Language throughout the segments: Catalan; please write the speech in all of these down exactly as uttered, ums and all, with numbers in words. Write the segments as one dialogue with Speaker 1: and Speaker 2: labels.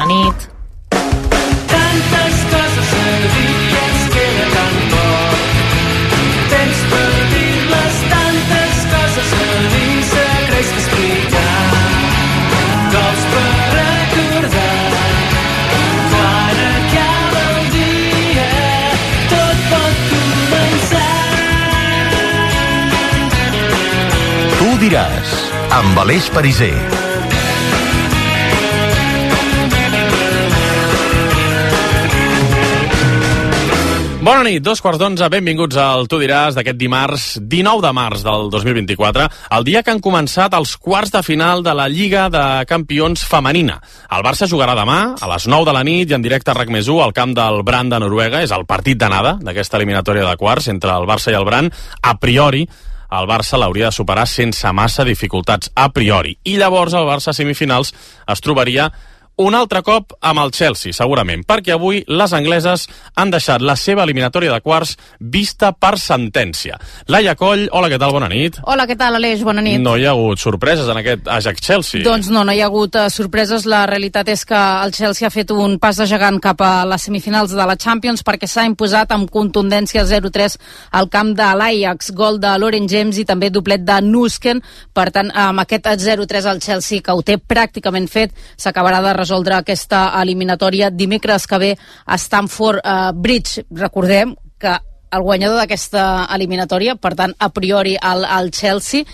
Speaker 1: Bona nit.
Speaker 2: Tantes coses a dir, ens queda tan poc. Temps per dir-les, tantes coses a dir, secrets que explicar, cops per recordar. Quan acaba el dia, tot pot començar.
Speaker 3: Tu diràs, amb Aleix Pariser.
Speaker 4: Bona nit, dos quarts d'onze, benvinguts al Tu diràs d'aquest dimarts dinou de març del dos mil vint-i-quatre, el dia que han començat els quarts de final de la Lliga de Campions femenina. El Barça jugarà demà a les nou de la nit i en directe a RAC més u al camp del Brann de Noruega. És el partit d'anada d'aquesta eliminatòria de quarts entre el Barça i el Brann. A priori, el Barça l'hauria de superar sense massa dificultats, a priori. I llavors el Barça a semifinals es trobaria un altre cop amb el Chelsea, segurament, perquè avui les angleses han deixat la seva eliminatòria de quarts vista per sentència. Laia Coll, hola, què tal? Bona nit.
Speaker 1: Hola, què tal, Aleix? Bona nit.
Speaker 4: No hi ha hagut sorpreses en aquest Ajax-Chelsea.
Speaker 1: Doncs no, no hi ha hagut uh, sorpreses. La realitat és que el Chelsea ha fet un pas de gegant cap a les semifinals de la Champions perquè s'ha imposat amb contundència zero tres al camp de l'Ajax, gol de Lauren James i també doblet de Nusken. Per tant, amb aquest zero tres al Chelsea, que ho té pràcticament fet, s'acabarà de resoldre aquesta eliminatòria dimecres que ve a Stamford uh, Bridge. Recordem que el guanyador d'aquesta eliminatòria, per tant, a priori el, el Chelsea,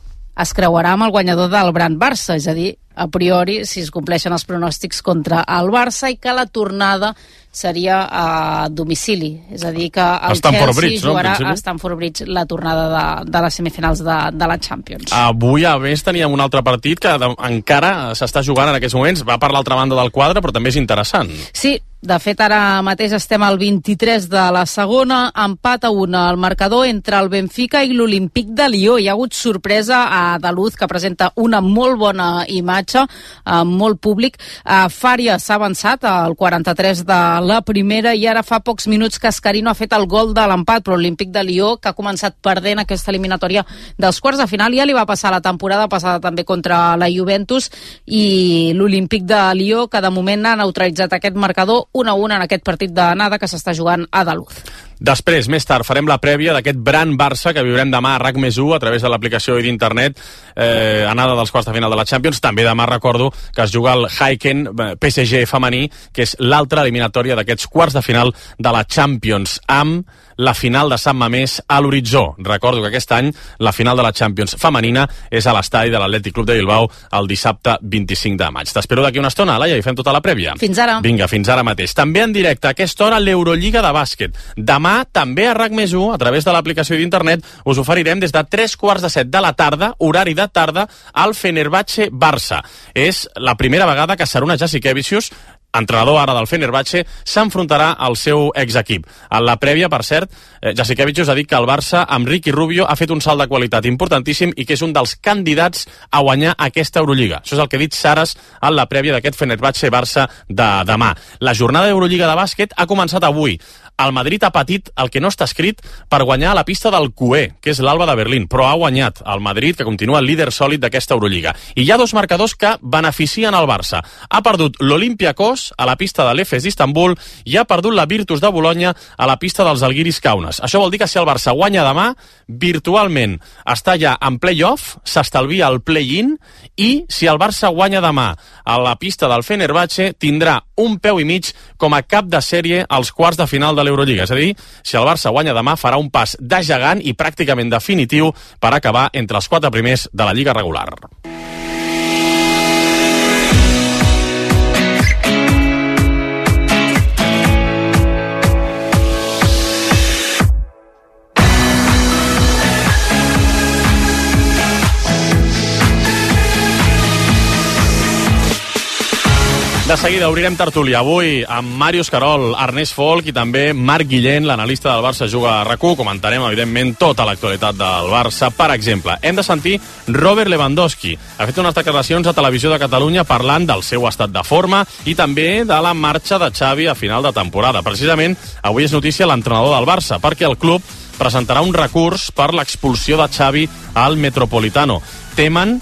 Speaker 1: es creuarà amb el guanyador del Brann Barça, és a dir, a priori, si es compleixen els pronòstics contra el Barça, i que la tornada seria a domicili. És a dir, que el
Speaker 4: Stamford
Speaker 1: Chelsea
Speaker 4: Bridge,
Speaker 1: jugarà
Speaker 4: no,
Speaker 1: a Stamford Bridge la tornada de, de les semifinals de, de la Champions.
Speaker 4: Avui, a més, teníem un altre partit que de, encara s'està jugant en aquests moments. Va per l'altra banda del quadre, però també és interessant.
Speaker 1: Sí, de fet, ara mateix estem al vint-i-tres de la segona, empat a una al marcador entre el Benfica i l'Olímpic de Lió. Hi ha hagut sorpresa a Daluz, que presenta una molt bona imatge, eh, molt públic. Eh, Fària s'ha avançat al quaranta-tres de la primera i ara fa pocs minuts que Ascarino ha fet el gol de l'empat, però l'Olímpic de Lió, que ha començat perdent aquesta eliminatòria dels quarts de final, ja li va passar la temporada passada també contra la Juventus, i l'Olímpic de Lió, que de moment ha neutralitzat aquest marcador un a un en aquest partit d'anada que s'està jugant a Daluz.
Speaker 4: Després, més tard, farem la prèvia d'aquest Brann-Barça que viurem demà a RAC més u a través de l'aplicació i d'internet, eh, anada dels quarts de final de la Champions. També demà recordo que es juga el Heiken P S G femení, que és l'altra eliminatòria d'aquests quarts de final de la Champions, amb la final de Sant Mamés a l'horitzó. Recordo que aquest any la final de la Champions femenina és a l'estadi de l'Atlètic Club de Bilbao el dissabte vint-i-cinc de maig. T'espero d'aquí una estona, Laia, i fem tota la prèvia.
Speaker 1: Fins ara.
Speaker 4: Vinga, fins ara mateix. També en directe a aquesta hora l'Eurolliga de bàsquet. Demà també a RAC més u, a través de l'aplicació d'internet, us oferirem des de tres quarts de set de la tarda, horari de tarda, al Fenerbahce Barça. És la primera vegada que Šarūnas Jasikevičius, entrenador ara del Fenerbahce, s'enfrontarà al seu exequip. En la prèvia, per cert, eh, Jasikevičius ha dit que el Barça, amb Ricky Rubio, ha fet un salt de qualitat importantíssim i que és un dels candidats a guanyar aquesta Eurolliga. Això és el que ha dit Saras en la prèvia d'aquest Fenerbahce-Barça de demà. La jornada d'Eurolliga de bàsquet ha començat avui. El Madrid ha patit el que no està escrit per guanyar a la pista del Q E, que és l'Alba de Berlín, però ha guanyat el Madrid, que continua el líder sòlid d'aquesta Eurolliga. I hi ha dos marcadors que beneficien el Barça. Ha perdut l'Olympiakos a la pista de l'Efes d'Istanbul i ha perdut la Virtus de Bologna a la pista dels Žalgiris Kaunas. Això vol dir que si el Barça guanya demà, virtualment està ja en play-off, s'estalvia el play-in, i si el Barça guanya demà a la pista del Fenerbahce, tindrà un peu i mig com a cap de sèrie als quarts de final de l'Eurolliga. És a dir, si el Barça guanya demà, farà un pas de gegant i pràcticament definitiu per acabar entre els quatre primers de la Lliga regular. De seguida obrirem tertúlia avui amb Màrius Carol, Ernest Folk i també Marc Guillén, l'analista del Barça juga a RAC u. Comentarem, evidentment, tota l'actualitat del Barça. Per exemple, hem de sentir Robert Lewandowski. Ha fet unes declaracions a Televisió de Catalunya parlant del seu estat de forma i també de la marxa de Xavi a final de temporada. Precisament, avui és notícia l'entrenador del Barça, perquè el club presentarà un recurs per l'expulsió de Xavi al Metropolitano. Temen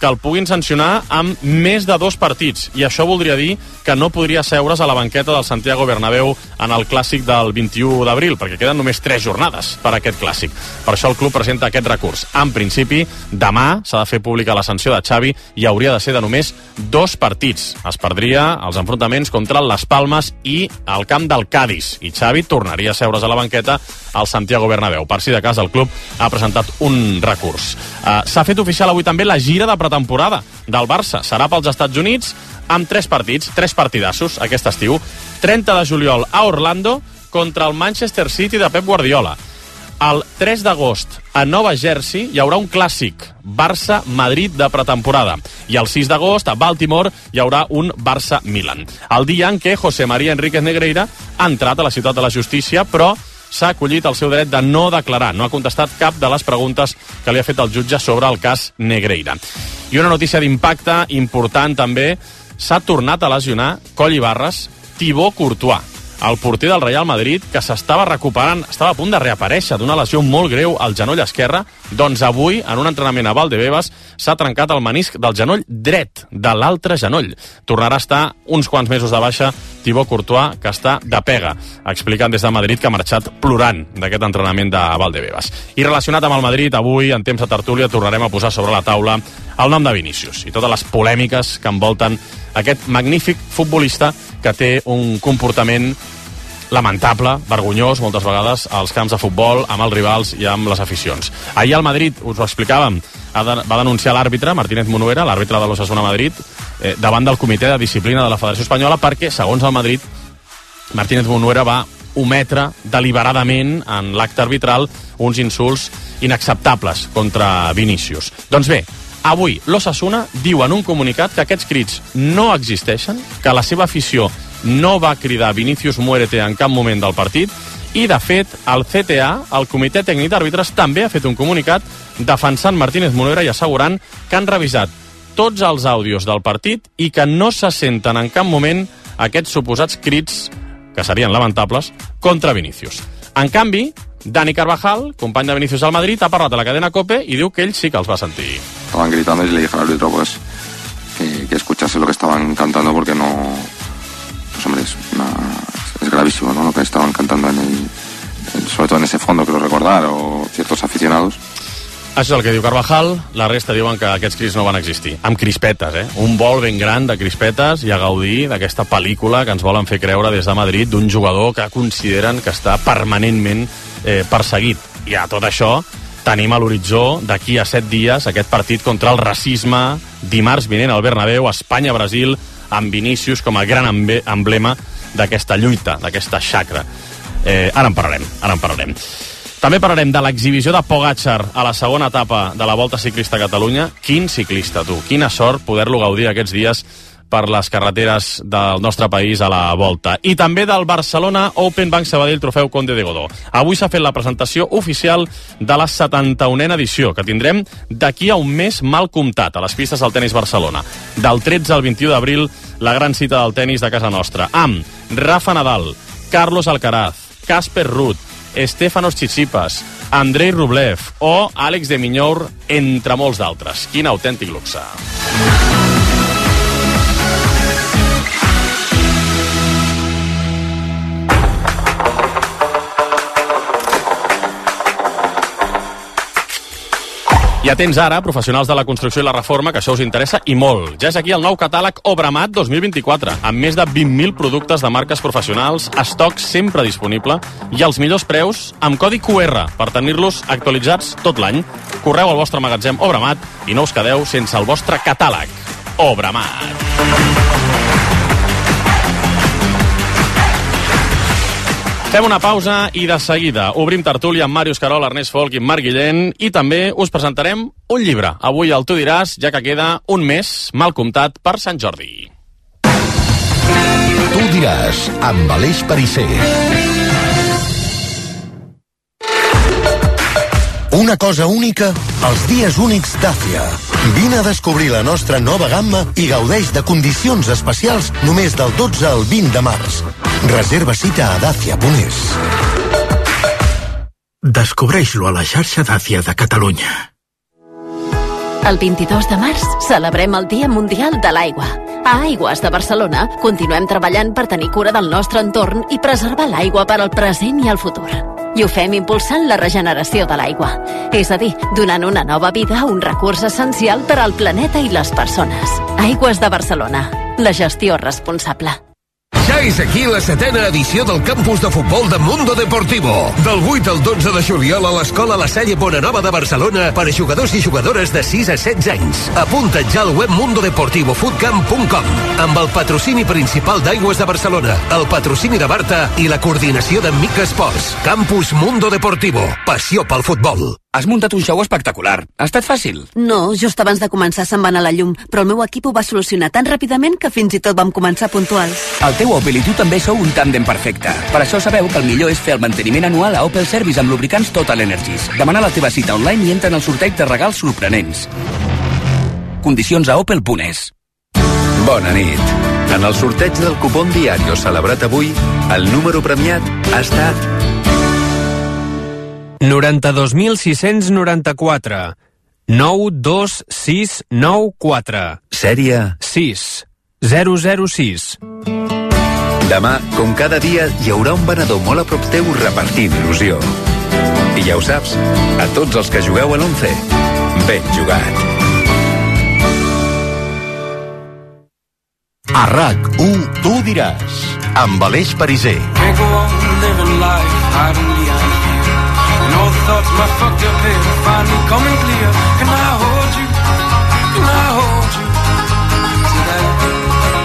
Speaker 4: que el puguin sancionar amb més de dos partits, i això voldria dir que no podria seure's a la banqueta del Santiago Bernabéu en el clàssic del vint-i-u d'abril, perquè queden només tres jornades per a aquest clàssic. Per això el club presenta aquest recurs. En principi, demà s'ha de fer pública la sanció de Xavi i hauria de ser de només dos partits. Es perdria els enfrontaments contra el Las Palmas i el camp del Cádiz, i Xavi tornaria a seure's a la banqueta al Santiago Bernabéu. Per si de cas, el club ha presentat un recurs. Uh, s'ha fet oficial avui també la gira de pretemporada del Barça. Serà pels Estats Units amb tres partits, tres partidassos aquest estiu. trenta de juliol a Orlando contra el Manchester City de Pep Guardiola. El tres d'agost a Nova Jersey hi haurà un clàssic, Barça-Madrid de pretemporada. I el sis d'agost a Baltimore hi haurà un Barça-Milan. El dia en què José María Enríquez Negreira ha entrat a la Ciutat de la Justícia, però s'ha acollit el seu dret de no declarar. No ha contestat cap de les preguntes que li ha fet el jutge sobre el cas Negreira. I una notícia d'impacte important també, s'ha tornat a lesionar Coll i Barres Thibaut Courtois, el porter del Real Madrid, que s'estava recuperant, estava a punt de reaparèixer d'una lesió molt greu al genoll esquerre. Doncs avui, en un entrenament a Valdebebas, s'ha trencat el menisc del genoll dret, de l'altre genoll. Tornarà a estar uns quants mesos de baixa Thibaut Courtois, que està de pega. Expliquen des de Madrid que ha marxat plorant d'aquest entrenament de Valdebebas. I relacionat amb el Madrid, avui, en temps de tertúlia, tornarem a posar sobre la taula el nom de Vinícius i totes les polèmiques que envolten aquest magnífic futbolista que té un comportament lamentable, vergonyós, moltes vegades, als camps de futbol, amb els rivals i amb les aficions. Ahir al Madrid, us ho explicàvem, va denunciar l'àrbitre, Martínez Munuera, l'àrbitre de l'Osasuna Madrid, eh, davant del comitè de disciplina de la Federació Espanyola, perquè, segons el Madrid, Martínez Munuera va ometre deliberadament en l'acte arbitral uns insults inacceptables contra Vinícius. Doncs bé, avui l'Osasuna diu en un comunicat que aquests crits no existeixen, que la seva afició no va cridar Vinícius muérete en cap moment del partit, i de fet el C T A, el Comitè Tècnic d'Àrbitres, també ha fet un comunicat defensant Martínez Munuera i assegurant que han revisat tots els àudios del partit i que no se senten en cap moment aquests suposats crits, que serien lamentables, contra Vinícius. En canvi, Dani Carvajal, company de Vinícius al Madrid, ha parlat a la cadena COPE i diu que ell sí que els va sentir.
Speaker 5: Estaban gritando y le dije al árbitro pues que, que escuchase lo que estaban cantando porque no... Pues hombre, es, una, es gravísimo, ¿no? Lo que estaban cantando en el, en, sobre todo en ese fondo, quiero recordar, o ciertos aficionados.
Speaker 4: Això és el que diu Carvajal, la resta diuen que aquests crits no van existir. Amb crispetes, eh? Un vol ben gran de crispetes i a gaudir d'aquesta pel·lícula que ens volen fer creure des de Madrid d'un jugador que consideren que està permanentment eh, perseguit. I a tot això tenim a l'horitzó d'aquí a set dies aquest partit contra el racisme, dimarts vinent al Bernabéu, Espanya-Brasil, amb Vinícius com a gran emblema d'aquesta lluita, d'aquesta xacra. Eh, ara en parlarem, ara en parlarem. També parlarem de l'exhibició de Pogačar a la segona etapa de la Volta Ciclista a Catalunya. Quin ciclista, tu! Quina sort poder-lo gaudir aquests dies per les carreteres del nostre país a la Volta. I també del Barcelona Open Banc Sabadell Trofeu Conde de Godó. Avui s'ha fet la presentació oficial de la setanta-unena edició, que tindrem d'aquí a un mes mal comptat a les pistes del Tenis Barcelona. Del tretze al vint-i-u d'abril, la gran cita del tenis de casa nostra, amb Rafa Nadal, Carlos Alcaraz, Casper Ruud, Stefanos Tsitsipas, Andrei Rublev o Àlex de Minaur, entre molts d'altres. Quin autèntic luxe. I atents ara, professionals de la construcció i la reforma, que això us interessa i molt. Ja és aquí el nou catàleg Obramat dos mil vint-i-quatre, amb més de vint mil productes de marques professionals, estoc sempre disponible i els millors preus amb codi Q R per tenir-los actualitzats tot l'any. Correu al vostre magatzem Obramat i no us quedeu sense el vostre catàleg. Obramat. Fem una pausa i de seguida obrim tertúlia amb Màrius Carol, Ernest Folk i Marc Guillén, i també us presentarem un llibre. Avui el Tu diràs, ja que queda un mes mal comptat per Sant Jordi.
Speaker 3: Tu diràs, amb Aleix Perisser. Una cosa única, els dies únics Dacia. Vine a descobrir la nostra nova gamma i gaudeix de condicions especials només del dotze al vint de març. Reserva cita a dacia punt es.
Speaker 6: Descobreix-lo a la xarxa Dacia de Catalunya. El vint-i-dos de març celebrem el Dia Mundial de l'Aigua. A Aigües de Barcelona continuem treballant per tenir cura del nostre entorn i preservar l'aigua per al present i el futur. I ho fem impulsant la regeneració de l'aigua. És a dir, donant una nova vida a un recurs essencial per al planeta i les persones. Aigües de Barcelona. La gestió responsable.
Speaker 7: Ja és aquí la setena edició del campus de futbol de Mundo Deportivo. Del vuit al dotze de juliol a l'Escola La Salle Bonanova de Barcelona per a jugadors i jugadores de sis a setze anys. Apunta't ja al web mundo deportivo footcamp punt com amb el patrocini principal d'Aigües de Barcelona, el patrocini de Barta i la coordinació de Mica Esports. Campus Mundo Deportivo. Passió pel futbol.
Speaker 8: Has muntat un show espectacular. Ha estat fàcil?
Speaker 6: No, just abans de començar se'n va anar la llum, però el meu equip ho va solucionar tan ràpidament que fins i tot vam començar puntuals.
Speaker 8: El teu Opel i tu també sou un tàndem perfecte. Per això sabeu que el millor és fer el manteniment anual a Opel Service amb lubricants Total Energies. Demana la teva cita online i entra en el sorteig de regals sorprenents. Condicions a opel punt es.
Speaker 9: Bona nit. En el sorteig del cupón Diario celebrat avui, el número premiat ha estat
Speaker 10: noranta-dos mil sis-cents noranta-quatre. nou dos sis nou quatre.
Speaker 9: Sèrie
Speaker 10: sis zero zero sis.
Speaker 9: Demà, com cada dia, hi haurà un venedor molt a prop teu repartint il·lusió. I ja ho saps, a tots els que jugueu a l'once, ben jugat.
Speaker 3: A RAC u, tu diràs, amb Aleix Pariser.
Speaker 2: Can't go on living life hiding behind fear. And all the thoughts my fucked up head are finally coming clear. Can I hold you? Can I hold you today?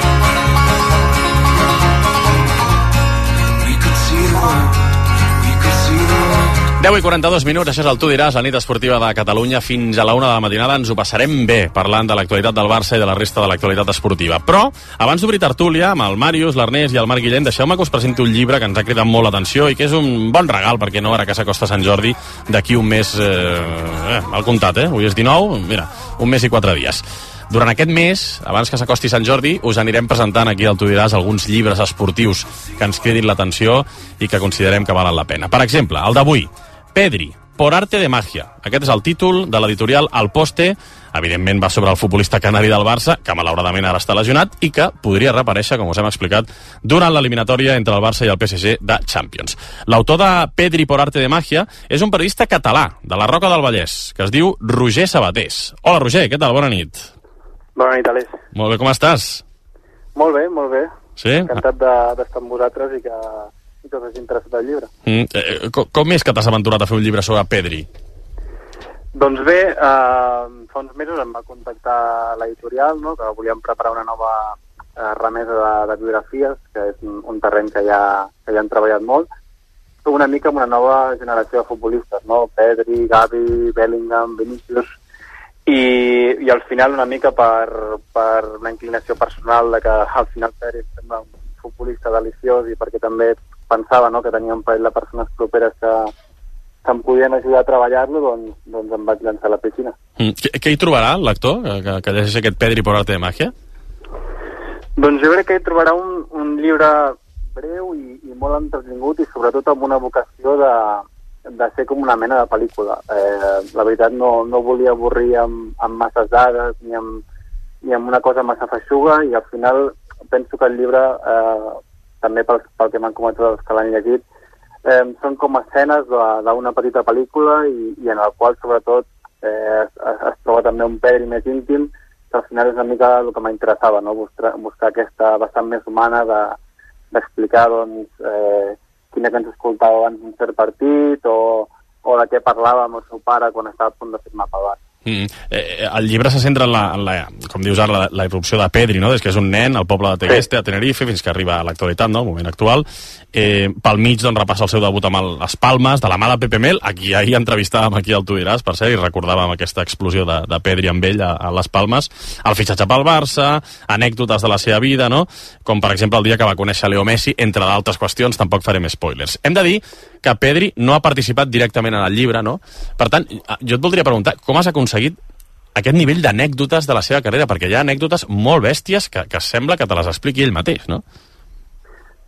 Speaker 2: We could see the world. We could see the world.
Speaker 4: deu i quaranta-dos minuts, això és el Tu diràs, la nit esportiva de Catalunya. Fins a la una de la matinada ens ho passarem bé parlant de l'actualitat del Barça i de la resta de l'actualitat esportiva. Però, abans d'obrir tertúlia amb el Màrius, l'Ernest i el Marc Guillem, deixeu-me que us presenti un llibre que ens ha cridat molt l'atenció i que és un bon regal, perquè no, ara que s'acosta Sant Jordi, d'aquí un mes, eh, eh, mal comptat, eh? Avui és dinou, mira, un mes i quatre dies. Durant aquest mes, abans que s'acosti Sant Jordi, us anirem presentant aquí al Tu diràs alguns llibres esportius que ens cridin l'atenció i que considerem que valen la pena. Per exemple, el d'avui, Pedri, por arte de magia. Aquest és el títol de l'editorial Al Poste. Evidentment va sobre el futbolista canari del Barça, que malauradament ara està lesionat i que podria reaparèixer, com us hem explicat, durant l'eliminatòria entre el Barça i el P S G de Champions. L'autor de Pedri por arte de magia és un periodista català, de la Roca del Vallès, que es diu Roger Sabatés. Hola, Roger, què tal? Bona nit.
Speaker 11: Bona nit, Aleix.
Speaker 4: Molt bé, com estàs?
Speaker 11: Molt bé, molt bé.
Speaker 4: Sí?
Speaker 11: Encantat de- d'estar amb vosaltres i que, i que us hagi interessat el llibre.
Speaker 4: Mm, eh, com, com és que t'has aventurat a fer un llibre sobre Pedri?
Speaker 11: Doncs bé, eh, fa uns mesos em va contactar l'editorial, no?, que volíem preparar una nova eh, remesa de, de biografies, que és un, un terreny que ja, que ja han treballat molt, una mica amb una nova generació de futbolistes, no?, Pedri, Gavi, Bellingham, Vinícius, i, i al final una mica per, per una inclinació personal de que al final Pedri sembla un futbolista deliciós i perquè també pensava, no?, que tenia un parell de persones properes que, que em podien ajudar a treballar-lo, doncs, doncs em vaig llançar a la piscina.
Speaker 4: Mm, què, què hi trobarà el lector que, que, que llegeix aquest Pedri por arte de magia?
Speaker 11: Doncs jo crec que hi trobarà un, un llibre breu i, i molt entretingut i sobretot amb una vocació de, de ser com una mena de pel·lícula. Eh, la veritat no, no volia avorrir amb, amb masses dades ni amb, ni amb una cosa massa feixuga i al final penso que el llibre, eh, també pel, pel que m'han comentat els que l'han llegit, eh, són com escenes d'una petita pel·lícula i, i en el qual sobretot eh, es, es troba també un Pedri més íntim, que al final és una mica el que m'interessava, no? buscar, buscar aquesta vessant més humana de, d'explicar doncs, eh, quina cançó escoltava abans d'un cert partit o, o de què parlava amb el seu pare quan estava a punt de firmar pel Barça.
Speaker 4: Mm. Eh, el llibre se centra en la, en la com dius ara, la, la irrupció de Pedri, no? Des que és un nen al poble de Tegueste, a Tenerife, fins que arriba a l'actualitat, no? Al moment actual. Eh, pel mig, doncs, repassa el seu debut amb el, les Palmes, de la mà de Pepe Mel, a qui ahir entrevistàvem aquí al Tu diràs, per cert, i recordàvem aquesta explosió de, de Pedri amb ell a, a les Palmes, el fitxatge pel Barça, anècdotes de la seva vida, no? Com, per exemple, el dia que va conèixer Leo Messi, entre d'altres qüestions, tampoc farem spoilers. Hem de dir que Pedri no ha participat directament en el llibre, no? Per tant, jo et voldria preguntar, com has aconseguit aquest nivell d'anècdotes de la seva carrera? Perquè hi ha anècdotes molt bèsties que, que sembla que te les expliqui ell mateix, no?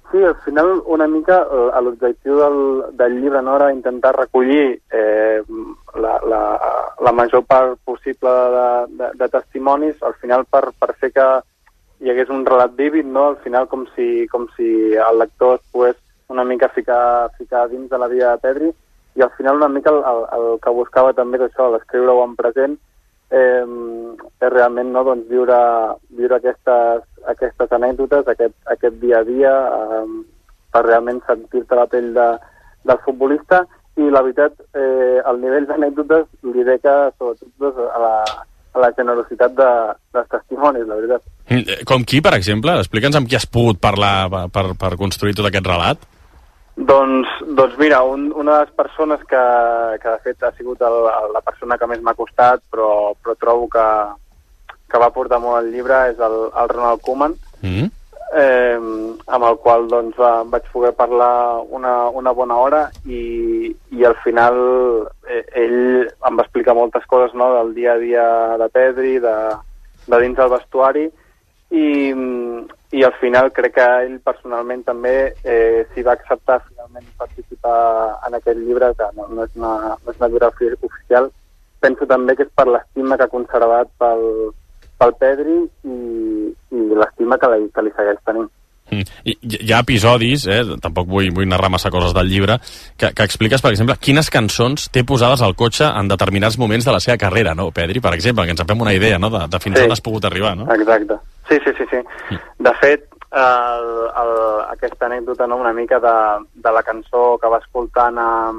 Speaker 11: Sí, al final una mica l'objectiu del, del llibre no era intentar recollir eh, la, la, la major part possible de, de, de testimonis, al final per, per fer que hi hagués un relat vívid, no? Al final com si, com si el lector es pogués una mica ficar, ficar dins de la vida de Pedri, i al final una mica el, el, el que buscava també és això, l'escriure-ho en present, eh, és realment no, doncs, viure, viure aquestes, aquestes anècdotes, aquest, aquest dia a dia, eh, per realment sentir-te la pell de, del futbolista, i la veritat, eh, el nivell d'anècdotes li deca sobretot doncs, a, la, a la generositat de, dels testimonis, la veritat.
Speaker 4: Com qui, per exemple? Explica'ns amb qui has pogut parlar per, per construir tot aquest relat.
Speaker 11: Doncs, doncs mira, un, una de les persones que, que de fet ha sigut el, la persona que més m'ha costat, però, però trobo que, que va portar molt el llibre, és el, el Ronald Koeman, mm. eh, amb el qual doncs, va, vaig poder parlar una, una bona hora i, i al final eh, ell em va explicar moltes coses, no?, del dia a dia de Pedri, de, de dins del vestuari, i, i al final crec que ell personalment també eh, s'hi va acceptar finalment participar en aquest llibre, que no, no és una, no és una biografia oficial. Penso també que és per l'estima que ha conservat pel, pel Pedri i, i l'estima que, li, que li segueix tenint.
Speaker 4: Mm. I, hi ha episodis, eh, tampoc vull, vull narrar massa coses del llibre, que, que expliques, per exemple, quines cançons té posades al cotxe en determinats moments de la seva carrera, no, Pedri, per exemple, que ens en fem una idea, no?, de, de fins sí. on has pogut arribar, no?
Speaker 11: Exacte. Sí, sí, sí, sí. Mm. De fet, el, el, aquesta anècdota, no?, una mica de, de la cançó que va escoltant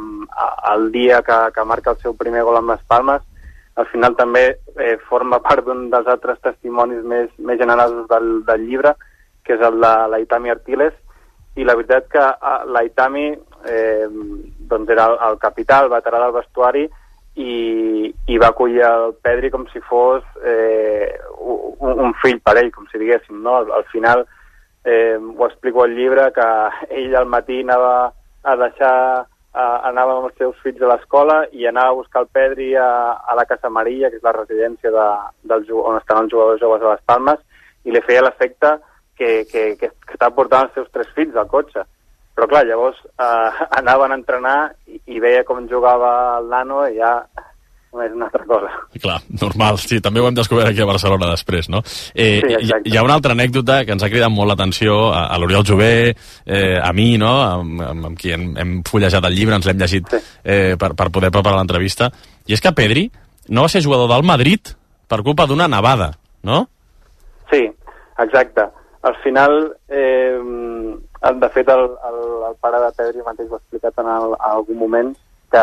Speaker 11: el dia que, que marca el seu primer gol amb les Palmes, al final també eh, forma part d'un dels altres testimonis més, més generosos del, del llibre, que és el de l'Aitami Artiles, i la veritat que l'Aitami eh, doncs era el, el capità, el veterà del vestuari, i, i va acollir el Pedri com si fos eh, un, un fill per ell, com si diguéssim, no? Al, al final eh, ho explico al llibre, que ell al matí anava a deixar, a, anava amb els seus fills a l'escola i anava a buscar el Pedri a, a la Casa Amarilla, que és la residència de, del, on estan els jugadors joves a les Palmes, i li feia l'efecte que, que, que, que estava portant els seus tres fills al cotxe. Però clar, llavors eh, anaven a entrenar i, i veia com jugava el nano i ja no és una altra cosa.
Speaker 4: Clar, normal, sí, també ho hem descobert aquí a Barcelona després, no? Eh, sí, hi, hi ha una altra anècdota que ens ha cridat molt l'atenció a, a l'Oriol Jové, eh, a mi, no?, amb, amb, amb qui hem, hem fullejat el llibre, ens l'hem llegit sí. eh, per, per poder preparar l'entrevista, i és que Pedri no va ser jugador del Madrid per culpa d'una nevada, no?
Speaker 11: Sí, exacte. Al final, eh, de fet, el, el, el pare de Pedri mateix ho ha explicat en, el, en algun moment, que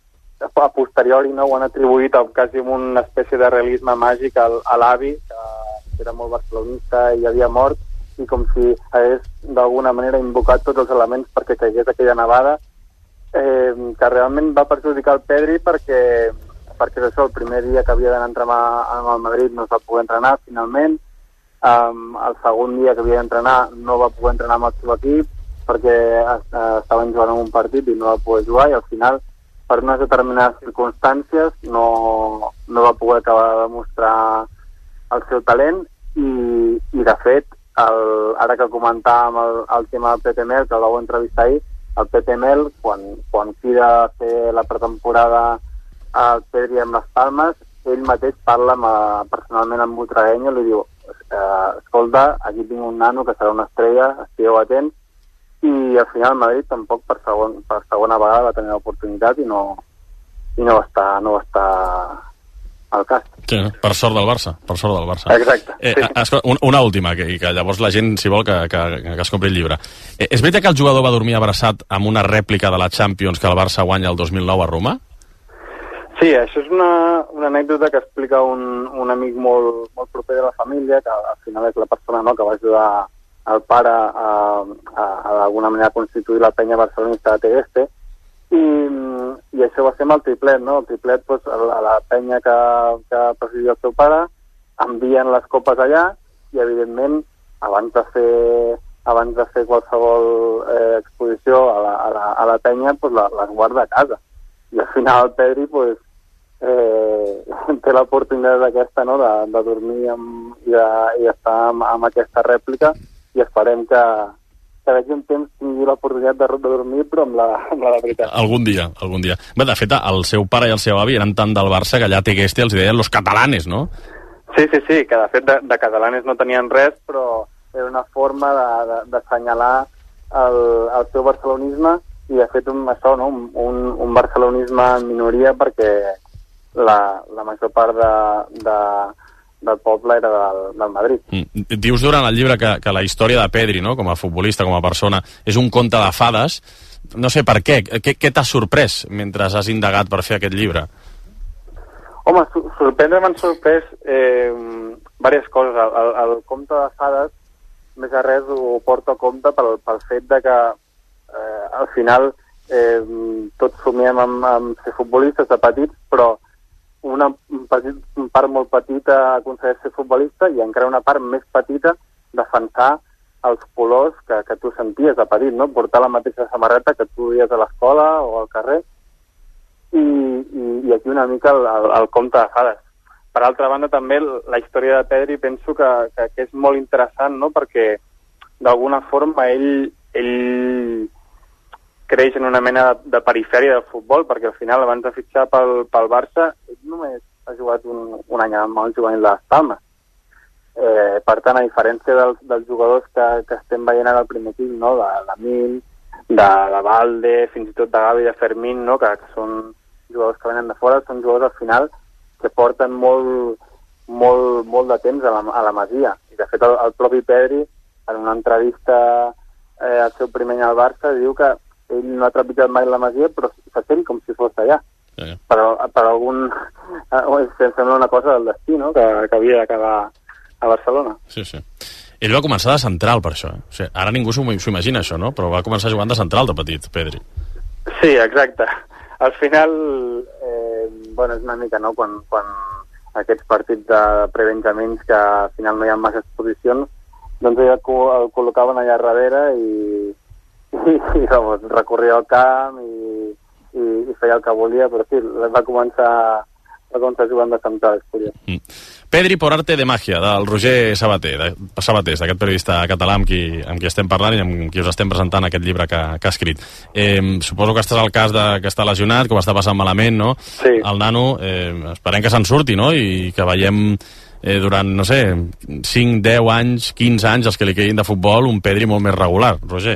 Speaker 11: a posteriori no, ho han atribuït a quasi una espècie de realisme màgic al, a l'avi, que era molt barcelonista i havia mort, i com si hagués d'alguna manera invocat tots els elements perquè caigués aquella nevada, eh, que realment va perjudicar el Pedri perquè, perquè és això, el primer dia que havia d'anar a entrenar amb el Madrid no es va poder entrenar finalment. Um, el segon dia que havia d'entrenar no va poder entrenar amb el seu equip perquè uh, estaven jugant en un partit i no va poder jugar, i al final per unes determinades circumstàncies no, no va poder acabar de demostrar el seu talent, i, i de fet el, ara que comentàvem el, el tema del Pepe Mel, que el vau entrevistar ahir, el Pepe Mel quan, quan crida a fer la pretemporada al Pedri amb les Palmes, ell mateix parla amb, personalment amb Butragueño i li diu eh, escolta, aquí tinc un nano que serà una estrella, estigueu atents, i al final el Madrid tampoc per, segon, per segona vegada va tenir l'oportunitat i no, i no va estar, no va estar al cas.
Speaker 4: Sí, per sort del Barça, per sort del Barça.
Speaker 11: Exacte.
Speaker 4: Eh,
Speaker 11: sí.
Speaker 4: escolta, un, una última, que, que llavors la gent, si vol, que, que, que es compri el llibre. Eh, és veritat que el jugador va dormir abraçat amb una rèplica de la Champions que el Barça guanya el dos mil nou a Roma?
Speaker 11: Sí, això és una, una anècdota que explica un, un amic molt, molt proper de la família, que al final és la persona, no?, que va ajudar el pare a, a, a d'alguna manera constituir la penya barcelonista de Tegueste, i, i això va ser amb el triplet, no? El triplet, doncs, a la penya que, que presidia el seu pare, envien les copes allà i, evidentment, abans de fer, abans de fer qualsevol eh, exposició a la, a la, a la penya, doncs, la, les guarda a casa. I al final el Pedri, doncs, eh, té l'oportunitat aquesta, no?, de, de dormir amb, i, de, i estar amb, amb aquesta rèplica, i esperem que, que d'aquí un temps tingui l'oportunitat de, de dormir, però amb la, amb la de veritat.
Speaker 4: Algun dia, algun dia. Bé, de fet, el seu pare i el seu avi eren tant del Barça que allà a Tegueste els deien los catalanes, no?
Speaker 11: Sí, sí, sí, que de fet de, de catalanes no tenien res, però era una forma d'assenyalar el, el seu barcelonisme i de fet un, això, no? un, un, un barcelonisme en minoria perquè la, la major part de, de, del poble era del, del Madrid.
Speaker 4: Mm. Dius durant el llibre que, que la història de Pedri, no? Com a futbolista, com a persona, és un conte de fades. No sé per què. Què, què t'ha sorprès mentre has indagat per fer aquest llibre?
Speaker 11: Home, sorprendre m'han sorprès eh, diverses coses. El, el, el conte de fades, més a res, ho porto a compte pel, pel fet de que eh, al final eh, tots somiem amb, amb ser futbolistes de petits, però una, un petit, una part molt petita aconsegueix ser futbolista i encara una part més petita defensar els colors que, que tu senties de petit, no? Portar la mateixa samarreta que tu dies a l'escola o al carrer. I, i, i aquí una mica el, el, el conte de fades. Per altra banda, també la història de Pedri penso que, que, que és molt interessant, no? Perquè d'alguna forma ell, ell creix en una mena de, de perifèria del futbol, perquè al final, abans de fitxar pel, pel Barça, ell només ha jugat un, un any amb el juvenil de les Palmes. Eh, per tant, a diferència dels, dels jugadors que, que estem veient ara al primer equip, no? de Lamine, de, de Valde, fins i tot de Gavi i de Fermín, no? que, que són jugadors que venen de fora, són jugadors al final que porten molt, molt, molt de temps a la, a la Masia. I de fet el, el propi Pedri, en una entrevista eh, al seu primer any al Barça, diu que ell no ha trepitjat mai la Masia, però se sent com si fos allà. Sí. Per, per algun... Eh, sembla una cosa del destí, no?, que, que havia d'acabar a Barcelona.
Speaker 4: Sí, sí. Ell va començar de central, per això. Eh? O sigui, ara ningú s'ho imagina, això, no? Però va començar jugant de central de petit, Pedri.
Speaker 11: Sí, exacte. Al final, eh, bueno, és una mica, no?, quan, quan aquests partits de prebenjamins que al final no hi ha massa posicions, doncs ell el, el col·locaven allà darrere i, i, i vamos, recorria el camp i, i, i feia el que volia, però sí, va començar, va començar jugant de central, és curiós. Mm.
Speaker 4: Pedri por arte de màgia, del Roger Sabater, de, Sabatés, d'aquest periodista català amb qui, amb qui estem parlant i amb qui us estem presentant aquest llibre que, que ha escrit. Eh, suposo que estàs al cas de, que està lesionat, que ho està passant malament, no?
Speaker 11: Sí.
Speaker 4: El nano, eh, esperem que se'n surti, no? I que veiem eh, durant, no sé, cinc, deu anys, quinze anys, els que li quedin de futbol, un Pedri molt més regular, Roger.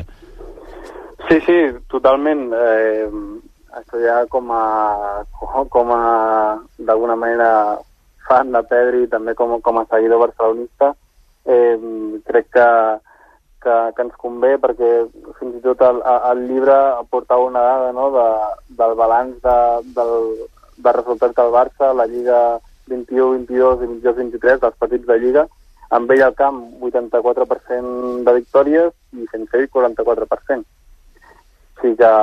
Speaker 11: Sí, sí, totalment. Eh, això ja com a, com a d'alguna manera fan de Pedri, també com, com a seguidor barcelonista, eh, crec que, que, que ens convé perquè fins i tot el, el llibre aportava una dada, no?, de, del balanç de, del, del resultat del Barça, la Lliga vint-i-u vint-i-dos i vint-i-dos vint-i-tres, dels partits de Lliga, amb ell al camp vuitanta-quatre per cent de victòries i sense ell quaranta-quatre per cent. O sigui que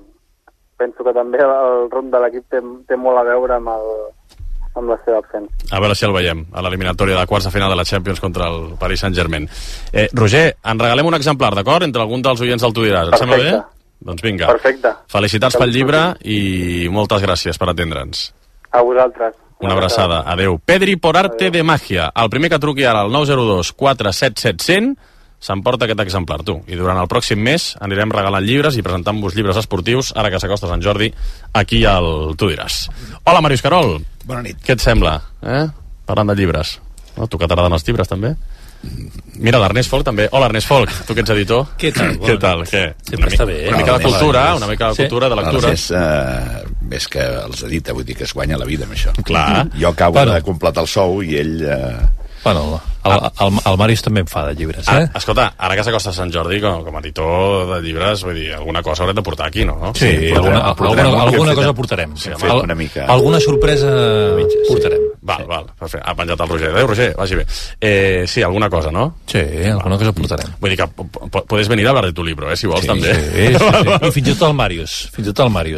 Speaker 11: penso que també el rumb de l'equip té, té molt a veure amb el amb la seva absència.
Speaker 4: A veure si el veiem a l'eliminatòria de quarts de final de la Champions contra el Paris Saint-Germain. Eh, Roger, en regalem un exemplar, d'acord? Entre algun dels oients del Tu diràs. Et sembla bé? Doncs vinga.
Speaker 11: Perfecte.
Speaker 4: Felicitats pel llibre i moltes gràcies per atendre'ns.
Speaker 11: A vosaltres.
Speaker 4: Una abraçada. Adeu. Pedri por arte de magia. El primer que truqui ara al nou zero dos quatre set set zero zero s'emporta aquest exemplar, tu. I durant el pròxim mes anirem regalant llibres i presentant-vos llibres esportius, ara que s'acosta Sant Jordi, aquí al Tu diràs. Hola, Màrius Carol.
Speaker 12: Bona nit.
Speaker 4: Què et sembla, eh? Parlant de llibres. No? Tu que t'agraden els llibres, també? Mira, l'Ernest Folk també. Hola, Ernest Folk, tu que ets editor.
Speaker 12: Què tal?
Speaker 4: Què tal? Què?
Speaker 12: Sempre està bé.
Speaker 4: Una mica de cultura, una mica de cultura, de lectura.
Speaker 12: És, uh, és que els edita, vull dir que es guanya la vida amb això.
Speaker 4: Clar.
Speaker 12: Jo acabo bueno. de completar el sou i ell... Uh...
Speaker 13: Bueno, el, el, el Màrius també en fa de llibres, eh?
Speaker 4: Ah, escolta, ara que s'acosta Sant Jordi, com, com a editor de llibres, vull dir, alguna cosa haurem de portar aquí, no?
Speaker 13: Sí, sí alguna, portarem, alguna, alguna cosa portarem. Sí,
Speaker 4: sí,
Speaker 13: Al,
Speaker 12: una mica.
Speaker 13: Alguna sorpresa mitja, portarem.
Speaker 4: Sí. Val, val, perfecte. Ha penjat el Roger. Adéu, Roger, vagi bé. Eh, sí, alguna cosa, no?
Speaker 13: Sí, alguna cosa portarem.
Speaker 4: Vull dir que podes venir a hablar de tu libro, eh, si vols,
Speaker 13: sí,
Speaker 4: també.
Speaker 13: Sí, sí, sí. I fins i tot el Màrius. Fins i tot el Màrius.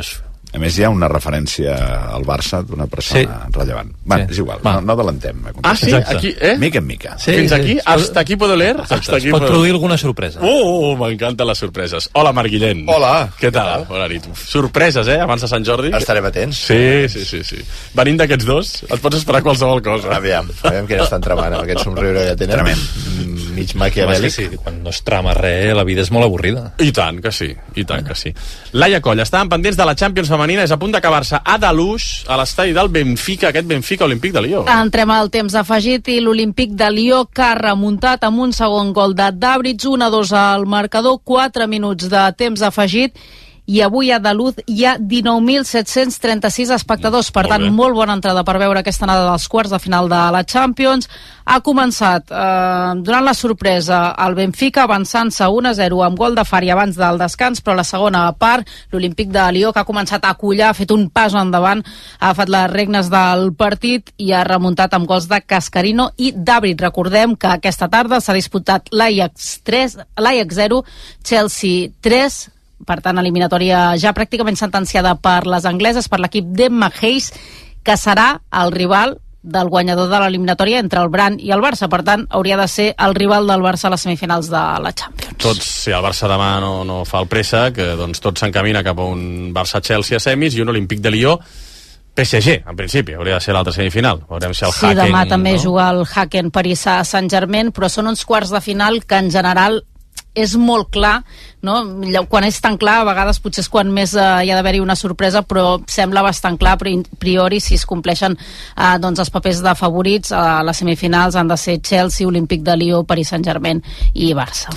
Speaker 12: A més, hi ha una referència al Barça d'una persona sí. rellevant. Bueno, sí. és igual, no, no adelantem.
Speaker 4: Ah, sí? Aquí, eh?
Speaker 12: Mica en mica.
Speaker 4: Sí, Fins sí. aquí? Hasta aquí puedo leer?
Speaker 13: Hasta aquí pot puedo... produir alguna sorpresa.
Speaker 4: Uh, m'encanten les sorpreses. Hola, Marc Guillén.
Speaker 14: Hola.
Speaker 4: Què tal? Bona nit. Sorpreses, eh? Abans de Sant Jordi.
Speaker 14: Estarem atents.
Speaker 4: Sí, sí, sí. sí. Venint d'aquests dos, et pots esperar qualsevol cosa.
Speaker 14: Aviam, aviam què estan tramant amb aquest somriure que tenen.
Speaker 12: Tremend.
Speaker 14: Mig maquiavèlic.
Speaker 13: Sí, quan no es trama res, la vida és molt avorrida.
Speaker 4: I tant que sí, i tant que sí. Laia Coll, estàvem pendents de la Champions femenina, és a punt d'acabar-se a Deluxe, a l'estadi del Benfica, aquest Benfica Olímpic de Lió.
Speaker 1: Entrem al temps afegit i l'Olímpic de Lió, que ha remuntat amb un segon gol de Dabrits, un a dos al marcador, quatre minuts de temps afegit, i avui a Daluz hi ha dinou mil set-cents trenta-sis espectadors, per tant, molt, molt bona entrada per veure aquesta anada dels quarts de final de la Champions. Ha començat eh, donant la sorpresa al Benfica, avançant-se un a zero amb gol de Fari abans del descans, però la segona part, l'Olímpic de Lió, que ha començat a collar, ha fet un pas endavant, ha agafat les regnes del partit i ha remuntat amb gols de Cascarino i Dabrit. Recordem que aquesta tarda s'ha disputat l'Ajax tres, l'Ajax zero, Chelsea tres, per tant, eliminatòria ja pràcticament sentenciada per les angleses, per l'equip d'Emma Hayes, que serà el rival del guanyador de l'eliminatòria entre el Brandt i el Barça. Per tant, hauria de ser el rival del Barça a les semifinals de la Champions.
Speaker 4: Tots, si el Barça demà no, no fa el préssec, doncs tot s'encamina cap a un Barça-Chelsea a semis i un Olímpic de Lió P S G, en principi, hauria de ser l'altra semifinal. Veurem si el
Speaker 1: sí,
Speaker 4: Haken...
Speaker 1: Sí, demà també
Speaker 4: no?
Speaker 1: juga el Haken Paris a Saint-Germain, però són uns quarts de final que en general és molt clar, no? Quan és tan clar, a vegades potser és quan més eh, hi ha d'haver-hi una sorpresa, però sembla bastant clar, a priori, si es compleixen eh, doncs els papers de favorits, a eh, les semifinals han de ser Chelsea, Olímpic de Lió, Paris Saint-Germain i Barça.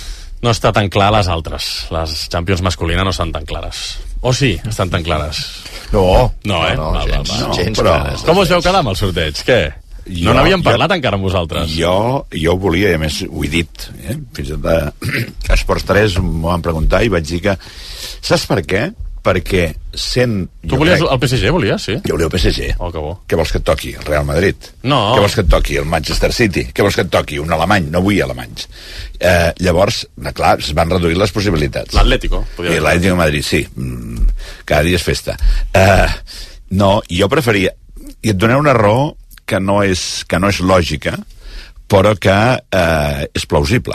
Speaker 4: No està tan clar les altres. Les Champions masculines no estan tan clares. O sí, estan tan clares?
Speaker 14: No.
Speaker 4: No, eh?
Speaker 14: No, no,
Speaker 4: val,
Speaker 14: gens,
Speaker 4: val, val.
Speaker 14: no gens
Speaker 4: però...
Speaker 14: clares.
Speaker 4: Com us veu quedar amb el sorteig? Què? Jo, no n'havíem parlat
Speaker 12: jo,
Speaker 4: encara amb vosaltres.
Speaker 12: Jo, jo ho volia, i a més ho he dit, eh? Fins i tot a Esports tres m'ho van preguntar i vaig dir que... Saps per què? Perquè sent...
Speaker 4: Tu volies crec, el P S G, volies, sí?
Speaker 12: Jo volia el P S G.
Speaker 4: Oh, que bo.
Speaker 12: Què vols que et toqui? El Real Madrid?
Speaker 4: No.
Speaker 12: Què vols que et toqui? El Manchester City? Què vols que et toqui? Un alemany? No vull alemanys. Eh, llavors, clar, es van reduir les possibilitats.
Speaker 4: L'Atlético.
Speaker 12: Sí, l'Atlético de Madrid, sí. Mm, cada dia és festa. Eh, no, jo preferia... I et donaré una raó que no és, que no és lògica, però que eh, és plausible.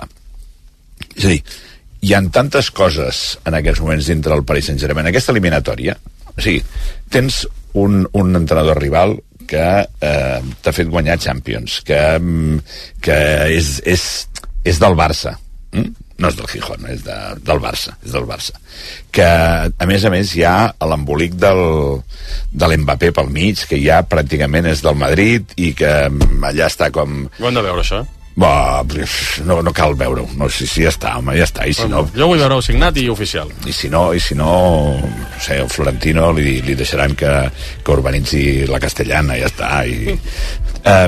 Speaker 12: És a dir, hi ha tantes coses en aquests moments dintre del Paris Saint-Germain, aquesta eliminatòria, o sigui, tens un, un entrenador rival que eh, t'ha fet guanyar Champions, que, que és, és, és del Barça, mm? No és del Gijón, és de, del Barça, és del Barça. Que, a més a més, hi ha l'embolic del, de l'Mbappé pel mig, que ja pràcticament és del Madrid i que allà està com...
Speaker 4: Ho hem de veure, això, eh?
Speaker 12: Bo, no, no cal veure-ho. No, si, si ja està, home, ja està. I si
Speaker 4: bueno,
Speaker 12: no,
Speaker 4: jo vull veure-ho signat i oficial.
Speaker 12: I si no, i si no, no sé, el Florentino li, li deixaran que, que urbanitzi la castellana, ja està. I, eh,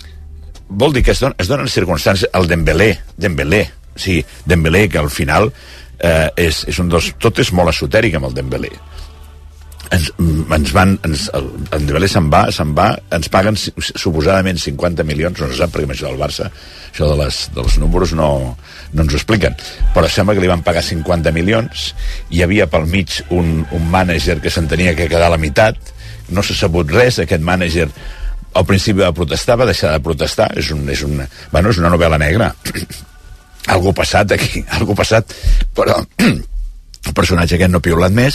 Speaker 12: vol dir que es, don, es donen circumstàncies... El Dembélé, Dembélé, sí, Dembélé, que al final eh, és, és un dels... Tot és molt esotèric amb el Dembélé. Ens, ens van... Ens, el, el Dembélé se'n va, se'n va, ens paguen suposadament cinquanta milions, no se sap, perquè això del Barça, això de les, dels números no, no ens ho expliquen, però sembla que li van pagar cinquanta milions, hi havia pel mig un, un mànager que se'n tenia que quedar a la meitat, no s'ha sabut res, aquest mànager al principi va protestar, va deixar de protestar, és, un, és, una, bueno, és una novel·la negra. Algú passat aquí, algú passat, però el personatge aquest no ha piulat més.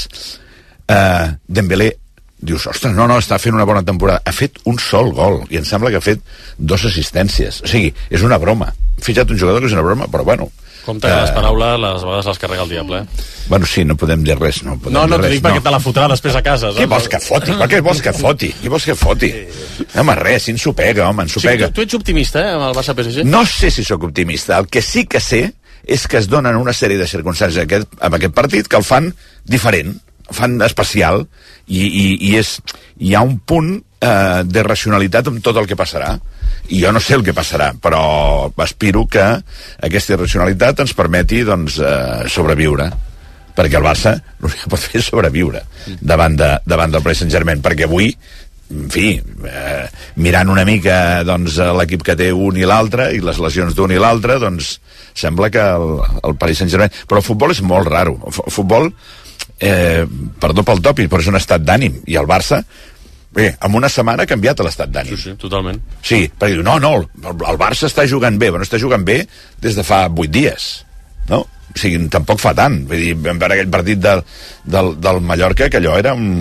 Speaker 12: uh, Dembélé dius, ostres, no, no, està fent una bona temporada, ha fet un sol gol i em sembla que ha fet dos assistències, o sigui, és una broma, fixa't, un jugador que és una broma, però bueno,
Speaker 4: compte que uh, les paraules les vegades les carrega el diable, eh?
Speaker 12: Bueno, sí, no podem dir res, no podem
Speaker 4: no, no
Speaker 12: dir
Speaker 4: t'ho dic
Speaker 12: res,
Speaker 4: perquè
Speaker 12: no.
Speaker 4: te la fotrà després a casa,
Speaker 12: què vols que foti? Per què vols que foti? Què vols que foti? Home, res, si ens ho pega, home, ens ho pega.
Speaker 4: Sí, tu, tu ets optimista, eh, amb el Barça P S G?
Speaker 12: No sé si sóc optimista, el que sí que sé és que es donen una sèrie de circumstàncies aquest, amb aquest partit que el fan diferent, el fan especial, i, i, i és, hi ha un punt eh, de racionalitat amb tot el que passarà, i jo no sé el que passarà, però aspiro que aquesta irracionalitat ens permeti, doncs, eh, sobreviure, perquè el Barça l'únic que pot fer és sobreviure davant, de, davant del Paris Saint-Germain, perquè avui, en fi, eh, mirant una mica doncs, l'equip que té un i l'altre i les lesions d'un i l'altre, doncs sembla que el, el Paris Saint-Germain... Però el futbol és molt raro. El futbol eh, perdó pel tòpic, però és un estat d'ànim, i el Barça bé, en una setmana ha canviat l'estat d'ànim.
Speaker 4: Sí, sí, totalment.
Speaker 12: Sí, perquè diu, no, no, el, el Barça està jugant bé, però no està jugant bé des de fa vuit dies, no? O sigui, tampoc fa tant. Vull dir, vam veure aquell partit del, del, del Mallorca, que allò era un,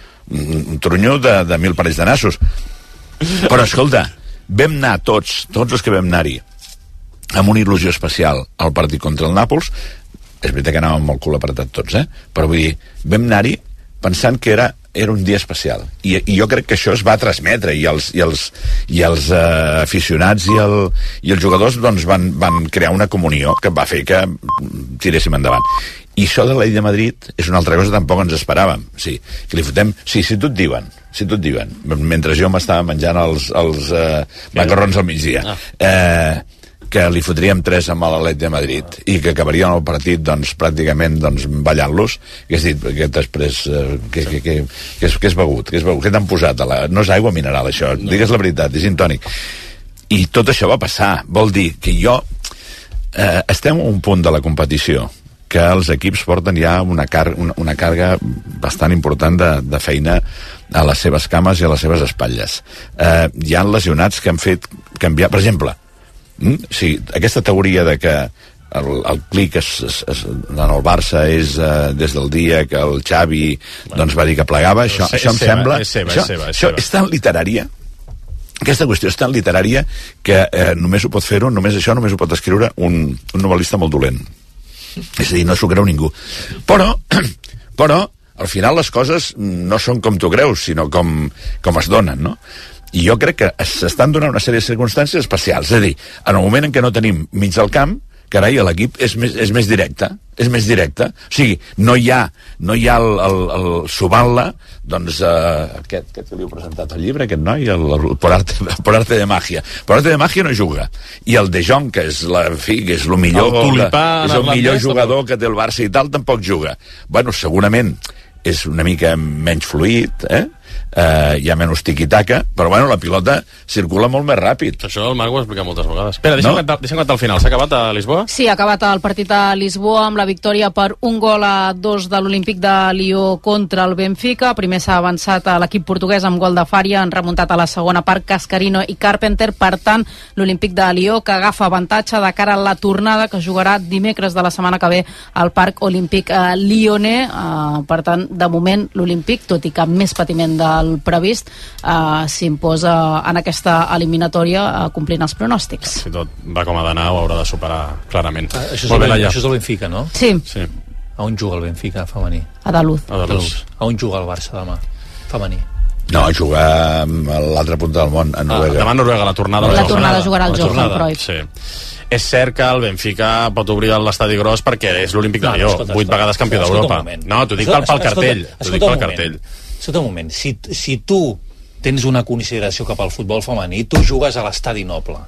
Speaker 12: un trunyo de, de mil parells de nassos. Però, escolta, vam anar tots, tots els que vam anar-hi, amb una il·lusió especial al partit contra el Nàpols. És veritat que anàvem amb el cul apretat tots, eh? Però vull dir, vam anar-hi pensant que era era un dia especial, I, i jo crec que això es va transmetre, i els, i els, i els uh, aficionats i, el, i els jugadors doncs, van, van crear una comunió que va fer que tiréssim endavant. I això de l'Atlètic de Madrid és una altra cosa que tampoc ens esperàvem. Sí, que li fotem... Sí, si tu et diuen, si tu et diuen, mentre jo m'estava menjant els, els uh, macarrons al migdia, ah. eh, que li fotríem tres amb l'Atlètic de Madrid i que acabarien el partit doncs, pràcticament doncs, ballant-los, que has dit que després, eh, que, que, que, que, és, que és begut, que és begut, que t'han posat a la... no és aigua mineral això, no. Digues la veritat, és gin tònic. I tot això va passar, vol dir que jo eh, estem a un punt de la competició que els equips porten ja una, car una, una càrrega bastant important de, de feina a les seves cames i a les seves espatlles. Eh, hi ha lesionats que han fet canviar, per exemple, Mm? Sí, aquesta teoria de que el, el clic es, es, es, en el Barça és uh, des del dia que el Xavi bueno, doncs va dir que plegava, això, això em seva, sembla
Speaker 4: és seva,
Speaker 12: això,
Speaker 4: és seva, és
Speaker 12: això
Speaker 4: seva.
Speaker 12: És tan literària, aquesta qüestió és tan literària que eh, només ho pot fer-ho, només això només ho pot escriure un, un novel·lista molt dolent, és a dir, no s'ho creu ningú, però però al final les coses no són com tu creus, sinó com, com es donen, no? I jo crec que s'estan donant una sèrie de circumstàncies especials, és a dir, en el moment en què no tenim mig del camp, carai, l'equip és, més, és més directe, és més directe, o sigui, no hi ha, no hi ha el, el, el subant-la, doncs, eh, aquest, aquest que li heu presentat al llibre, aquest noi, el, el por, arte, por arte de magia, por arte de magia no juga, i el De Jong, que és, la, en fi, que és el millor, el tulipà, és el millor jugador que té el Barça i tal, tampoc juga. Bueno, segurament és una mica menys fluid, eh? Uh, hi ha menys tiqui-taca, però bueno, la pilota circula molt més ràpid.
Speaker 4: Això el Marc ho ha explicat moltes vegades. Espera, deixa'm, no? cantar, deixa'm cantar al final. S'ha acabat a Lisboa?
Speaker 1: Sí, ha acabat el partit a Lisboa amb la victòria per un gol a dos de l'Olímpic de Lió contra el Benfica. Primer s'ha avançat a l'equip portuguès amb gol de Fària, han remuntat a la segona part Cascarino i Carpenter. Per tant, l'Olímpic de Lió que agafa avantatge de cara a la tornada que jugarà dimecres de la setmana que ve al Parc Olímpic eh, Lyonnais. Eh, per tant, de moment l'Olímpic, tot i que amb més patiment del previst, eh, s'imposa en aquesta eliminatòria eh, complint els pronòstics.
Speaker 4: Si tot va com ha d'anar, ho haurà de superar clarament.
Speaker 13: Ah, això, és el, això és el Benfica, no?
Speaker 1: Sí.
Speaker 4: sí.
Speaker 13: A on juga el Benfica femení?
Speaker 1: A Daluz.
Speaker 4: A Daluz.
Speaker 13: A on juga el Barça demà? Femení.
Speaker 12: No, juga a l'altra punta del món, a Noruega.
Speaker 4: Ah, demà Noruega, la tornada.
Speaker 1: La, la tornada jugarà el Johan Cruyff.
Speaker 4: Sí. És cert que el Benfica pot obrir l'estadi gros perquè és l'Olímpic de Lió, no, vuit vegades campió d'Europa. No, t'ho dic pel, pel cartell. T'ho dic pel cartell.
Speaker 13: Escolta un moment, si, si tu tens una consideració cap al futbol femení, tu jugues a l'estadi Noble.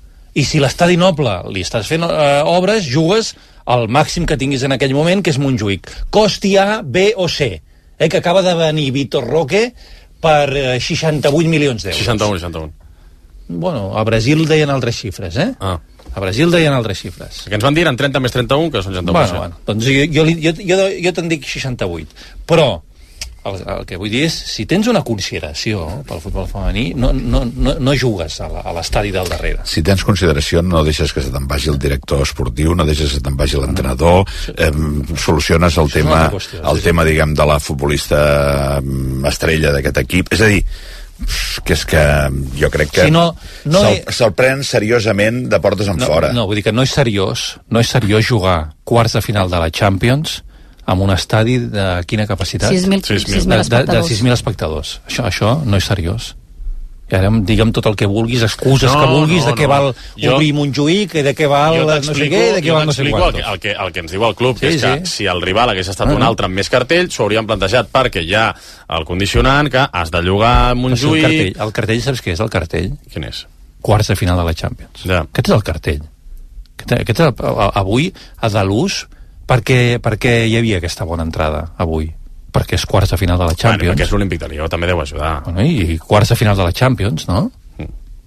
Speaker 13: I si l'estadi Noble li estàs fent eh, obres, jugues al màxim que tinguis en aquell moment, que és Montjuïc. Costi A, B o C, eh, que acaba de venir Vitor Roque per eh, seixanta-vuit milions d'euros.
Speaker 4: seixanta-un, seixanta-un.
Speaker 13: Bueno, a Brasil deien altres xifres, eh?
Speaker 4: Ah.
Speaker 13: A Brasil deien altres xifres.
Speaker 4: Que ens van dir eren trenta més trenta-un, que són seixanta-un.
Speaker 13: Bueno, bueno, doncs jo, jo, jo, jo, jo te'n dic seixanta-vuit. Però el, el que vull dir és, si tens una consideració pel futbol femení, no, no, no, no jugues a l'estadi del darrere.
Speaker 12: Si tens consideració, no deixes que se te'n vagi el director esportiu, no deixes que se te'n vagi l'entrenador, eh, soluciones el tema, qüestió, el tema, diguem, de la futbolista estrella d'aquest equip. És a dir, que és que jo crec que si no, no se'l he... se pren seriosament de portes en
Speaker 13: no,
Speaker 12: fora.
Speaker 13: No, vull dir que no és seriós, no és seriós jugar quarts de final de la Champions amb un estadi de quina capacitat?
Speaker 1: sis mil espectadors.
Speaker 13: De, de sis mil espectadors. Això, això no és seriós. I ara digue'm tot el que vulguis, excuses no, que vulguis, no, de què no. val jo, obrir Montjuïc, de què val no sé què, de què val no sé quantos.
Speaker 4: El que, el que ens diu el club,
Speaker 13: sí,
Speaker 4: que és que
Speaker 13: sí.
Speaker 4: si el rival hagués estat
Speaker 13: ah,
Speaker 4: un altre amb més cartell, s'ho haurien plantejat perquè hi ha el condicionant que has de llogar a Montjuïc...
Speaker 13: El cartell, el cartell, saps què és el cartell?
Speaker 4: Quin és?
Speaker 13: Quarts de final de la Champions.
Speaker 4: Ja.
Speaker 13: Aquest és el cartell. Aquest, aquest és el, avui, a Dalús, perquè, perquè hi havia aquesta bona entrada, avui. Perquè és quarts de final de la Champions.
Speaker 4: Bueno, perquè és l'Olímpic de Lió, també deu ajudar.
Speaker 13: Bueno, i quarts de final de la Champions, no?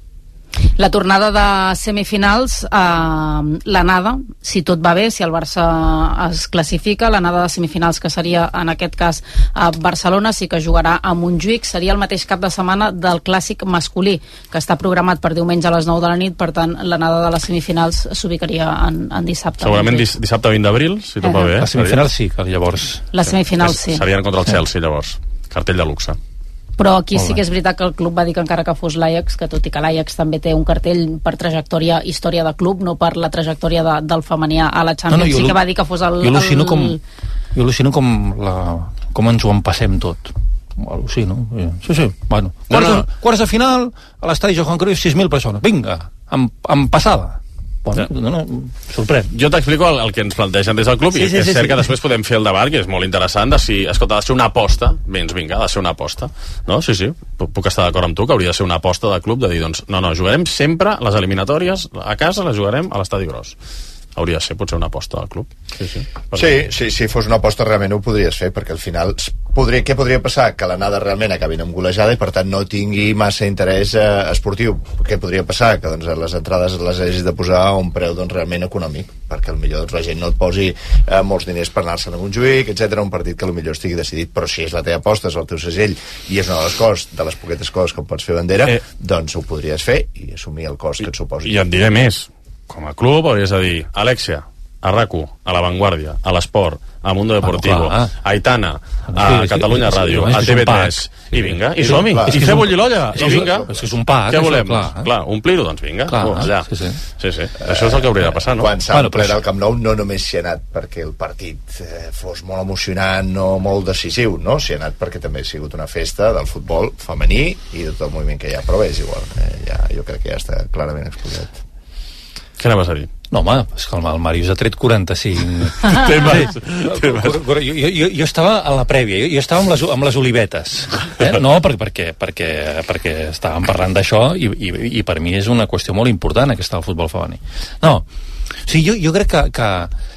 Speaker 1: La tornada de semifinals, eh, l'anada, si tot va bé, si el Barça es classifica, l'anada de semifinals, que seria en aquest cas a Barcelona, sí que jugarà a Montjuïc, seria el mateix cap de setmana del clàssic masculí, que està programat per diumenge a les nou de la nit, per tant l'anada de les semifinals s'ubicaria en, en dissabte.
Speaker 4: Segurament dis, dissabte vint d'abril, si tot va bé.
Speaker 13: La semifinal sí, que llavors...
Speaker 1: La semifinal sí.
Speaker 4: Serien contra el Chelsea, llavors. Cartell de luxe.
Speaker 1: Però aquí sí que és veritat que el club va dir que encara que fos l'Ajax, que tot i que l'Ajax també té un cartell per trajectòria, història de club, no per la trajectòria de, del femení a la Champions, no, no, sí que va dir que fos el...
Speaker 13: Jo al·lucino com, jo al·lucino com, la, com ens ho empassem tot. Al·lucino. Sí, sí, bueno. Quarts, no, no. De, quarts de final, a l'estadi Johan Cruyff, sis mil persones. Vinga, amb, amb passada. Bueno, no, no, sorprèn.
Speaker 4: Jo t'explico el, el que ens plantegen des del club, sí, i sí, és sí, cert sí. que després podem fer el debat, que és molt interessant, de si, escolta, ha de ser una aposta, bé, ens vinga, ha de ser una aposta, no? Sí, sí, puc estar d'acord amb tu, que hauria de ser una aposta del club, de dir, doncs, no, no, jugarem sempre les eliminatòries, a casa les jugarem a l'estadi gros. Hauria de ser potser una aposta del club. Sí, sí.
Speaker 14: Sí, sí, si fos una aposta realment ho podries fer, perquè al final podria, què podria passar? Que l'anada realment acabin amb golejada i per tant no tingui massa interès eh, esportiu. Què podria passar? Que doncs, les entrades les hagis de posar a un preu doncs, realment econòmic, perquè potser doncs, la gent no et posi eh, molts diners per anar-se'n a Montjuïc, etcètera, un partit que potser estigui decidit, però si és la teva aposta, és el teu segell i és una de les coses, de les poquetes coses que pots fer bandera, eh. doncs ho podries fer i assumir el cost que et suposi.
Speaker 4: I et diré més, com a club hauries de dir, Alexia, a RAC u, a La Vanguardia, a l'Esport, a Mundo Deportivo, ah, a Aitana, a sí, Catalunya sí, Ràdio, sí, sí, a T V tres, sí, i vinga, i som-hi, i fem bullir l'olla, i vinga.
Speaker 13: És que és un pack.
Speaker 4: Què volem?
Speaker 13: Clar, eh?
Speaker 4: clar omplir-ho, doncs vinga, clar, oh, allà. Sí, sí. sí, sí. Això és el que hauria de passar, no?
Speaker 14: Quan s'ha bueno, omplert el Camp Nou, no només s'hi ha anat perquè el partit eh, fos molt emocionant o molt decisiu, no? S'hi ha anat perquè també ha sigut una festa del futbol femení i de tot el moviment que hi ha, però bé, és igual, eh, ja, jo crec que ja està clarament exposat.
Speaker 4: Què anaves a dir?
Speaker 13: No, home, és que el Màrius ha tret quaranta-cinc
Speaker 4: temes.
Speaker 13: Jo, jo, jo estava a la prèvia, jo, jo estava amb les, amb les olivetes, eh? No, perquè, perquè, perquè, perquè estàvem parlant d'això i, i, i per mi és una qüestió molt important aquesta del futbol femení. No, o sigui, jo, jo crec que, que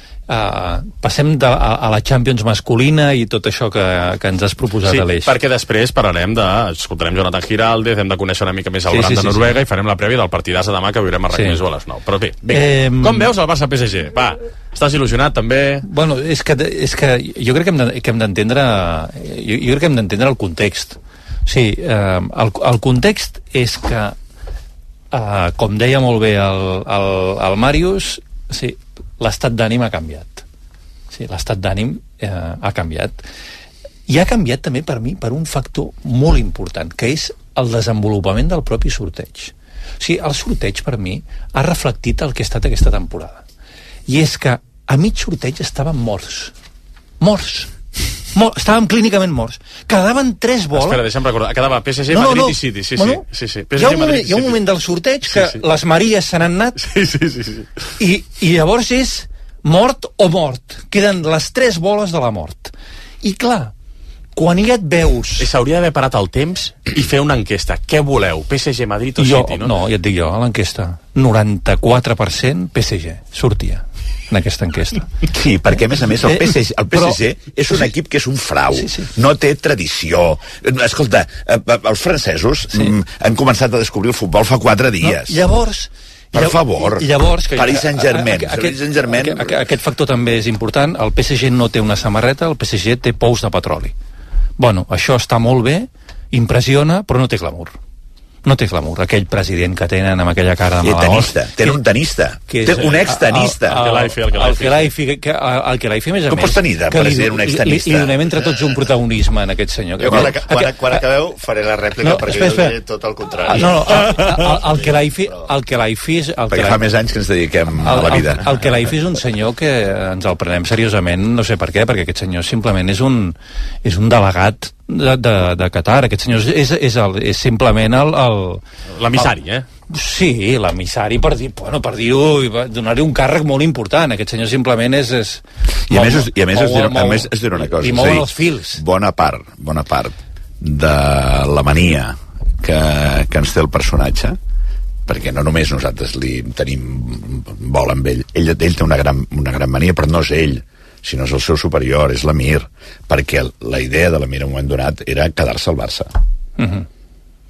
Speaker 13: Uh, passem de, a, a la Champions masculina i tot això que, que ens has proposat,
Speaker 4: sí,
Speaker 13: Aleix.
Speaker 4: Perquè després parlarem de... escoltarem Jonathan Giraldez, hem de conèixer una mica més el sí, Gran sí, de Noruega sí, sí. i farem la prèvia del partidàs de demà que viurem a RAC més sí. a les nou. Però bé, bé eh, com veus el Barça P S G? Va, estàs il·lusionat també? Bueno,
Speaker 13: és que, és que jo crec que hem d'entendre jo, jo crec que hem d'entendre el context. Sí, eh, el, el context és que eh, com deia molt bé el, el, el Màrius, sí, l'estat d'ànim ha canviat. Sí, l'estat d'ànim eh, ha canviat. I ha canviat també per mi per un factor molt important, que és el desenvolupament del propi sorteig. O sigui, el sorteig per mi ha reflectit el que ha estat aquesta temporada. I és que a mig sorteig estàvem morts. Morts. Mor estàvem clínicament morts. Quedaven tres boles...
Speaker 4: Espera, deixa'm recordar. Quedava P S G,
Speaker 13: no,
Speaker 4: Madrid
Speaker 13: no, no.
Speaker 4: i City. Sí,
Speaker 13: bueno,
Speaker 4: sí, sí, sí.
Speaker 13: Hi, ha un moment, hi ha un moment del sorteig que sí, sí. les Maries se n'han anat
Speaker 4: sí, sí, sí, sí.
Speaker 13: I, i llavors és mort o mort. Queden les tres boles de la mort. I clar, quan ja et veus...
Speaker 4: S'hauria d'haver parat el temps i fer una enquesta. Què voleu? P S G, Madrid o
Speaker 13: jo,
Speaker 4: City, no?
Speaker 13: No, ja et dic jo, a l'enquesta. noranta-quatre per cent P S G sortia en aquesta enquesta.
Speaker 12: Sí, perquè a més a més el P S G, el P S G però, és un sí, equip que és un frau, sí, sí. no té tradició. Escolta, els francesos sí. han començat a descobrir el futbol fa quatre dies.
Speaker 13: No, llavors...
Speaker 12: Per favor,
Speaker 13: llavors, que,
Speaker 12: Paris Saint-Germain.
Speaker 13: Aquest, aquest, aquest factor també és important. El P S G no té una samarreta, el P S G té pous de petroli. Bueno, això està molt bé, impressiona, però no té glamour. No té glamour, aquell president que tenen amb aquella cara de mala
Speaker 12: hòstia. Té un tenista, té un ex-tenista.
Speaker 13: El Kelaifi, el Kelaifi, més a més.
Speaker 12: Com pots tenir de president un ex-tenista?
Speaker 13: Li donem entre tots un protagonisme en aquest senyor.
Speaker 14: Jo quan, quan, quan acabeu faré la rèplica perquè jo diré tot el contrari.
Speaker 13: No, no, el Kelaifi... El Kelaifi és...
Speaker 12: Perquè fa més anys que ens dediquem a la vida.
Speaker 13: El Kelaifi és un senyor que ens el prenem seriosament, no sé per què, perquè aquest senyor simplement és un és un delegat de, de, de Qatar. Aquest senyor és, és, el, és simplement el, el
Speaker 4: l'emissari, eh?
Speaker 13: Sí, l'emissari per dir, bueno, per dir-ho, donar-li un càrrec molt important. Aquest senyor simplement és... és
Speaker 12: I a més, és, i a més, és, dir, a més és dir una cosa.
Speaker 13: I mouen els fils.
Speaker 12: Bona part, bona part de la mania que, que ens té el personatge, perquè no només nosaltres li tenim vol amb ell, ell, ell té una gran, una gran mania, però no és ell, sinó és el seu superior, és l'Emir, perquè la idea de l'Emir en un moment donat era quedar-se al Barça.
Speaker 13: Uh-huh.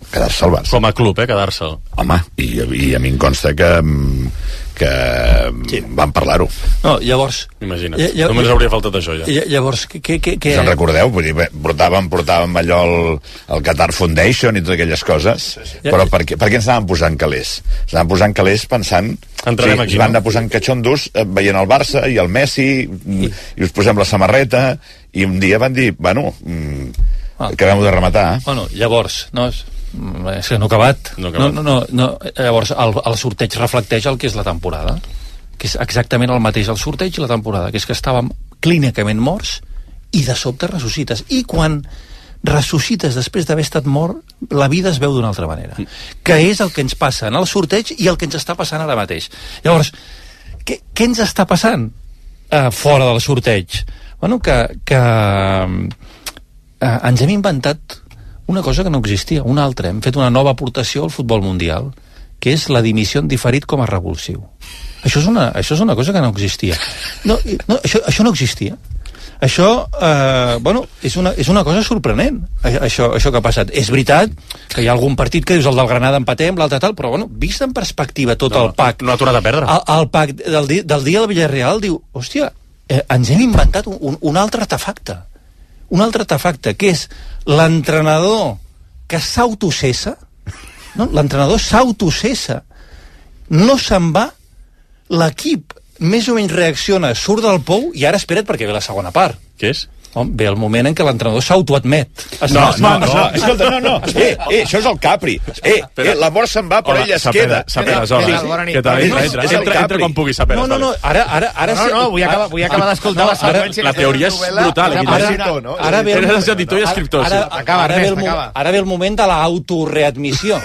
Speaker 12: quedar-se al Barça.
Speaker 4: Com a club, eh, quedar-se'l.
Speaker 12: Home, i, i a mi em consta que, que sí. van parlar-ho.
Speaker 13: No, llavors...
Speaker 4: Imagina't, ja, ja, només ja, hauria faltat això, ja.
Speaker 13: ja llavors, què... què, què...
Speaker 12: Us en recordeu? Vull dir, portàvem, portàvem allò el, el Qatar Foundation i totes aquelles coses, sí, sí. Però per què, per què ens anaven posant calés? Ens anaven posant calés pensant...
Speaker 4: Entrarem
Speaker 12: sí,
Speaker 4: aquí,
Speaker 12: van
Speaker 4: no?
Speaker 12: anar posant catxondos eh, veient el Barça i el Messi i, i us posem la samarreta i un dia van dir, bueno, mm, ah. acabem de rematar. Eh?
Speaker 13: Bueno, llavors, no... És que no ha acabat.
Speaker 4: No, acabat.
Speaker 13: no, no, no, no. Llavors, el, el sorteig reflecteix el que és la temporada, que és exactament el mateix el sorteig i la temporada, que és que estàvem clínicament morts i de sobte ressuscites. I quan ressuscites després d'haver estat mort, la vida es veu d'una altra manera. Mm. Que és el que ens passa en el sorteig i el que ens està passant ara mateix. Llavors, què, què ens està passant uh, fora del sorteig? Bueno, que, que uh, ens hem inventat una cosa que no existia, una altra. Hem fet una nova aportació al futbol mundial, que és la dimissió en diferit com a revulsiu. Això és una, això és una cosa que no existia. No, no, això, això no existia. Això, eh, bueno, és una, és una cosa sorprenent, això, això que ha passat. És veritat que hi ha algun partit que dius el del Granada empatem, l'altre tal, però bueno, vist en perspectiva tot no, el pack...
Speaker 4: No ha tornat a perdre.
Speaker 13: El, el pack del, di, del dia del Villarreal diu, hòstia, eh, ens hem inventat un, un, un altre artefacte. Un altre artefacte, que és l'entrenador que s'autocessa, no? L'entrenador s'autocessa, no se'n va, l'equip més o menys reacciona, surt del pou, i ara espera't perquè ve la segona part.
Speaker 4: Què és?
Speaker 13: Oh, ve el moment en què l'entrenador s'autoadmet.
Speaker 12: No, no, no, no, escolta, no, no. Eh, eh, això és el Capri. Eh, eh la mort se'n va, però ell es queda.
Speaker 4: Saperes, hola. Què tal? Entra quan pugui, Saperes.
Speaker 13: No, no, no, ara... ara, ara
Speaker 15: no, no, vull acabar, vull acabar d'escoltar la seqüència.
Speaker 4: La teoria és brutal.
Speaker 13: Ara ve
Speaker 4: editor i escriptor.
Speaker 13: Ara ve el moment de l'autoreadmissió.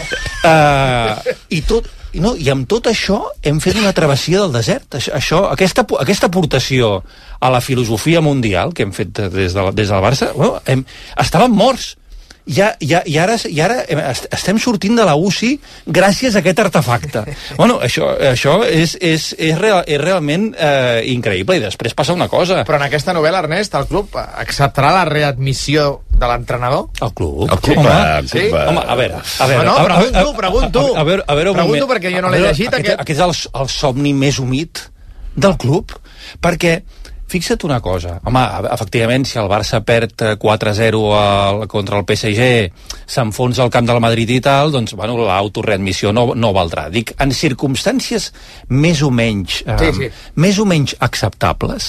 Speaker 13: I tot... No, i amb tot això hem fet una travessia del desert. Això, aquesta, aquesta aportació a la filosofia mundial que hem fet des, de, des del Barça, bueno, hem, estàvem morts. I, i, i, ara, i ara estem sortint de la U C I gràcies a aquest artefacte. Bueno, això, això és, és, és, real, és realment eh, increïble. I després passa una cosa.
Speaker 15: Però en aquesta novel·la, Ernest, el club acceptarà la readmissió de l'entrenador?
Speaker 13: El club?
Speaker 12: El club,
Speaker 13: home,
Speaker 12: el club
Speaker 13: sí? Home, a veure... A veure
Speaker 15: no, no, pregunto, pregunto.
Speaker 13: A, a, a veure, a veure,
Speaker 15: pregunto perquè jo no l'he llegit.
Speaker 13: Aquest, aquest, aquest és el, el somni més humit del club. Perquè... Fixa't una cosa, home, efectivament, si el Barça perd quatre a zero al, contra el P S G, s'enfonsa al camp del Madrid i tal, doncs, bueno, l'autoreadmissió no, no valdrà. Dic, en circumstàncies més o menys, eh, sí, sí. més o menys acceptables,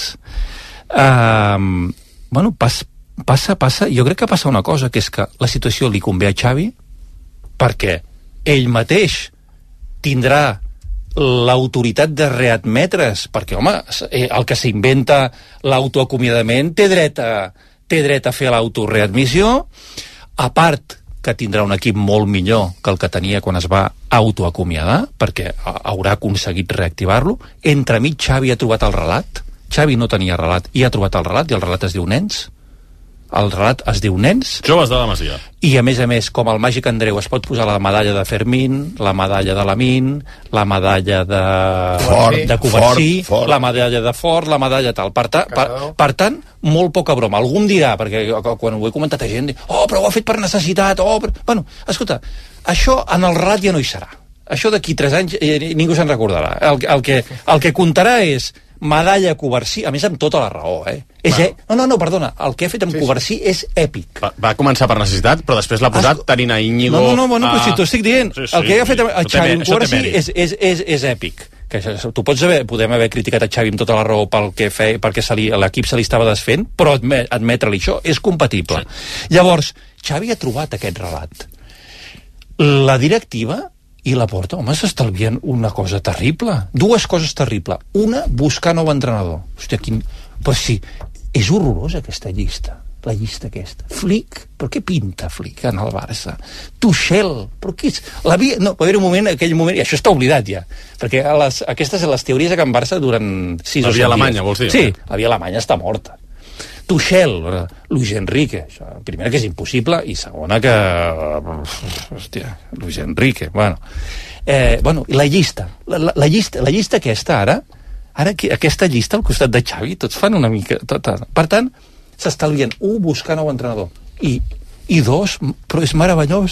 Speaker 13: eh, bueno, pas, passa, passa, jo crec que passa una cosa, que és que la situació li convé a Xavi, perquè ell mateix tindrà l'autoritat de readmetre's, perquè, home, el que s'inventa l'autoacomiadament té dret a, té dret a fer l'autoreadmissió, a part que tindrà un equip molt millor que el que tenia quan es va autoacomiadar, perquè haurà aconseguit reactivar-lo. Entremig Xavi ha trobat el relat, Xavi no tenia relat i ha trobat el relat, i el relat es diu Nens. El relat es diu Nens.
Speaker 4: Joves de la Masia.
Speaker 13: I, a més a més, com el Màgic Andreu, es pot posar la medalla de Fermín, la medalla de Lamin, la medalla de...
Speaker 12: Fort,
Speaker 13: de Covarsí,
Speaker 12: fort, fort.
Speaker 13: la medalla de Fort, la medalla tal. Per, ta, per, per tant, molt poca broma. Algú em dirà, perquè quan ho he comentat a gent, oh, però ho ha fet per necessitat, oh, però... Bueno, escolta, això en el relat ja no hi serà. Això d'aquí tres anys eh, ningú se'n recordarà. El, el, que, el que comptarà és medalla Covarsí, a més amb tota la raó, eh? És, eh? No, no, no, perdona, el que ha fet amb sí, Covarsí sí. és èpic.
Speaker 4: Va, va començar per necessitat, però després l'ha posat es... tenint a Íñigo...
Speaker 13: No, no, no, bueno, però si t'ho estic dient,
Speaker 4: sí, sí,
Speaker 13: el que ha fet amb Xavi amb Covarsí és, és, és, és èpic. Que això, tu pots haver, podem haver criticat a Xavi amb tota la raó pel que feia, perquè l'equip se li estava desfent, però admet, admetre-li això és compatible. Sí. Llavors, Xavi ha trobat aquest relat. La directiva i la Porta, home, s'estalvien una cosa terrible. Dues coses terribles. Una, buscar nou entrenador. Hòstia, quin... Però sí, és horrorosa aquesta llista. La llista aquesta. Flick, però què pinta Flick en el Barça? Tuchel, però què és? La via... No, va haver un moment, aquell moment, i això està oblidat ja, perquè les, aquestes són les teories de Can Barça durant sis o set dies.
Speaker 4: La via alemanya, vols dir?
Speaker 13: Sí, la via alemanya està morta. Tuchel, Luis Enrique, això, primera que és impossible, i segona que... Hòstia, Luis Enrique, bueno. Eh, bueno, la llista, la, la, la llista, la llista aquesta ara, ara aquesta llista al costat de Xavi, tots fan una mica... Tot, per tant, s'estalvien, un, buscar nou entrenador, i, i dos, però és meravellós,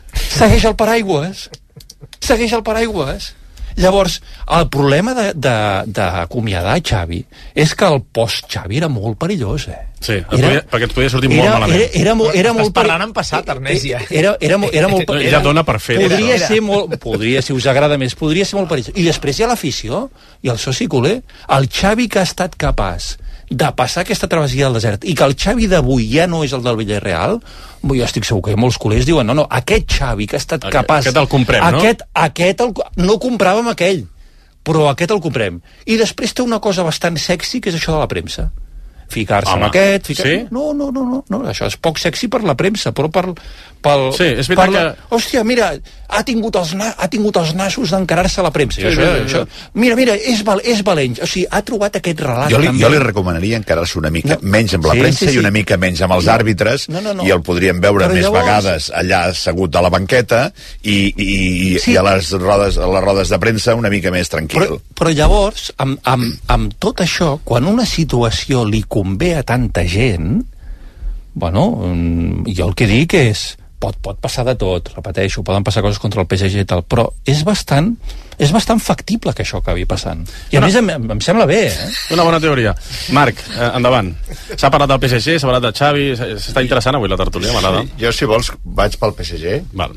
Speaker 13: segueix el paraigües. Segueix el paraigües. Llavors, el problema d'acomiadar Xavi és que el post-Xavi era molt perillós, eh?
Speaker 4: Sí, et podia, perquè et podia sortir molt
Speaker 13: era,
Speaker 4: malament.
Speaker 13: Era, era, era, era molt
Speaker 15: Estàs parlant en passat, Ernest, ja.
Speaker 13: Era, era, era, era molt...
Speaker 4: Era, ja dona per fet.
Speaker 13: Podria
Speaker 4: Era.
Speaker 13: ser molt... Podria, si us agrada més, podria ser molt perillós. I després hi ha l'afició i el soci culer. El Xavi que ha estat capaç de passar aquesta travessia del desert i que el Xavi d'avui ja no és el del Villarreal, jo estic segur que molts culers diuen no, no, aquest Xavi que ha estat
Speaker 4: Aquest,
Speaker 13: capaç...
Speaker 4: aquest el comprem, no?
Speaker 13: Aquest, aquest el, no compràvem aquell, però aquest el comprem. I després té una cosa bastant sexy, que és això de la premsa. Ficar-se amb aquest... Ficar...
Speaker 4: Sí?
Speaker 13: No, no, no, no, no, això és poc sexy per la premsa, però per... Pel,
Speaker 4: sí, és veritat
Speaker 13: per la...
Speaker 4: que...
Speaker 13: Hòstia, mira, ha tingut els, na... ha tingut els nassos d'encarar-se a la premsa.
Speaker 12: Sí,
Speaker 13: això,
Speaker 12: sí, sí,
Speaker 13: això... Mira, mira, és, val... és valent. O sigui, ha trobat aquest relat.
Speaker 12: Jo li,
Speaker 13: també.
Speaker 12: jo li recomanaria encarar-se una mica no. menys amb la
Speaker 13: Sí,
Speaker 12: premsa
Speaker 13: sí, sí.
Speaker 12: i una mica menys amb els àrbitres,
Speaker 13: no, no, no.
Speaker 12: i el podríem veure
Speaker 13: Però
Speaker 12: més
Speaker 13: llavors-
Speaker 12: vegades allà assegut a la banqueta i, i,
Speaker 13: Sí.
Speaker 12: i a les rodes, a les rodes de premsa una mica més tranquil.
Speaker 13: Però, però llavors, amb, amb, amb tot això, quan una situació li convé a tanta gent, bueno, mm, jo el que dic és pot, pot passar de tot, repeteixo, poden passar coses contra el P S G i tal, però és bastant és bastant factible que això acabi passant. I a
Speaker 4: Una-
Speaker 13: més em, em sembla bé, eh?
Speaker 4: Una bona teoria. Marc, eh, endavant. S'ha parlat del P S G, s'ha parlat de Xavi, s'està interessant avui la tertúlia, m'agrada.
Speaker 14: Sí, jo, si vols, vaig pel P S G.
Speaker 4: Val.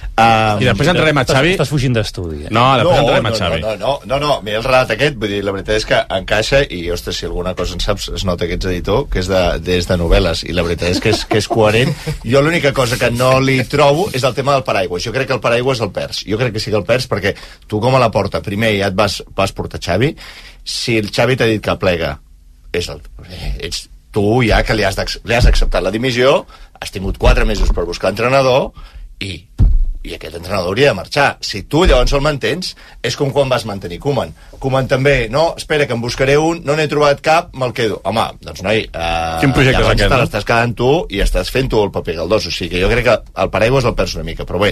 Speaker 14: Um,
Speaker 4: I després entrarem a Xavi.
Speaker 13: Estàs fugint d'estudi. Eh?
Speaker 4: No, després
Speaker 14: no,
Speaker 4: entrarem a
Speaker 14: no,
Speaker 4: Xavi.
Speaker 14: No, no, no, no, mira el relat aquest, vull dir, la veritat és que encaixa i, ostres, si alguna cosa en saps, es nota que ets editor, que és de, des de novel·les, i la veritat és que és, que és coherent. Jo l'única cosa que no li trobo és el tema del paraigües. Jo crec que el paraigües el perds. Jo crec que sí que el perds perquè tu com a la porta, primer ja et vas, vas portar Xavi, si el Xavi t'ha dit que plega, és el, ets tu ja que li has, li has acceptat la dimissió, has tingut quatre mesos per buscar entrenador i i aquest entrenador hauria de marxar. Si tu llavors el mantens, és com quan vas mantenir Koeman. Koeman també, no, espera, que en buscaré un, no n'he trobat cap, me'l quedo. Home, doncs noi, eh,
Speaker 4: Quin projecte és aquest,
Speaker 14: te
Speaker 4: no?
Speaker 14: l'estàs quedant tu i estàs fent tu el paper galdós. O sigui que jo crec que el paraigües el perds una mica, però bé,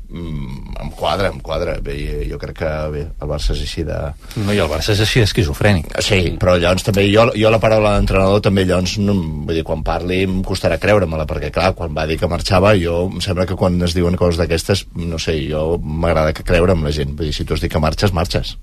Speaker 14: mm, em quadra, em quadra. Bé, jo crec que bé, el Barça és així de...
Speaker 13: No, i el Barça és així esquizofrènic.
Speaker 14: Sí, però llavors també jo, jo la paraula d'entrenador també llavors, no, vull dir, quan parli em costarà creure-me-la, perquè clar, quan va dir que marxava, jo em sembla que quan es diuen coses d'aquestes, no sé, jo m'agrada que creure amb la gent, vull dir, si tu has dit que marxes, marxes.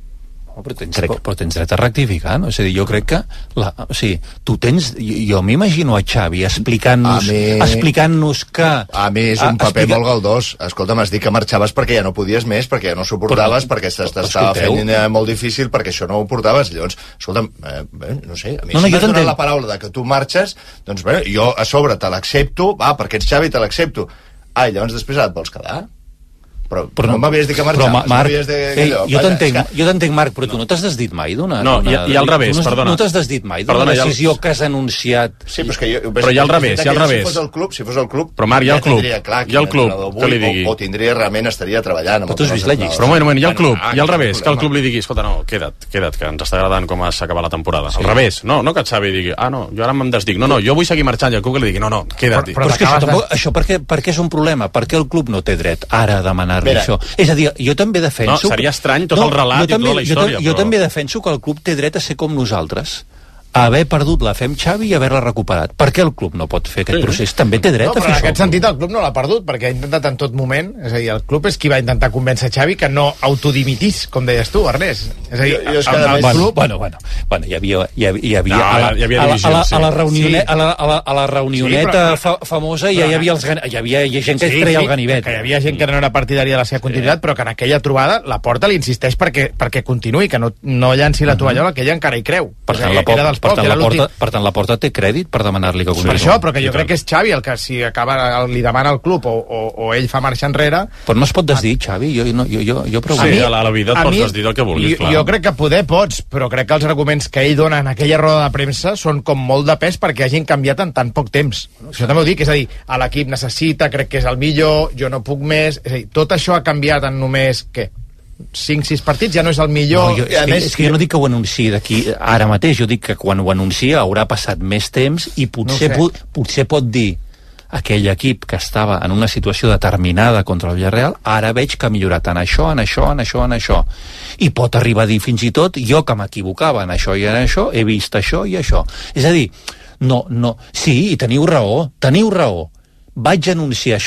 Speaker 13: Oh, però, tens, però, però tens dret a rectificar, no? És a dir, jo crec que la, o sigui, tu tens, jo, jo m'imagino a Xavi explicant-nos
Speaker 14: A mi-
Speaker 13: explicant-nos que
Speaker 14: A mi és un
Speaker 13: a-
Speaker 14: paper
Speaker 13: explica-
Speaker 14: molt galdós. Escolta, m'has dit que marxaves perquè ja no podies més, perquè ja no suportaves,
Speaker 13: Però-
Speaker 14: perquè s'estava
Speaker 13: escolteu.
Speaker 14: fent eh, molt difícil, perquè això no ho portaves. Llavors, escolta'm, eh, bé, no sé, a mi
Speaker 13: No, no,
Speaker 14: si
Speaker 13: jo
Speaker 14: m'has donat
Speaker 13: t'entenc.
Speaker 14: la paraula de que tu marxes, doncs bé, jo a sobre te l'accepto, va, perquè ets Xavi, te l'accepto. Ah, i llavors després ara et vols quedar? Però, però no m'havies dit que
Speaker 13: Però,
Speaker 14: marxaves,
Speaker 13: Ma- Marc,
Speaker 14: m'havies de...
Speaker 13: ei,
Speaker 14: allò,
Speaker 13: jo
Speaker 14: vaja,
Speaker 13: t'entenc,
Speaker 14: és que-
Speaker 13: jo t'entenc, Marc, però tu no t'has desdit mai d'una...
Speaker 4: No, i- i al revés,
Speaker 13: tu no,
Speaker 4: perdona.
Speaker 13: No t'has desdit mai d'una
Speaker 4: Perdona, i al-
Speaker 13: decisió que has anunciat...
Speaker 14: Sí, però és que jo...
Speaker 4: Però hi ha al revés, hi ha al revés.
Speaker 14: Si fos el club, si fos el club...
Speaker 4: Però, Marc, hi ha el
Speaker 14: ja
Speaker 4: club,
Speaker 14: tindria clar
Speaker 4: hi ha el
Speaker 14: quin
Speaker 4: club,
Speaker 14: entrenador
Speaker 4: que li
Speaker 14: vull,
Speaker 4: digui.
Speaker 14: O, o tindria, realment estaria treballant... amb
Speaker 13: Però tu has
Speaker 14: els
Speaker 13: vist la
Speaker 14: entrenadors.
Speaker 13: llista.
Speaker 4: Però un moment, un moment, hi ha el club,
Speaker 14: Bueno,
Speaker 4: i al
Speaker 14: ah,
Speaker 4: revés,
Speaker 14: cap
Speaker 4: que el club
Speaker 14: problema.
Speaker 4: li digui, escolta, no, queda't, queda't, que ens està agradant com s'acaba la temporada. Al revés, no, no que el Xavi digui, ah, no, jo ara me'n desdic, no, no, jo vull seguir marxant, i el club que li digui, no, no, queda't.
Speaker 13: Però, però és que això, tampoc, això per, què, per què és un problema? Per què el club no té dret ara a demanar-li
Speaker 14: Mira.
Speaker 13: això? És a dir, jo també defenso...
Speaker 4: No, seria estrany tot el relat
Speaker 13: jo
Speaker 4: i tota
Speaker 13: també,
Speaker 4: la història,
Speaker 13: Jo, jo
Speaker 4: però-
Speaker 13: també defenso que el club té dret a ser com nosaltres, a haver perdut la fe amb Xavi i haver-la recuperat. Per què el club no pot fer aquest
Speaker 15: Sí.
Speaker 13: procés? També té dret
Speaker 15: No,
Speaker 13: a
Speaker 15: però
Speaker 13: fer
Speaker 15: en
Speaker 13: això.
Speaker 15: aquest sentit el club no l'ha perdut, perquè ha intentat en tot moment, és a dir, el club és qui va intentar convèncer Xavi que no autodimitís, com deies tu, Ernest. És a dir,
Speaker 14: Jo- jo és que
Speaker 15: el,
Speaker 14: a
Speaker 15: el
Speaker 14: més-
Speaker 15: club...
Speaker 13: Bueno, bueno, bueno, hi havia, hi havia, hi havia,
Speaker 4: No,
Speaker 13: a, la,
Speaker 4: hi havia
Speaker 13: a, la, a, la,
Speaker 4: divisions,
Speaker 13: a, la
Speaker 4: sí.
Speaker 13: reunione,
Speaker 15: Sí.
Speaker 13: a, la, a, la, a la reunioneta
Speaker 15: Sí, però-
Speaker 13: fa, famosa ja hi havia, els, gan- hi havia gent que
Speaker 15: Sí,
Speaker 13: treia
Speaker 15: sí,
Speaker 13: el ganivet.
Speaker 15: que hi havia gent que no era partidària de la seva continuïtat, però que en aquella trobada la Porta li insisteix perquè, perquè continuï, que no, no llanci la tovallola, que ella encara hi creu.
Speaker 13: Per
Speaker 15: És a
Speaker 13: tant,
Speaker 15: dir,
Speaker 13: la,
Speaker 15: era
Speaker 13: porta,
Speaker 15: dels
Speaker 13: per,
Speaker 15: pocs,
Speaker 13: tant,
Speaker 15: era
Speaker 13: la porta,
Speaker 15: l'últim.
Speaker 13: per tant, la porta té crèdit per demanar-li que
Speaker 15: Per
Speaker 13: continuï.
Speaker 15: això, però que jo crec que és Xavi el que si acaba, li demana al club o, o, o ell fa marxa enrere...
Speaker 13: Però no es pot desdir, Xavi, jo, no, jo, jo, jo pregunto.
Speaker 4: Sí, a la, a la vida et
Speaker 15: a
Speaker 4: pots
Speaker 15: mi-
Speaker 4: desdir el que vulguis,
Speaker 15: jo,
Speaker 4: clar.
Speaker 15: jo crec que poder pots, però crec que els arguments que ell dona en aquella roda de premsa són com molt de pes perquè hagin canviat en tan poc temps. Això també ho dic, és a dir, a l'equip necessita, crec que és el millor, jo no puc més... És a dir, tot això ha canviat en només, què? cinc sis partits, ja no és el millor...
Speaker 13: No, jo,
Speaker 15: I
Speaker 13: és,
Speaker 15: a
Speaker 13: que,
Speaker 15: més,
Speaker 13: és que jo no dic que ho anunciï d'aquí ara mateix, jo dic que quan ho anuncia haurà passat més temps i potser,
Speaker 15: No ho
Speaker 13: no pot, potser pot dir aquell equip que estava en una situació determinada contra el Villarreal, ara veig que ha millorat en això, en això, en això, en això. I pot arribar a dir fins i tot, jo que m'equivocava en això i en això, he vist això i això. És a dir, no, no, sí, i teniu raó, teniu raó. Vaig anunciar això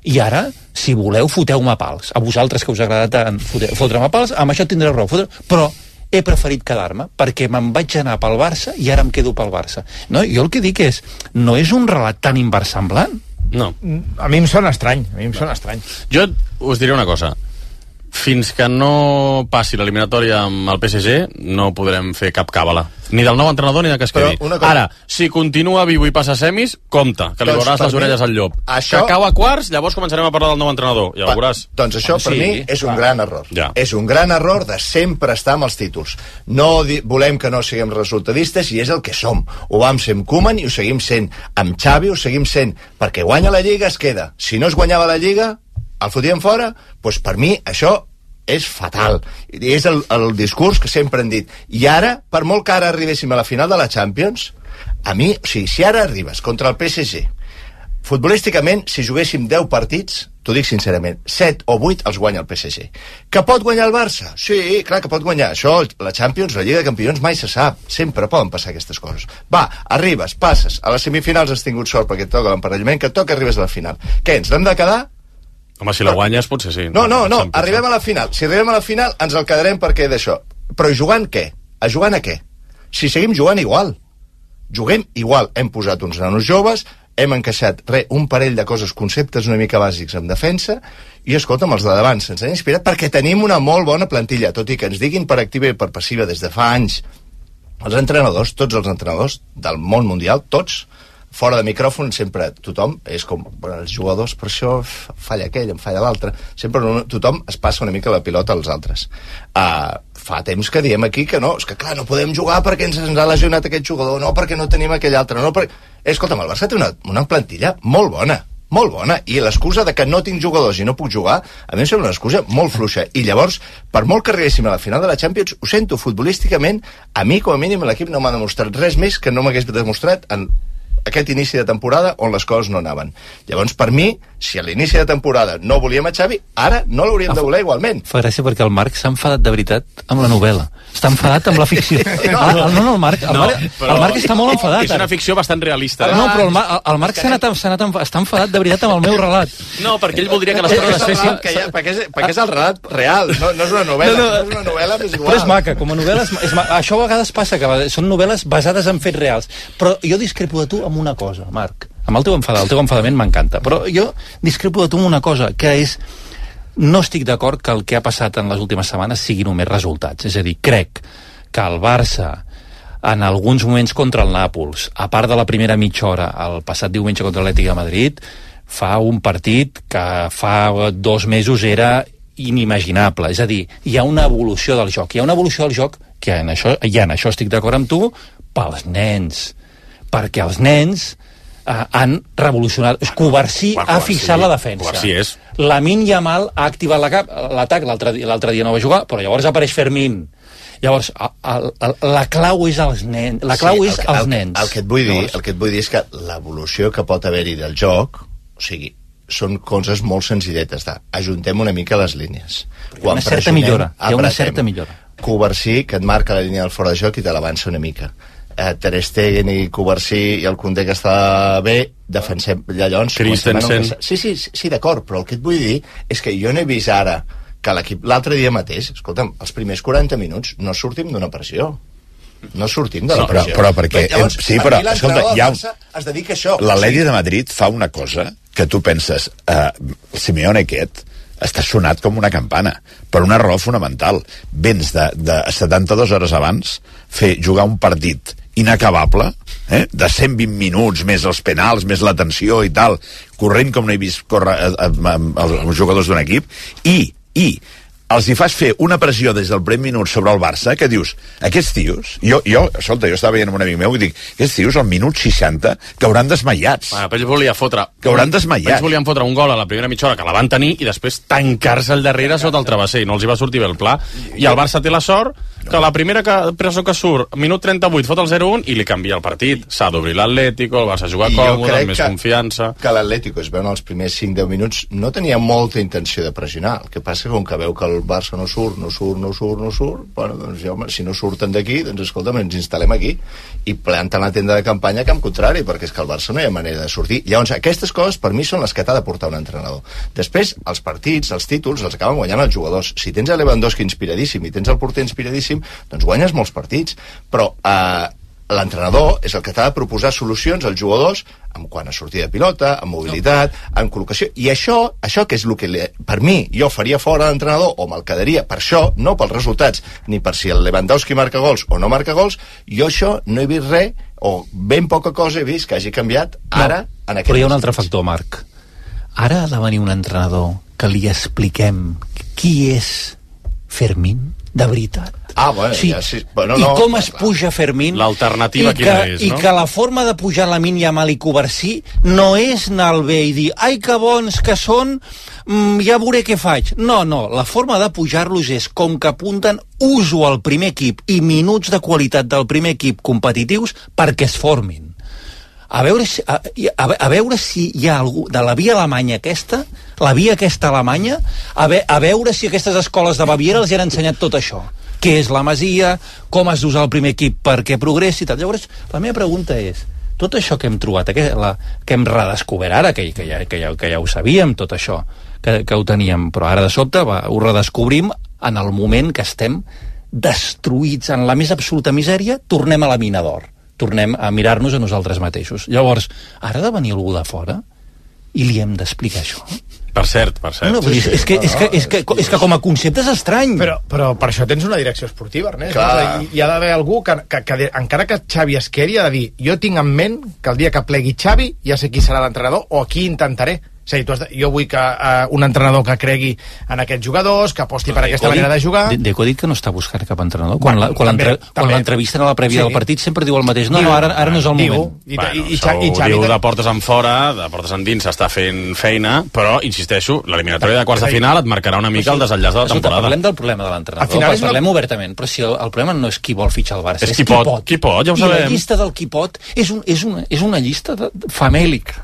Speaker 13: I ara, si voleu, foteu-me a pals. A vosaltres que us agrada tant fotre-me a pals, amb això tindreu raó. Fotre... Però he preferit quedar-me perquè me'n vaig anar pel Barça i ara em quedo pel Barça. No, jo el que dic és, no és un relat tan inversemblant.
Speaker 4: No.
Speaker 15: A mi em sona estrany, a mi em sona estrany.
Speaker 4: Jo us diré una cosa. Fins que no passi l'eliminatòria amb el P S G, no podrem fer cap càbala. Ni del nou entrenador ni de que es quedi. Cosa... Ara, si continua viu i passa semis, compte, que li
Speaker 14: doncs,
Speaker 4: veuràs les orelles al llop.
Speaker 14: Això...
Speaker 4: Que cau a quarts, llavors començarem a parlar del nou entrenador. Ja ho veuràs.
Speaker 14: Doncs això, per sí, mi, és un clar. gran error.
Speaker 4: Ja.
Speaker 14: És un gran error de sempre estar amb els títols. No di... volem que no siguem resultadistes i és el que som. Ho vam ser amb Koeman i ho seguim sent. Amb Xavi ho seguim sent. Perquè guanya la Lliga, es queda. Si no es guanyava la Lliga, el fotíem fora, doncs per mi això és fatal. I és el, el discurs que sempre hem dit. I ara, per molt que ara arribéssim a la final de la Champions, a mi, o sigui, si ara arribes contra el P S G, futbolísticament, si juguéssim deu partits, t'ho dic sincerament, set o vuit els guanya el P S G. Que pot guanyar el Barça? Sí, clar que pot guanyar. Això, la Champions, la Lliga de Campions, mai se sap. Sempre poden passar aquestes coses. Va, arribes, passes. A les semifinals has tingut sort perquè et toca l'emparellament, que et toca arribes a la final. Què, ens l'hem de quedar?
Speaker 4: Home, si la guanyes potser sí.
Speaker 14: No, no, no, arribem a la final. Si arribem a la final ens el quedarem perquè d'això. Però jugant què? A jugant a què? Si seguim jugant igual. Juguem igual. Hem posat uns nanos joves, hem encaixat re, un parell de coses, conceptes una mica bàsics en defensa, i escolta'm, els de davant se'ns han inspirat perquè tenim una molt bona plantilla, tot i que ens diguin per activa i per passiva des de fa anys. Els entrenadors, tots els entrenadors del món mundial, tots, fora de micròfon sempre tothom és com, bueno, els jugadors per això falla aquell, em falla l'altre, sempre no, tothom es passa una mica la pilota als altres. Uh, fa temps que diem aquí que no, és que clar, no podem jugar perquè ens, ens ha lesionat aquest jugador, no perquè no tenim aquell altre, no perquè... Eh, escolta'm, el Barça té una, una plantilla molt bona, molt bona, i l'excusa de que no tinc jugadors i no puc jugar, a mi em sembla una excusa molt fluixa, i llavors, per molt que arribéssim a la final de la Champions, ho sento, futbolísticament, a mi com a mínim l'equip no m'ha demostrat res més que no m'hagués demostrat en aquest inici de temporada on les coses no anaven. Llavors, per mi, si a l'inici de temporada no volíem a Xavi, ara no l'hauríem de voler igualment.
Speaker 13: Fa gràcia perquè el Marc s'ha enfadat de veritat amb la novel·la. Està enfadat amb la ficció. No, no, no, el Marc, el, no, Marc, el Marc està molt enfadat.
Speaker 4: És una ficció bastant realista.
Speaker 13: Eh? No, però el, Mar, el Marc s'ha anat, anat, està enfadat de veritat amb el meu relat.
Speaker 4: No, perquè ell voldria que les coses es fessin...
Speaker 14: Que ja, perquè, és, perquè és el relat real, no, no és una novel·la. No, no, no és una novel·la, és igual.
Speaker 13: Però és maca, com a novel·la és, és maca. Això a vegades passa, que són novel·les basades en fets reals. Però jo discrepo de tu amb una cosa, Marc. Amb el teu enfadament, el teu enfadament m'encanta. Però jo discrepo de tu amb una cosa, que és... No estic d'acord que el que ha passat en les últimes setmanes sigui només resultats. És a dir, crec que el Barça, en alguns moments contra el Nàpols, a part de la primera mitja hora, el passat diumenge contra l'Atlètic de Madrid, fa un partit que fa dos mesos era inimaginable. És a dir, hi ha una evolució del joc. Hi ha una evolució del joc que en això, i en això estic d'acord amb tu, pels nens. Perquè els nens uh, han revolucionat. Covarsí ha fixat la defensa.
Speaker 4: Covarsí és.
Speaker 13: Lamine Yamal ha activat l'atac, l'altre dia no va jugar, però llavors apareix Fermín. Llavors, el, el, la clau és els nens. La clau sí, és
Speaker 14: el,
Speaker 13: els
Speaker 14: el,
Speaker 13: nens.
Speaker 14: El que, et vull dir, el que et vull dir és que l'evolució que pot haver-hi del joc, o sigui, són coses molt senzilletes d'ajuntem una mica les línies.
Speaker 13: Hi ha una certa millora. Hi ha una certa millora.
Speaker 14: Covarsí, que et marca la línia del fora de joc i te l'avança una mica. Eh, Ter Stegen i Covarsí i el Koundé que està bé, defensem llavors...
Speaker 4: Christensen.
Speaker 14: Sí, sí, sí, d'acord, però el que et vull dir és que jo no he vist ara que l'equip, l'altre dia mateix, escolta'm, els primers quaranta minuts no sortim d'una pressió. No sortim de la
Speaker 12: no, però,
Speaker 14: pressió.
Speaker 12: Però perquè...
Speaker 14: Llavors,
Speaker 12: sí, però, escolta, hi ha...
Speaker 14: es dedica a això.
Speaker 12: L'Atlètic de Madrid fa una cosa que tu penses, eh, el Simeone aquest està sonat com una campana, per una raó fonamental. Vens de, de setanta-dues hores abans fer jugar un partit inacabable, eh, de cent vint minuts, més els penals, més la tensió i tal, corrent com no he vist córrer eh, eh, els jugadors d'un equip, i, i els hi fas fer una pressió des del primer minut sobre el Barça, que dius, aquests tios, jo, jo escolta, jo estava veient amb un amic meu i dic, aquests tios al minut seixanta cauran desmaiats.
Speaker 4: Ah, però ells volia fotre...
Speaker 12: Cauran desmaiats.
Speaker 4: Ells volien fotre un gol a la primera mitja hora, que la van tenir, i després tancar-se al darrere sota el travesser, i no els hi va sortir bé el pla. I el Barça té la sort que la primera que, presó que surt, minut trenta-vuit, fot el zero un i li canvia el partit. S'ha d'obrir l'Atlético, el Barça jugar còmode, amb més
Speaker 14: que,
Speaker 4: confiança.
Speaker 14: Que l'Atlético es veu en els primers cinc deu minuts no tenia molta intenció de pressionar. El que passa que com que veu que el Barça no surt, no surt, no surt, no surt, bueno, doncs ja, home, si no surten d'aquí, doncs escolta'm, ens instal·lem aquí i planten la tenda de campanya camp contrari, perquè és que el Barça no hi ha manera de sortir. Llavors, aquestes coses per mi són les que t'ha de portar un entrenador. Després, els partits, els títols, els acaben guanyant els jugadors. Si tens a Lewandowski inspiradíssim i tens el porter inspiradíssim, doncs guanyes molts partits, però eh, l'entrenador és el que t'ha de proposar solucions als jugadors en quant a sortida de pilota, en mobilitat, en col·locació, i això, això que és el que li, per mi jo faria fora l'entrenador o me'l quedaria per això, no pels resultats ni per si el Lewandowski marca gols o no marca gols, jo això no he vist res o ben poca cosa he vist que hagi canviat ara no, en aquest
Speaker 13: però hi ha un altre factor, Marc. Ara ha de venir un entrenador que li expliquem qui és Fermín de veritat.
Speaker 14: Ah, bueno,
Speaker 13: sí.
Speaker 14: ja sí. Bueno,
Speaker 13: I
Speaker 14: no,
Speaker 13: com es puja Fermín.
Speaker 4: L'alternativa
Speaker 13: que,
Speaker 4: quina és, no?
Speaker 13: I que la forma de pujar Lamine Yamal i Covarsí no és anar al bé i dir ai, que bons que són, mm, ja veuré què faig. No, no, la forma de pujar-los és com que apunten uso al primer equip i minuts de qualitat del primer equip competitius perquè es formin. A veure, si, a, a, a veure si hi ha algú de la via alemanya aquesta, la via aquesta alemanya, a, ve, a veure si aquestes escoles de Baviera els hi han ensenyat tot això. Què és la Masia, com has d'usar el primer equip perquè progressi i tal. Llavors, la meva pregunta és, tot això que hem trobat, que, la, que hem redescobert ara, que, que, ja, que, ja, que ja ho sabíem, tot això, que, que ho teníem, però ara de sobte va, ho redescobrim en el moment que estem destruïts en la més absoluta misèria, tornem a la mina d'or. Tornem a mirar-nos a nosaltres mateixos. Llavors, ara ha de venir algú de fora i li hem d'explicar això.
Speaker 4: Per cert, per cert.
Speaker 13: No, no, és, és, que, és, que, és, que, és que com a concepte és estrany.
Speaker 15: Però, però per això tens una direcció esportiva, Ernest.
Speaker 14: Clar.
Speaker 15: Hi, hi ha d'haver algú que, que, que, encara que Xavi es quedi, ha de dir, jo tinc en ment que el dia que plegui Xavi ja sé qui serà l'entrenador o a qui intentaré. És a dir, tu has de, jo vull que uh, un entrenador que cregui en aquests jugadors, que aposti per aquesta manera de jugar...
Speaker 13: Deco ha dit que no està buscant cap entrenador. Quan l'entrevisten a la prèvia sí. del partit sempre diu el mateix. No, no, ara, ara no és el
Speaker 15: diu,
Speaker 13: moment.
Speaker 15: I,
Speaker 4: bueno,
Speaker 15: i, i,
Speaker 4: i,
Speaker 15: i Xavi...
Speaker 4: diu de portes en fora, de portes en dins, s'està fent feina, però, insisteixo, l'eliminatòria de quarts de final et marcarà una mica el desenllaç de la temporada.
Speaker 13: Parlem del problema de l'entrenador, parlem una... obertament, però si el, el problema no és qui vol fitxar el Barça,
Speaker 4: és, és qui, pot, qui pot, ja ho sabem.
Speaker 13: I la llista del qui pot és, un, és, una, és una llista de, famèlica.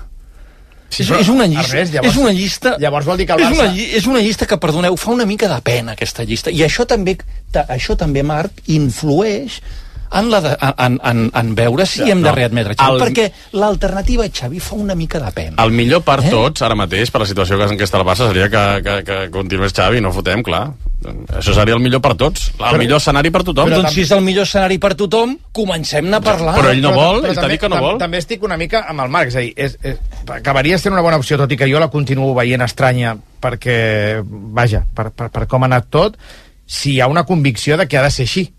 Speaker 15: Sí,
Speaker 13: és, és, una llista,
Speaker 15: Ernest, llavors,
Speaker 13: és una llista
Speaker 15: llavors vol dir que el
Speaker 13: Barça...
Speaker 15: és,
Speaker 13: una, és una llista que, perdoneu, fa una mica de pena aquesta llista, i això també, això també Marc, influeix en, la de, en, en, en veure si ja, hem de readmetre Xavi, el... perquè l'alternativa a Xavi fa una mica de pena.
Speaker 4: El millor per
Speaker 13: eh?
Speaker 4: tots, ara mateix, per la situació en què està el Barça, seria que, que, que continués Xavi, no fotem, clar. Això seria el millor per tots, el però, millor escenari per tothom.
Speaker 13: Però doncs si és el millor escenari per tothom, comencem a parlar.
Speaker 4: Però ell no
Speaker 15: però,
Speaker 4: vol,
Speaker 15: però,
Speaker 4: ell t'ha dit que no
Speaker 15: tam,
Speaker 4: vol.
Speaker 15: També estic una mica amb el Marc, és a dir, és, és, acabaria sent una bona opció, tot i que jo la continuo veient estranya perquè, vaja, per, per, per com ha anat tot, si hi ha una convicció de que ha de ser així.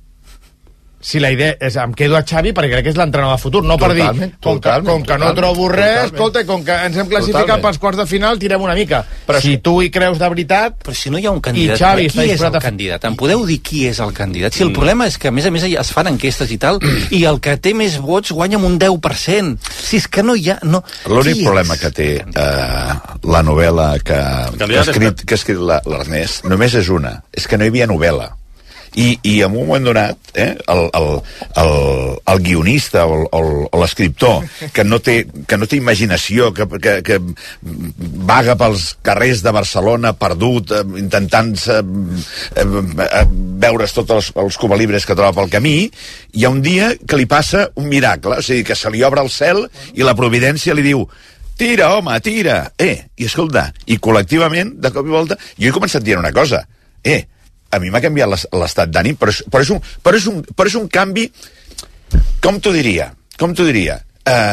Speaker 15: Si la idea és em quedo a Xavi perquè crec que és l'entrenador de futur, no
Speaker 14: totalment,
Speaker 15: per dir com que, com que no trobo res, escolta, com que ens hem classificat totalment. Pels quarts de final, tirem una mica. Però si tu hi creus de veritat...
Speaker 13: Però si no hi ha un candidat,
Speaker 15: i Xavi
Speaker 13: qui és el
Speaker 15: a...
Speaker 13: candidat? Em podeu dir qui és el candidat? Si el mm. problema és que a més a més es fan enquestes i tal, i el que té més vots guanya amb un deu per cent. Si és que no hi ha... No...
Speaker 12: L'únic problema que té eh, la novel·la que, que ha escrit, que ha escrit l'Ernest només és una, és que no hi havia novel·la. I, i en un moment donat eh, el, el, el, el guionista o, el, o l'escriptor que, no té, que no té imaginació, que, que, que vaga pels carrers de Barcelona perdut, eh, intentant eh, eh, veure's tots els, els cubalibres que troba pel camí, hi ha un dia que li passa un miracle, o sigui, que se li obre el cel i la providència li diu tira, home, tira, eh, i escolta, i col·lectivament, de cop i volta, jo he començat dient una cosa, eh, a mi m'ha canviat l'estat d'ànim, però, però, és un, però, és un, però és un canvi, com t'ho diria? Com t'ho diria? Uh,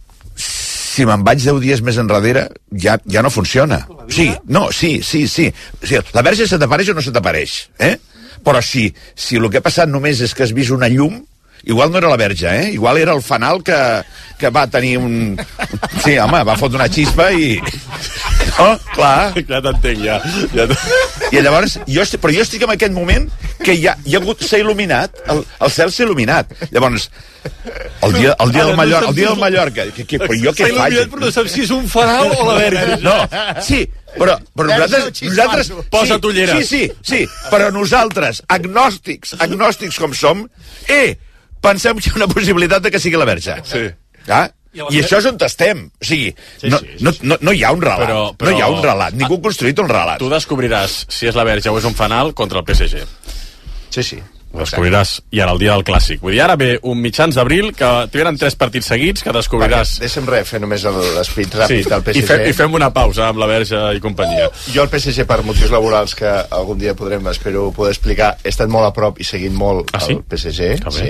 Speaker 12: si me'n vaig deu dies més enrere, ja, ja no funciona. Sí, no, sí, sí, sí. O sigui, la verge se t'apareix o no se t'apareix, eh? Però si, si el que ha passat només és que has vist una llum, igual no era la verge, eh? Igual era el fanal que, que va tenir un... Sí, home, va fotre una xispa i... No, clar.
Speaker 4: Ja t'entenc, ja. ja
Speaker 12: I llavors, jo estic, però jo estic en aquest moment que ja, ja ha hagut, s'ha il·luminat, el, el cel s'ha il·luminat. Llavors, el dia, el dia del Mallorca, el dia del Mallorca, que, que, però jo què faig? S'ha il·luminat,
Speaker 13: però no saps si és un fanal o la verge.
Speaker 12: No, sí, però, però nosaltres... nosaltres
Speaker 4: Posa ulleres.
Speaker 12: Sí, sí, sí, però nosaltres, agnòstics, agnòstics com som, eh, pensem que hi ha una possibilitat de que sigui la verge.
Speaker 4: Sí.
Speaker 12: Ah? I això és on estem. O sigui, sí, no, sí, sí. No, no, no hi ha un relat. Però, però... No hi ha un relat. Ningú ha construït un relat.
Speaker 4: Tu descobriràs si és la verge o és un fanal contra el P S G.
Speaker 14: Sí, sí.
Speaker 4: Ho descobriràs, i ara el dia del Clàssic. Vull dir, ara ve un mitjans d'abril que tenen tres partits seguits que descobriràs...
Speaker 14: Perquè, deixa'm res, fer només l'esprit ràpid
Speaker 4: sí,
Speaker 14: del P S G.
Speaker 4: I, fe, I fem una pausa amb la verge i companyia.
Speaker 14: Jo el P S G, per motius laborals que algun dia podrem, espero poder explicar, he estat molt a prop i seguint molt
Speaker 4: ah, sí?
Speaker 14: el P S G. Sí.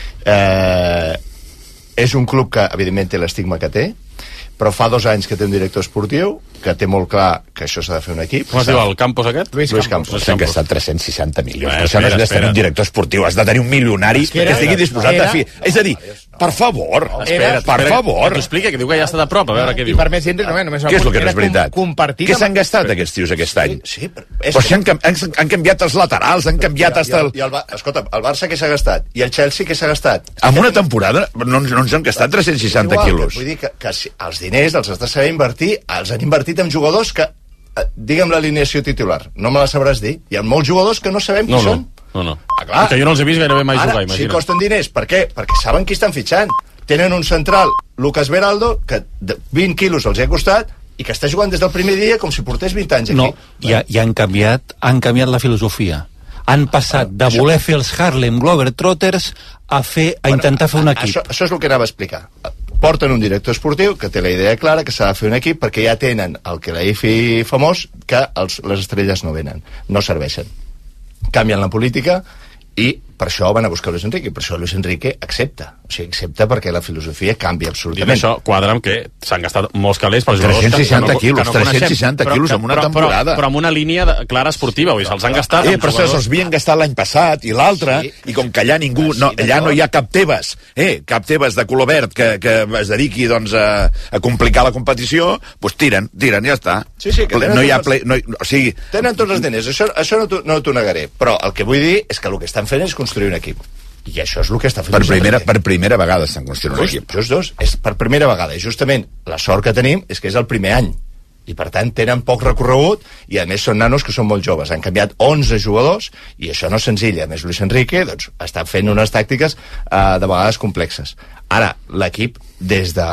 Speaker 14: Eh... És un club que, evidentment, té l'estigma que té, però fa dos anys que té un director esportiu que té molt clar que això s'ha de fer un equip.
Speaker 4: Com es diu el Campos aquest?
Speaker 14: Lluís, Lluís Campos.
Speaker 12: S'han gastat tres-cents seixanta milions.
Speaker 4: Eh,
Speaker 12: per això no has de tenir un director esportiu, has de tenir un milionari que, que estigui disposat era, a fer... És a dir, per favor,
Speaker 4: espera,
Speaker 12: per
Speaker 4: espera,
Speaker 12: favor.
Speaker 4: Que t'ho explica, que diu que ja està de prop, a veure què diu.
Speaker 15: I per més gent, no, només
Speaker 12: què és el que no és veritat? Què s'han gastat aquests tios aquest any?
Speaker 14: Sí, però...
Speaker 12: Però si han, han, han canviat els laterals, han canviat hasta el...
Speaker 14: I el, escolta, el Barça què s'ha gastat? I el Chelsea què s'ha gastat?
Speaker 12: En una temporada no, no ens han gastat tres-cents seixanta quilos.
Speaker 14: Vull dir que, que els diners els has de saber invertir, els han invertit en jugadors que digue'm l'alineació titular, no me la sabràs dir. Hi ha molts jugadors que no sabem qui
Speaker 4: no, no,
Speaker 14: són.
Speaker 4: No, no.
Speaker 14: Ah, clar.
Speaker 4: Que jo no els he vist gairebé mai
Speaker 14: Ara,
Speaker 4: jugar, imagina.
Speaker 14: Si costen diners, per què? Perquè saben qui estan fitxant. Tenen un central, Lucas Beraldo, que vint quilos els ha costat i que està jugant des del primer dia com si portés vint anys aquí.
Speaker 13: No, i, i han canviat, han canviat la filosofia. Han passat de voler fer els Harlem Globetrotters a, fer, a bueno, intentar fer un equip.
Speaker 14: Això, això és el que anava a explicar. Porten un director esportiu que té la idea clara que s'ha de fer un equip perquè ja tenen el que la I F I famós que els, les estrelles no venen, no serveixen. Canvien la política i per això van a buscar Luis Enrique, per això Luis Enrique accepta, o sigui, accepta perquè la filosofia canvia absolutament.
Speaker 4: I això quadra amb que s'han gastat molts calés per jugadors
Speaker 12: tres-cents seixanta
Speaker 4: que,
Speaker 12: quilos,
Speaker 4: que no
Speaker 12: tres-cents seixanta quilos en una
Speaker 4: però,
Speaker 12: temporada.
Speaker 4: Però, però amb una línia de, clara esportiva, vull dir, se'ls han gastat...
Speaker 12: Eh, però se'ls havien gastat l'any passat i l'altre, sí, i com que allà ningú, no, allà no hi ha cap Tebas, eh, cap Tebas de color verd que, que es dediqui doncs, a, a complicar la competició, doncs tiren, tiren, ja està.
Speaker 14: Sí, sí, que
Speaker 12: no hi ha ple, no hi, o sigui...
Speaker 14: Tenen tots els diners, això, això no t'ho no negaré, però el que vull dir és que el que estan fent és construir un equip. I això és el que està fent.
Speaker 12: Per primera, per primera vegada estan construint un equip.
Speaker 14: Just dos, és per primera vegada. I justament la sort que tenim és que és el primer any. I per tant tenen poc recorregut i a més són nanos que són molt joves. Han canviat onze jugadors i això no és senzill. A més Luis Enrique doncs, està fent unes tàctiques eh, de vegades complexes. Ara, l'equip des de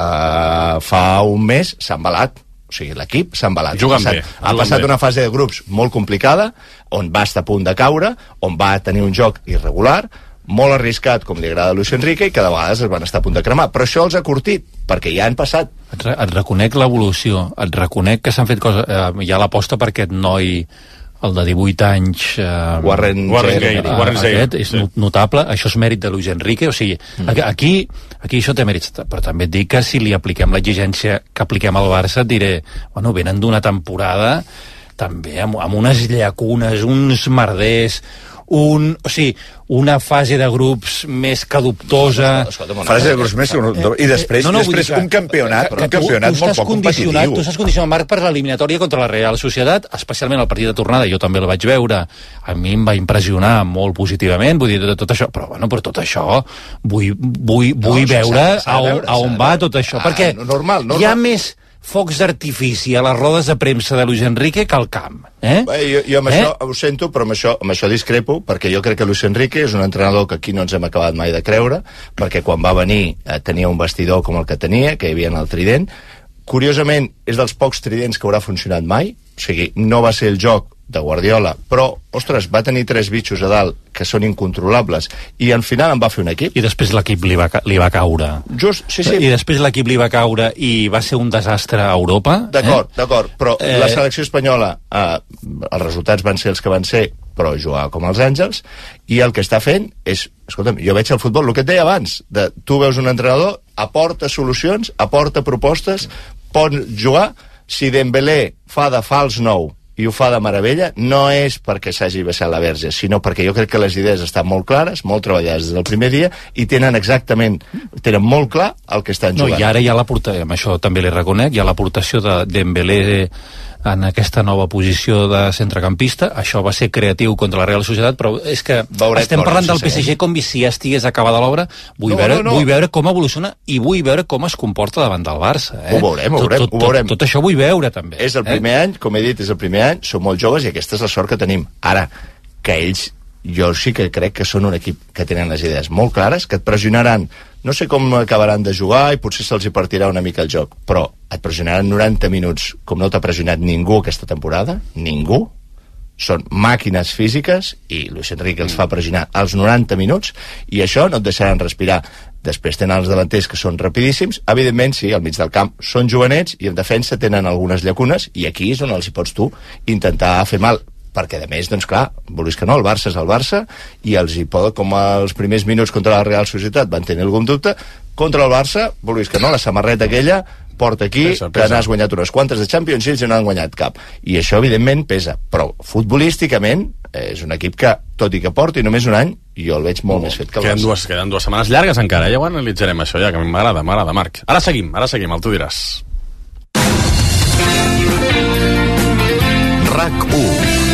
Speaker 14: fa un mes s'ha embalat. O sigui, l'equip s'ha embalat.
Speaker 4: Juguen
Speaker 14: ha
Speaker 4: bé.
Speaker 14: passat, ha passat una fase de grups molt complicada, on va estar a punt de caure, on va tenir un joc irregular, molt arriscat, com li agrada a Luis Enrique, i que de vegades es van estar a punt de cremar. Però això els ha curtit, perquè ja han passat.
Speaker 13: Et, re et reconec l'evolució, et reconec que s'han fet coses... Eh, hi ha l'aposta per aquest noi, el de divuit anys... Eh,
Speaker 14: Warren,
Speaker 4: Warren Gate.
Speaker 13: Eh,
Speaker 4: Warren
Speaker 13: aquest és sí. notable, això és mèrit de Luis Enrique, o sigui, mm. aquí, aquí això té mèrits, però també et dic que si li apliquem l'exigència que apliquem al Barça, et diré, bueno, venen d'una temporada també amb, amb unes llacunes, uns merders, un, o sigui, una fase de grups més que dubtosa.
Speaker 12: Fase de grups més que dubtosa. I després, no, no, després un campionat, que, que un campionat tu, tu molt poc competitiu.
Speaker 13: Tu estàs condicionat, Marc, per l'eliminatòria contra la Real Societat, especialment el partit de tornada, jo també el vaig veure, a mi em va impressionar molt positivament, vull dir, tot això, però bueno, per tot això vull, vull, vull no, veure a on, a on va tot això, ah, perquè
Speaker 14: normal, normal.
Speaker 13: hi ha més focs d'artifici a les rodes de premsa de Luis Enrique que al camp. Eh?
Speaker 14: Bé, jo, jo amb eh? això ho sento, però amb això, amb això discrepo, perquè jo crec que Luis Enrique és un entrenador que aquí no ens hem acabat mai de creure, perquè quan va venir eh, tenia un vestidor com el que tenia, que hi havia en el trident. Curiosament, és dels pocs tridents que haurà funcionat mai, o sigui, no va ser el joc de Guardiola, però, ostres, va tenir tres bitxos a dalt que són incontrolables i al final en va fer un equip.
Speaker 13: I després l'equip li, va, li va caure.
Speaker 14: Just, sí, sí.
Speaker 13: I després l'equip li va caure i va ser un desastre a Europa.
Speaker 14: D'acord,
Speaker 13: eh?
Speaker 14: d'acord, però eh... la selecció espanyola, eh, els resultats van ser els que van ser, però jugava com els àngels, i el que està fent és, escolta'm, jo veig el futbol, el que et deia abans, de, tu veus un entrenador, aporta solucions, aporta propostes, pot jugar. Si Dembélé fa de fals nou i ho fa de meravella, no és perquè s'hagi baixat la verge, sinó perquè jo crec que les idees estan molt clares, molt treballades des del primer dia, i tenen exactament, tenen molt clar el que estan jugant.
Speaker 13: No, i ara hi ha l'aportació, amb això també li reconec, hi ha l'aportació de Dembélé en aquesta nova posició de centrecampista. Això va ser creatiu contra la Real Societat, però és que Veuret estem parlant del P S G com si ja estigués acabada l'obra. Vull, no, veure, no, no. vull veure com evoluciona i vull veure com es comporta davant del Barça. Eh?
Speaker 14: Ho veurem, ho veurem.
Speaker 13: Tot, tot, ho veurem. Tot, tot això vull veure, també.
Speaker 14: És el primer eh? any, com he dit, és el primer any, som molt joves i aquesta és la sort que tenim. Ara, que ells, jo sí que crec que són un equip que tenen les idees molt clares, que et pressionaran. No sé com acabaran de jugar i potser se'ls hi partirà una mica el joc, però et pressionaran noranta minuts com no t'ha pressionat ningú aquesta temporada, ningú. Són màquines físiques i Luis Enrique els fa pressionar als noranta minuts i això no et deixaran respirar. Després tenen els davanters que són rapidíssims, evidentment sí, al mig del camp són jovenets i en defensa tenen algunes llacunes i aquí és on els hi pots tu intentar fer mal, perquè a més, doncs clar, vulguis que no, el Barça és el Barça i els hi pot, com els primers minuts contra la Real Societat van tenir algun dubte, contra el Barça, vulguis que no, la samarreta aquella porta aquí, pesa, pesa. Que n'has guanyat unes quantes de Champions i ells no han guanyat cap i això evidentment pesa, però futbolísticament és un equip que, tot i que porti només un any, jo el veig molt oh, més fet que el
Speaker 4: queden dues, queden dues setmanes llargues encara, ja ho analitzarem això, ja que m'agrada, m'agrada, Marc. Ara seguim, ara seguim, el tu diràs.
Speaker 16: RAC u.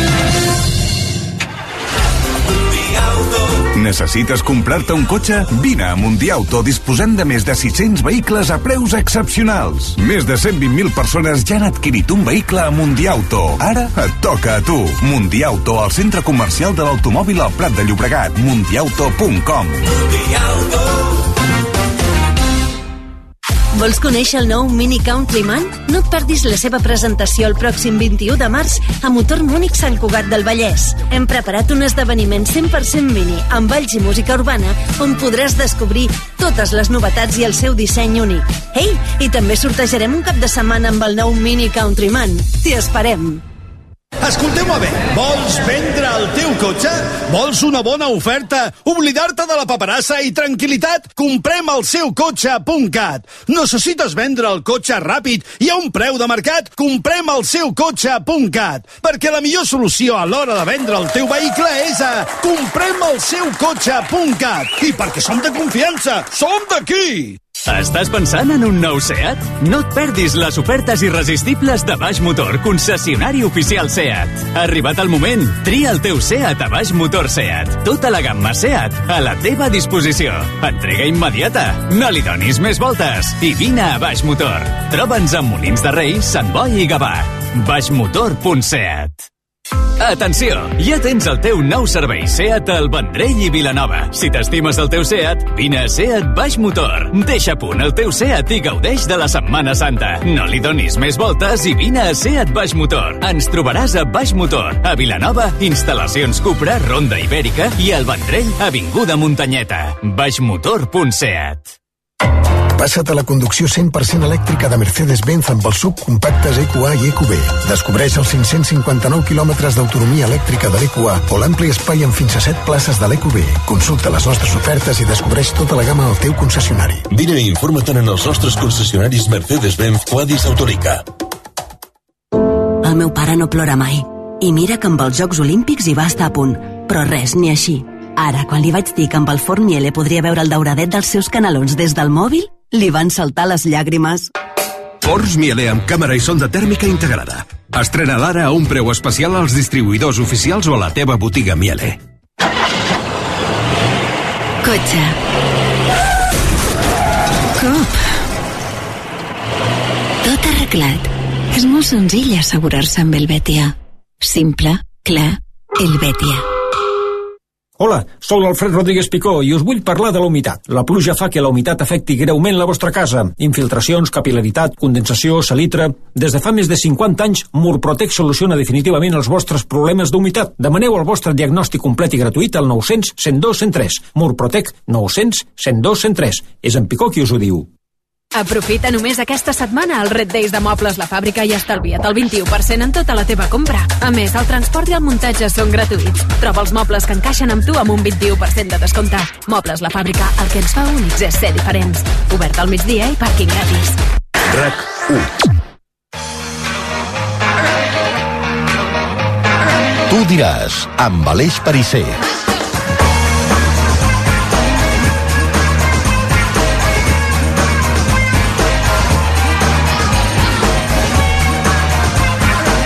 Speaker 16: Necessites comprar-te un cotxe? Vine a Mundiauto, disposem de més de sis-cents vehicles a preus excepcionals. Més de cent vint mil persones ja han adquirit un vehicle a Mundiauto. Ara et toca a tu. Mundiauto, al centre comercial de l'automòbil al Prat de Llobregat. mundiauto punt com. Mundiauto.
Speaker 17: Vols conèixer el nou Mini Countryman? No et perdis la seva presentació el pròxim vint-i-u de març a Motor Múnich Sant Cugat del Vallès. Hem preparat un esdeveniment cent per cent mini amb balls i música urbana on podràs descobrir totes les novetats i el seu disseny únic. Ei, i també sortejarem un cap de setmana amb el nou Mini Countryman. T'hi esperem!
Speaker 18: Escolteu-me bé, vols vendre el teu cotxe? Vols una bona oferta? Oblidar-te de la paperassa i tranquil·litat? Comprem el seu cotxe punt cat. Necessites vendre el cotxe ràpid i a un preu de mercat? Comprem el seu cotxe punt cat. Perquè la millor solució a l'hora de vendre el teu vehicle és a comprem el seu cotxe punt cat. I perquè som de confiança, som d'aquí!
Speaker 19: Estàs pensant en un nou SEAT? No et perdis les ofertes irresistibles de Baix Motor, concessionari oficial SEAT. Ha arribat el moment. Tria el teu SEAT a Baix Motor SEAT. Tota la gamma SEAT a la teva disposició. Entrega immediata. No li donis més voltes. I vine a Baix Motor. Troba'ns a Molins de Rei, Sant Boi i Gavà. baixmotor punt set. Atenció! Ja tens el teu nou servei SEAT al Vendrell i Vilanova. Si t'estimes el teu SEAT, vine a SEAT Baix Motor. Deixa a punt el teu SEAT i gaudeix de la Setmana Santa. No li donis més voltes i vine a SEAT Baix Motor. Ens trobaràs a Baix Motor, a Vilanova, instal·lacions Cupra, Ronda Ibèrica i al Vendrell, avinguda Muntanyeta. baixmotor punt set.
Speaker 20: Passa't a la conducció cent per cent elèctrica de Mercedes-Benz amb els subcompactes E Q A i E Q B. Descobreix els cinc-cents cinquanta-nou quilòmetres d'autonomia elèctrica de l'E Q A o l'ampli espai amb fins a set places de l'E Q B. Consulta les nostres ofertes i descobreix tota la gamma al teu concessionari.
Speaker 21: Vine i informa't en els nostres concessionaris Mercedes-Benz Quadis Autorica.
Speaker 22: El meu pare no plora mai. I mira que amb els Jocs Olímpics hi va estar a punt. Però res, ni així. Ara, quan li vaig dir que amb el forn Miele podria veure el dauradet dels seus canelons des del mòbil, li van saltar les llàgrimes.
Speaker 7: Forns Miele amb càmera i sonda tèrmica integrada. Estrena ara a un preu especial als distribuïdors oficials o a la teva botiga Miele.
Speaker 22: Cotxe. Cop. Tot arreglat. És molt senzill assegurar-se amb el Betia. Simple, clar, el Betia.
Speaker 23: Hola, sóc l'Alfred Rodríguez Picó i us vull parlar de la humitat. La pluja fa que la humitat afecti greument la vostra casa. Infiltracions, capil·laritat, condensació, salitre... Des de fa més de cinquanta anys, Murprotec soluciona definitivament els vostres problemes d'humitat. Demaneu el vostre diagnòstic complet i gratuït al nou cents, cent dos, cent tres. Murprotec nou cents, cent dos, cent tres. És en Picó qui us ho diu.
Speaker 24: Aprofita només aquesta setmana el Red Days de Mobles La Fàbrica i estalvia't el vint-i-u per cent en tota la teva compra. A més, el transport i el muntatge són gratuïts. Troba els mobles que encaixen amb tu amb un vint-i-u per cent de descompte. Mobles La Fàbrica, el que ens fa únics és ser diferents. Obert al migdia i pàrquing gratis.
Speaker 16: RAC u. Tu diràs, amb Aleix Parisser.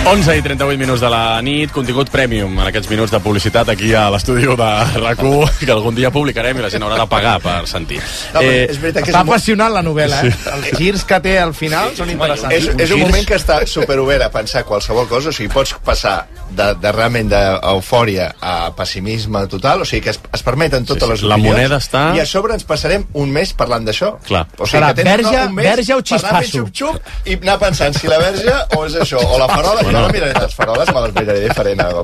Speaker 4: onze i trenta-vuit minuts de la nit, contingut premium en aquests minuts de publicitat aquí a l'estudi de RAC u, que algun dia publicarem i la gent haurà de pagar per sentir.
Speaker 15: No, eh, és veritat que està és apassionant la novel·la, eh? Sí. Els girs que té al final són interessants.
Speaker 14: És, és un moment que està superobert a pensar qualsevol cosa, o sigui, pots passar de, de realment d'eufòria a pessimisme total, o sigui que es, es permeten totes sí, sí. les opinions.
Speaker 4: La moneda està...
Speaker 14: I a sobre ens passarem un mes parlant d'això.
Speaker 4: Clar.
Speaker 14: O sigui,
Speaker 15: Serà
Speaker 14: que tens
Speaker 15: verge,
Speaker 14: un mes
Speaker 15: verge o xispasso.
Speaker 14: Xup-xup i anar pensant si la verge o és això, o la farola, bueno. Jo no miraré les faroles, me les miraré diferent a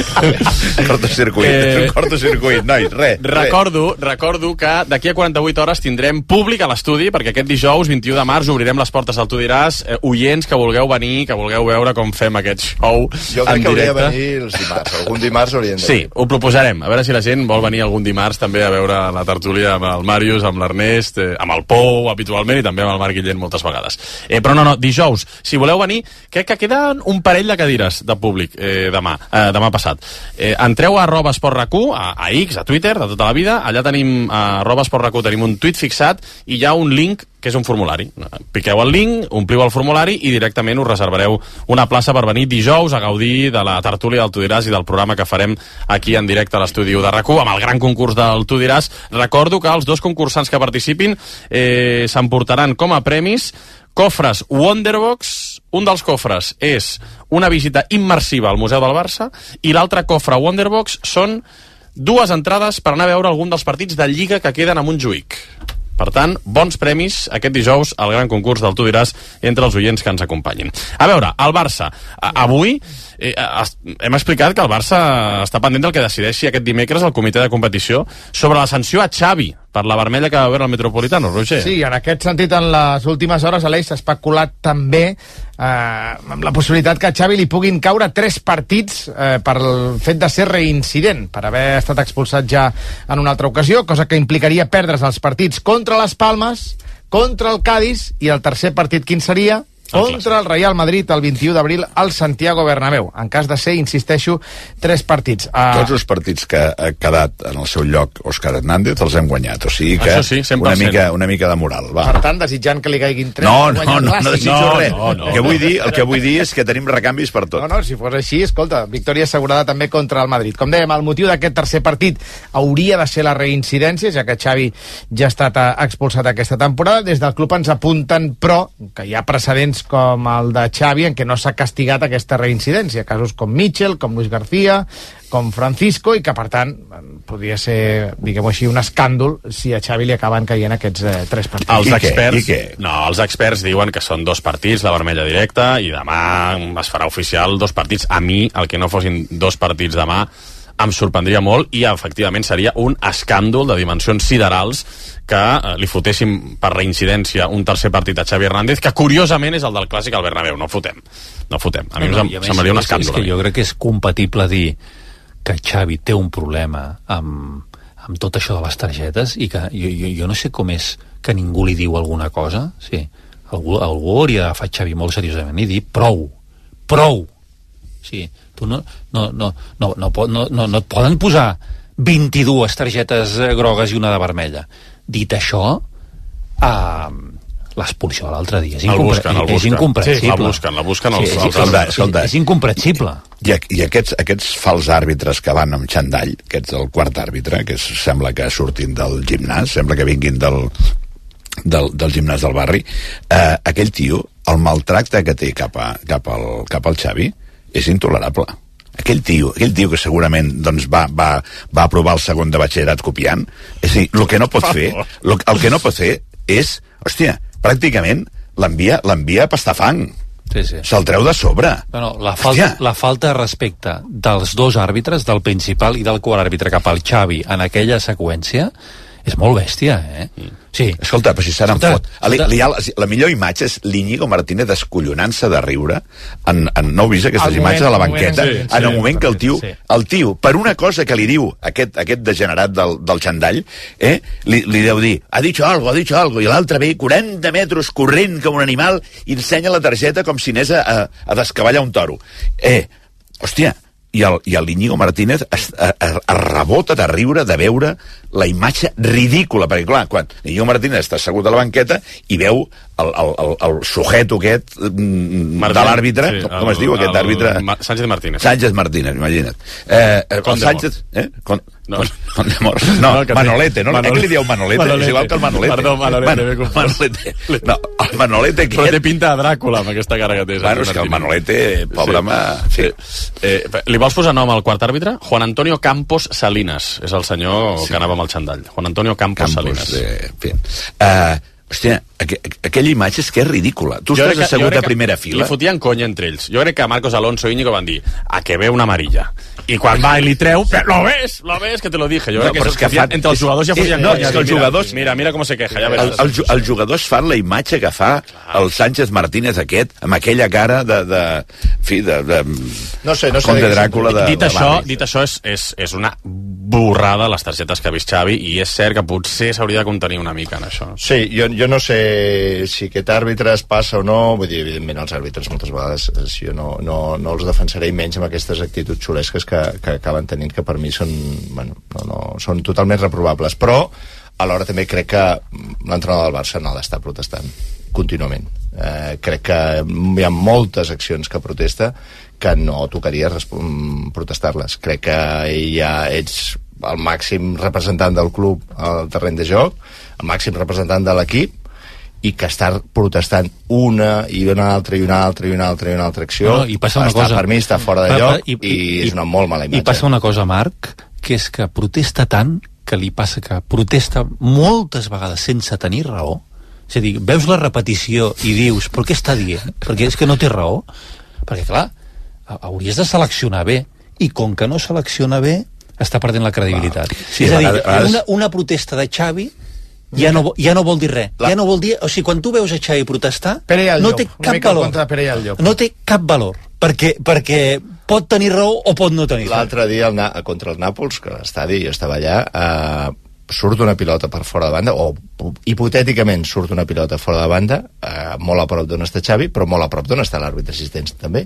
Speaker 12: cortocircuit, eh... un cortocircuit, nois, res.
Speaker 4: Recordo, recordo que d'aquí a quaranta-vuit hores tindrem públic a l'estudi, perquè aquest dijous, vint-i-u de març, obrirem les portes al Tu diràs, eh, oients que vulgueu venir, que vulgueu veure com fem aquest show en directe.
Speaker 14: Jo crec que hauria de venir els dimarts, algun dimarts haurien de
Speaker 4: Sí, ho proposarem, a veure si la gent vol venir algun dimarts també a veure la tertúlia amb el Màrius, amb l'Ernest, eh, amb el Pou, habitualment, i també amb el Marc Guillén moltes vegades. Eh, però no, no, dijous, si voleu venir, crec que queden un parell de cadires de públic eh, demà, eh, demà passat. Eh, entreu a arroba esportracu, a, a X, a Twitter, de tota la vida, allà tenim, a arroba esportracu, tenim un tuit fixat i hi ha un link que és un formulari. Piqueu el link, ompliu el formulari i directament us reservareu una plaça per venir dijous a gaudir de la tertúlia del Tu diràs i del programa que farem aquí en directe a l'estudi de RAC u amb el gran concurs del Tu diràs. Recordo que els dos concursants que participin eh, s'emportaran com a premis cofres Wonderbox. Un dels cofres és una visita immersiva al Museu del Barça i l'altre cofre Wonderbox són dues entrades per anar a veure algun dels partits de Lliga que queden a Montjuïc. Per tant, bons premis aquest dijous al gran concurs del Tu diràs entre els oients que ens acompanyin. A veure, el Barça. Avui eh, hem explicat que el Barça està pendent del que decideixi aquest dimecres el comitè de competició sobre la sanció a Xavi per la vermella que va veure el Metropolitano, Roger.
Speaker 15: Sí, en aquest sentit, en les últimes hores, Aleix, s'ha especulat també eh, amb la possibilitat que a Xavi li puguin caure tres partits eh, per el fet de ser reincident, per haver estat expulsat ja en una altra ocasió, cosa que implicaria perdre's els partits contra les Palmes, contra el Cádiz, i el tercer partit quin seria? Contra el Real Madrid el vint-i-u d'abril al Santiago Bernabéu. En cas de ser, insisteixo, tres partits. Uh...
Speaker 12: Tots els partits que ha quedat en el seu lloc Òscar Hernández els hem guanyat, o sigui que
Speaker 4: sí,
Speaker 12: una, mica, una mica de moral. Va.
Speaker 15: Per tant, desitjant que li caiguin tres...
Speaker 12: No, no, no, no desitjo
Speaker 4: no,
Speaker 12: res.
Speaker 4: No, no.
Speaker 12: El, que vull dir, el que vull dir és que tenim recanvis per tot.
Speaker 15: No, no, si fos així, escolta, victòria assegurada també contra el Madrid. Com dèiem, el motiu d'aquest tercer partit hauria de ser la reincidència, ja que Xavi ja ha estat expulsat aquesta temporada. Des del club ens apunten, però, que hi ha precedents com el de Xavi en què no s'ha castigat aquesta reincidència, casos com Mitchell, com Luis García, com Francisco, i que per tant podria ser, diguem-ho així, un escàndol si a Xavi li acaben caient aquests eh, tres partits.
Speaker 4: Els
Speaker 12: I
Speaker 4: experts,
Speaker 12: què? I què?
Speaker 4: No, els experts diuen que són dos partits, la vermella directa, i demà es farà oficial dos partits. A mi, el que no fossin dos partits demà em sorprendria molt i efectivament seria un escàndol de dimensions siderals que eh, li fotéssim per reincidència un tercer partit a Xavi Hernández, que curiosament és el del clàssic al Bernabéu. No fotem, no fotem. A mi no, no, em semblaria un escàndol.
Speaker 13: És que jo crec que és compatible dir que Xavi té un problema amb, amb tot això de les targetes i que jo, jo, jo no sé com és que ningú li diu alguna cosa. Sí, algú, algú hauria d'agafar Xavi molt seriosament i dir prou, prou. Sí, tu no, no, no, no, no, no, no, no et poden posar vint-i-dues targetes grogues i una de vermella. Dit això, eh, l'expulsió de l'altre dia és, incompre busquen, és incomprensible.
Speaker 4: Sí, la busquen, la busquen els,
Speaker 13: sí,
Speaker 4: els,
Speaker 13: sí,
Speaker 4: els,
Speaker 13: és, és, és incomprensible.
Speaker 12: I, i aquests, aquests fals àrbitres que van amb xandall, aquests del quart àrbitre, que sembla que surtin del gimnàs, sembla que vinguin del, del, del gimnàs del barri, eh, aquell tio, el maltracte que té cap, a, cap, al, cap al Xavi és intolerable. Aquell tio, aquell tio que segurament doncs, va, va, va aprovar el segon de batxillerat copiant, és a dir, el que no pot fer, lo, el que no pot fer és, hòstia, pràcticament l'envia l'envia a pastar fang.
Speaker 13: Sí, sí.
Speaker 12: Se'l treu de sobre.
Speaker 13: No, no, la, falta, la falta de respecte dels dos àrbitres, del principal i del quart àrbitre cap al Xavi en aquella seqüència, és molt bèstia, eh? Mm. Sí.
Speaker 12: Escolta, però si se n'en fot. Li, li ha, la millor imatge és l'Iñigo Martínez descollonant-se de riure en, en, no heu vist aquestes el imatges moment, a la banqueta? Moment, sí, en el sí, moment que el tio, sí. el tio, per una cosa que li diu aquest, aquest degenerat del, del xandall, eh, li, li deu dir, ha dit algo, ha dit algo, i l'altre ve quaranta metres corrent com un animal i ensenya la targeta com si anés a, a, a descavallar un toro. Eh, hòstia, i el, i l'Iñigo Martínez es, es, es rebota de riure de veure la imatge ridícula, perquè clar, quan Íñigo Martínez està assegut a la banqueta i veu el, el, el, el sujeto aquest mm, de l'àrbitre, sí, com, com es diu aquest el, àrbitre?
Speaker 4: Ma Sánchez Martínez.
Speaker 12: Sánchez Martínez, imagina't. Eh, el Sánchez... Eh? Con,
Speaker 4: no.
Speaker 12: Con, con no, no Manolete, no? Manolete. Eh, que li dieu Manolete? Manolete? És igual que el Manolete.
Speaker 4: Perdó, Manolete.
Speaker 12: Man, Manolete. No, el Manolete aquest...
Speaker 4: Però té pinta de Dràcula amb aquesta cara que té.
Speaker 12: Bueno, és que el Manolete, pobre home...
Speaker 4: Sí. Sí. Eh, li vols posar nom al quart àrbitre? Juan Antonio Campos Salinas. És el senyor sí. que anava amb el xandall. Juan Antonio Campos, Campos Salinas.
Speaker 12: De... En fi. Uh, hòstia, aqu aquella imatge és que és ridícula. Tu jo estàs assegut a primera fila.
Speaker 4: Li fotien conya entre ells. Jo crec que Marcos Alonso i Íñigo van dir a que ve una amarilla. I quan va i li treu, lo ves, lo ves, que te lo dije. Jo
Speaker 12: no,
Speaker 4: crec que,
Speaker 12: és que fan,
Speaker 4: entre els jugadors ja fotien
Speaker 12: no,
Speaker 4: conya.
Speaker 12: És que els jugadors...
Speaker 4: Mira, mira com se queja. Ja
Speaker 12: el, el, els jugadors fan la imatge que fa el Sánchez Martínez aquest, amb aquella cara de... de fi, de... de
Speaker 14: no sé, no sé.
Speaker 12: Com de Dràcula de...
Speaker 4: Dit això, dit això és, és, és una borrada les targetes que ha vist Xavi i és cert que potser s'hauria de contenir una mica en això.
Speaker 14: Sí, jo, jo no sé si aquest àrbitre es passa o no, vull dir, evidentment els àrbitres moltes vegades jo no, no, no els defensaré menys amb aquestes actituds xulesques que, que acaben tenint, que per mi són, bueno, no, no, són totalment reprovables, però alhora també crec que l'entrenador del Barça no ha d'estar protestant contínuament. Eh, crec que hi ha moltes accions que protesta que no tocaria protestar-les. Crec que ja ets el màxim representant del club al terreny de joc, el màxim representant de l'equip, i que estar protestant una i una altra i una altra i una altra i una altra acció,
Speaker 13: no, i passa una
Speaker 14: està,
Speaker 13: cosa,
Speaker 14: per mi està fora de lloc i, i, i és una molt mala imatge.
Speaker 13: I passa una cosa, Marc, que és que protesta tant que li passa que protesta moltes vegades sense tenir raó. És a dir, veus la repetició i dius, però què està dient? Perquè és que no té raó. Perquè, clar, hauries de seleccionar bé, i com que no selecciona bé, està perdent la credibilitat.
Speaker 12: Sí,
Speaker 13: és a dir,
Speaker 12: vegades...
Speaker 13: una, una protesta de Xavi ja no, ja no vol dir res. La... Ja no vol dir, o sigui, quan tu veus a Xavi protestar, no té cap valor. No té cap valor, perquè, perquè pot tenir raó o pot no tenir raó.
Speaker 14: L'altre dia el, contra el Nàpols, que a l'estadi jo estava allà, eh, surt una pilota per fora de banda, o hipotèticament surt una pilota fora de banda, eh, molt a prop d'on està Xavi, però molt a prop d'on està l'àrbitre assistent també.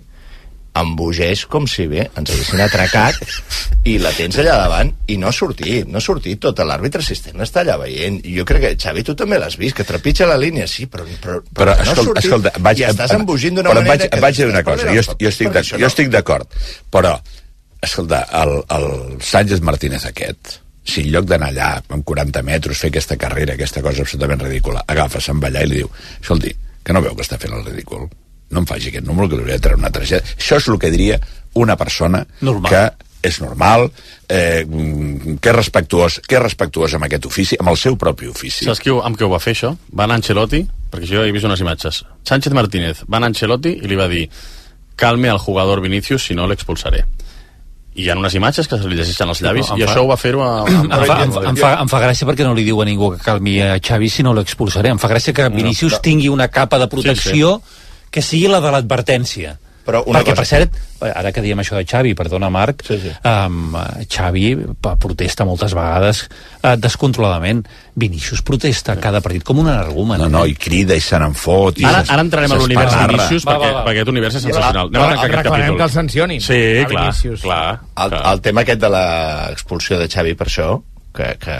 Speaker 14: Embogeix com si bé ens haguessin atracat i la tens allà davant i no ha sortit, no ha sortit tot l'àrbitre assistent està allà veient, i jo crec que Xavi tu també l'has vist, que trepitja la línia sí, però, però, però, però no ha sortit escolta, vaig, i estàs embogint d'una manera
Speaker 12: vaig, que vaig dir una cosa, jo, jo estic de, jo estic d'acord, però escolta, el, el Sánchez Martínez aquest, si en lloc d'anar allà amb quaranta metres, fer aquesta carrera, aquesta cosa absolutament ridícula, agafa, se'n va allà i li diu, escolti, que no veu que està fent el ridícul, no em faci aquest número que li hauria de treure una targeta. Això és el que diria una persona normal. Que és normal, eh, que és respectuós, que és respectuós amb aquest ofici, amb el seu propi ofici.
Speaker 4: Saps qui, amb què ho va fer, això? Va anar Ancelotti, perquè jo he vist unes imatges. Sánchez Martínez va anar Ancelotti i li va dir calme al jugador Vinicius, si no l'expulsaré. I hi ha unes imatges que se li llegeixen els llavis, no, i fa... això ho va fer-ho a...
Speaker 13: Em fa, em, em, fa, em fa gràcia perquè no li diu a ningú que calmi a Xavi si no l'expulsaré. Em fa gràcia que Vinicius no, no. tingui una capa de protecció sí, sí. que sigui la de l'advertència. Perquè, cosa... per cert, ara que diem això de Xavi, perdona, Marc, sí, sí. Um, Xavi protesta moltes vegades uh, descontroladament. Vinicius protesta cada partit com un energumen.
Speaker 12: No, no, i crida i se n'en fot. I
Speaker 4: ara, ara entrarem a l'univers Vinicius, va, perquè, va, va. perquè aquest univers és sensacional.
Speaker 15: Anem a tancar aquest capítol. Que el sancionin.
Speaker 4: Sí, clar, clar,
Speaker 14: el,
Speaker 4: clar.
Speaker 14: El tema aquest de l'expulsió de Xavi per això, que, que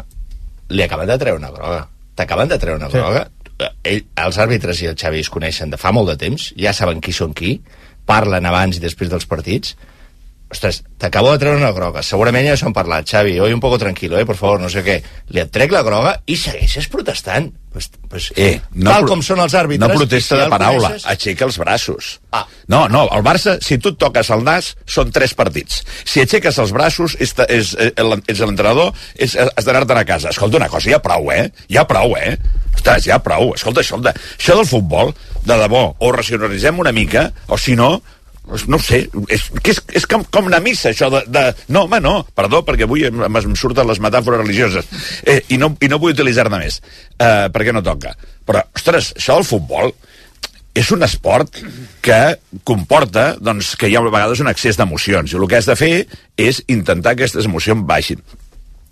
Speaker 14: li acaben de treure una groga. T'acaben de treure una sí. groga. Ell, els àrbitres i el Xavi es coneixen de fa molt de temps, ja saben qui són qui, parlen abans i després dels partits. Ostres, t'acabo de treure una groga, segurament ja s'ho han parlat, Xavi, hoy un poco tranquilo, eh, por favor, no sé què. Li et trec la groga i segueixes protestant. Pues, pues,
Speaker 12: eh, no
Speaker 14: tal com són els àrbitres...
Speaker 12: No protesta
Speaker 14: si
Speaker 12: de paraula,
Speaker 14: coneixes...
Speaker 12: aixeca els braços.
Speaker 14: Ah.
Speaker 12: No, no, el Barça, si tu et toques el nas, són tres partits. Si aixeques els braços, és, és, és l'entrenador, és, has d'anar-te'n a casa. Escolta una cosa, ja prou, eh? Ja prou, eh? Ostres, ja prou. Escolta, escolta, això del futbol, de debò, o racionalitzem una mica, o si no, no ho sé, és, és, és com, com una missa, això de, de... No, home, no, perdó, perquè avui em, em surten les metàfores religioses, eh, i, no, i no vull utilitzar-ne més, eh, perquè no toca. Però, ostres, això del futbol és un esport que comporta, doncs, que hi ha a vegades un excés d'emocions, i el que has de fer és intentar que aquestes emocions baixin.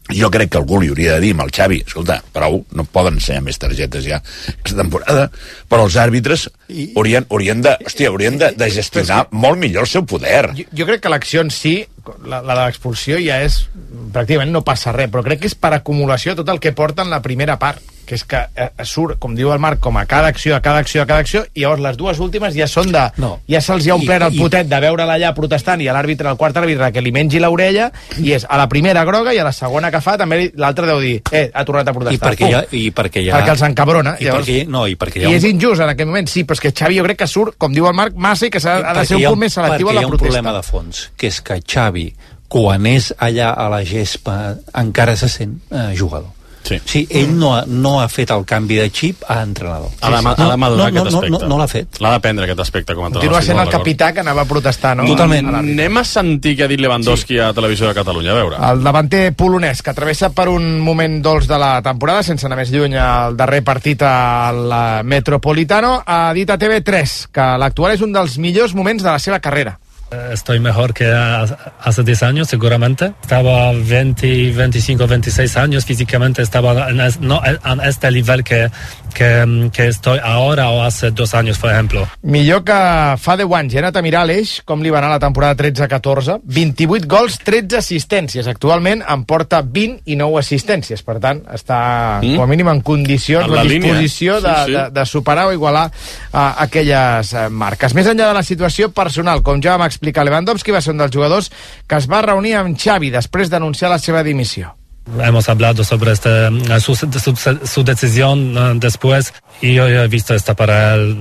Speaker 12: jo crec que algú li hauria de dir amb el Xavi, escolta, prou, no poden ensenyar més targetes ja aquesta temporada, però els àrbitres I... haurien, haurien, de, hòstia, haurien de, de gestionar molt millor el seu poder.
Speaker 15: Jo, jo crec que l'acció en si, la, la de l'expulsió ja és, pràcticament no passa res, però crec que és per acumulació tot el que porta en la primera part, que és que eh, surt, com diu el Marc, com a cada acció, a cada acció, a cada acció, i llavors les dues últimes ja són de... No. Ja se'ls ha omplert el potet de veure-la allà protestant i a l'àrbitre, el quart àrbitre, que li mengi l'orella, i és a la primera groga i a la segona que fa també l'altre deu dir, eh, ha tornat a protestar.
Speaker 13: I perquè, ja, i perquè, ja...
Speaker 15: perquè els encabrona.
Speaker 13: I,
Speaker 15: llavors,
Speaker 13: perquè, no, i, perquè ja
Speaker 15: I és injust en aquell moment, sí, però és que Xavi jo crec que surt, com diu el Marc, massa i que ha, ha de ser un punt més selectiu a la protesta.
Speaker 13: Perquè hi ha un problema de fons, que és que Xavi, quan és allà a la gespa, encara se sent eh, jugador. Sí. Sí, ell no ha, no ha fet el canvi de xip a entrenador.
Speaker 4: Ha de, ha de madurar
Speaker 13: no, no,
Speaker 4: aquest aspecte.
Speaker 13: No, no, no l'ha fet.
Speaker 4: L'ha d'aprendre aquest aspecte. Com a
Speaker 15: Continua sent el capità que anava a protestar, no?
Speaker 13: Totalment.
Speaker 4: Anem a sentir què ha dit Lewandowski sí. a Televisió de Catalunya, a veure.
Speaker 15: El davanter polonès, que travessa per un moment dolç de la temporada, sense anar més lluny al darrer partit al Metropolitano, ha dit a T V tres que l'actual és un dels millors moments de la seva carrera.
Speaker 5: Estoy mejor que hace diez años, seguramente. Estaba veinte, veinticinco, veintiséis años. Físicamente estaba en, es, no, en este nivel que, que, que estoy ahora o hace dos años, por ejemplo.
Speaker 15: Millor que fa deu anys. He anat a mirar l'Eix, com li va anar la temporada tretze catorze. vint-i-vuit gols, tretze assistències. Actualment en porta vint i nou assistències. Per tant, està mm. com a mínim en condicions o en disposició sí, de, sí. De, de superar o igualar uh, aquelles uh, marques. Més enllà de la situació personal, com ja vam explicar, Lewandowski va ser un dels jugadors que es va reunir amb Xavi després d'anunciar la seva dimissió.
Speaker 5: Hemos hablado sobre este, su, su, su decisión uh, después y yo he visto esta para él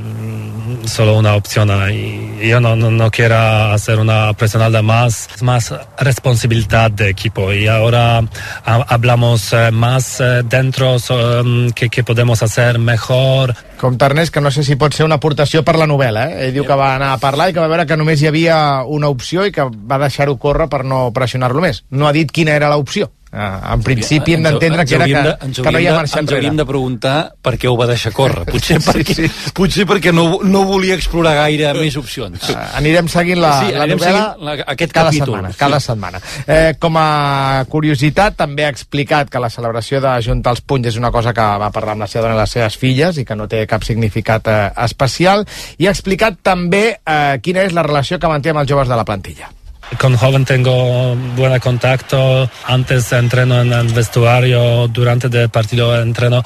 Speaker 5: solo una opción y yo no, no, no quiero hacer una personal de más, más responsabilidad de equipo y ahora uh, hablamos uh, más uh, dentro so, um, que, que podemos hacer mejor.
Speaker 15: Com Tarnés, que no sé si pot ser una aportació per la novel·la, eh? Ell diu que va anar a parlar i que va veure que només hi havia una opció i que va deixar-ho córrer per no pressionar-lo més. No ha dit quina era l'opció. Uh, en principi hem d'entendre que era que,
Speaker 13: de,
Speaker 15: que no hi ha marxa
Speaker 13: enrere. Ens
Speaker 15: hauríem
Speaker 13: de preguntar per què ho va deixar córrer. Potser
Speaker 15: sí,
Speaker 13: perquè,
Speaker 15: sí.
Speaker 13: potser perquè no, no volia explorar gaire més opcions.
Speaker 15: Uh, anirem seguint la,
Speaker 13: sí,
Speaker 15: la novel·la
Speaker 13: la, aquest
Speaker 15: cada
Speaker 13: capítol.
Speaker 15: setmana. Cada sí. setmana. Eh, com a curiositat, també ha explicat que la celebració de juntar els punys és una cosa que va parlar amb la seva dona i les seves filles i que no té cap significat eh, especial. I ha explicat també eh, quina és la relació que manté amb els joves de la plantilla.
Speaker 5: Con joven tengo buen contacto, antes entreno en el vestuario, durante el partido entreno.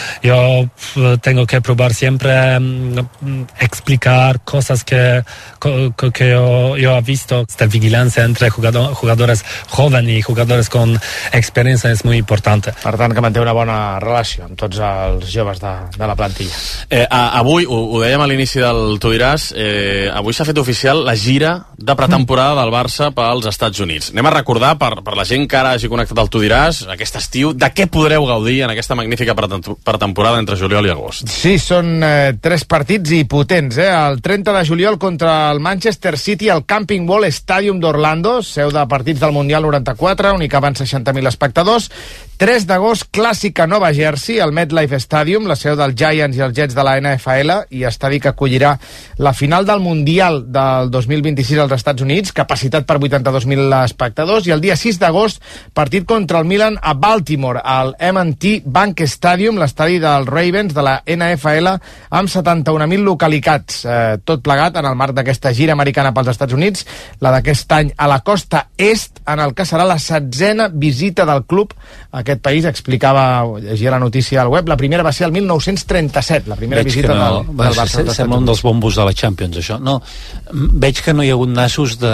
Speaker 5: Yo tengo que probar siempre um, explicar cosas que, que, que yo, yo he visto. Esta vigilancia entre jugador, jugadores jóvenes y jugadores con experiencia es muy importante.
Speaker 15: Per tant, que manté una bona relació amb tots els joves de, de la plantilla.
Speaker 4: Eh, a, avui, ho, ho dèiem a l'inici del Tu diràs, eh, avui s'ha fet oficial la gira de pretemporada del Barça pels Estats Units. Anem a recordar, per, per la gent que ara hagi connectat al Tu diràs, aquest estiu, de què podreu gaudir en aquesta magnífica pretemporada entre juliol i agost.
Speaker 15: Sí, són eh, tres partits i potents. Eh? El trenta de juliol contra el Manchester City al Camping World Stadium d'Orlando, seu de partits del Mundial noranta-quatre, on hi caben seixanta mil espectadors. tres d'agost, clàssic a Nova Jersey, al MetLife Stadium, la seu dels Giants i els Jets de la N F L, i estadi que acollirà la final del Mundial del dos mil vint-i-sis als Estats Units, capacitat per vuitanta-dos mil espectadors, i el dia sis d'agost, partit contra el Milan a Baltimore, al M and T Bank Stadium, l'estadi dels Ravens de la N F L, amb setanta-un mil localitats, eh, tot plegat en el marc d'aquesta gira americana pels Estats Units, la d'aquest any a la costa est, en el que serà la setzena visita del club a aquest país. Explicava, llegia la notícia al web, la primera va ser el mil nou-cents trenta-set, la primera
Speaker 13: veig
Speaker 15: visita
Speaker 13: no,
Speaker 15: del, del Barça.
Speaker 13: Sembla un dels bombos de la Champions, això. No, veig que no hi ha hagut nassos de,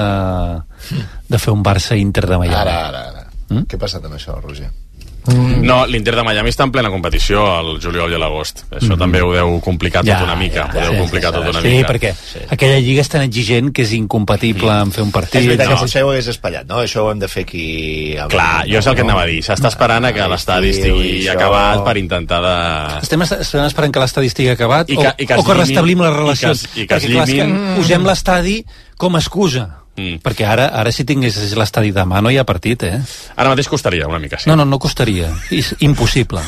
Speaker 13: de fer un Barça-Inter de Miami.
Speaker 14: Ara, ara, ara. Mm? Què ha passat amb això, Roger?
Speaker 4: Mm. No, l'Inter de Miami està en plena competició al juliol i a l'agost. Això mm. també ho deu complicar tot ja, una mica. Ja, ho deu sí, complicar tot una
Speaker 13: sí,
Speaker 4: mica.
Speaker 13: Perquè sí. Aquella lliga és tan exigent que és incompatible mm. en fer un partit.
Speaker 14: És veritat
Speaker 13: no.
Speaker 14: que potser ho hagués espatllat, no? Això ho hem de fer aquí...
Speaker 4: Clar, jo és el que anava a dir. S'està esperant a que l'estadi estigui això... acabat per intentar de...
Speaker 13: Estem esperant que l'estadi estigui acabat
Speaker 4: I que,
Speaker 13: o,
Speaker 4: i que
Speaker 13: o que restablim les relacions.
Speaker 4: I que, i que
Speaker 13: perquè clar, que posem l'estadi com a excusa. Mm. Perquè ara, ara si tingués l'estadi demà no hi ha partit, eh?
Speaker 4: Ara mateix costaria una mica, sí.
Speaker 13: No, no, no costaria. És impossible.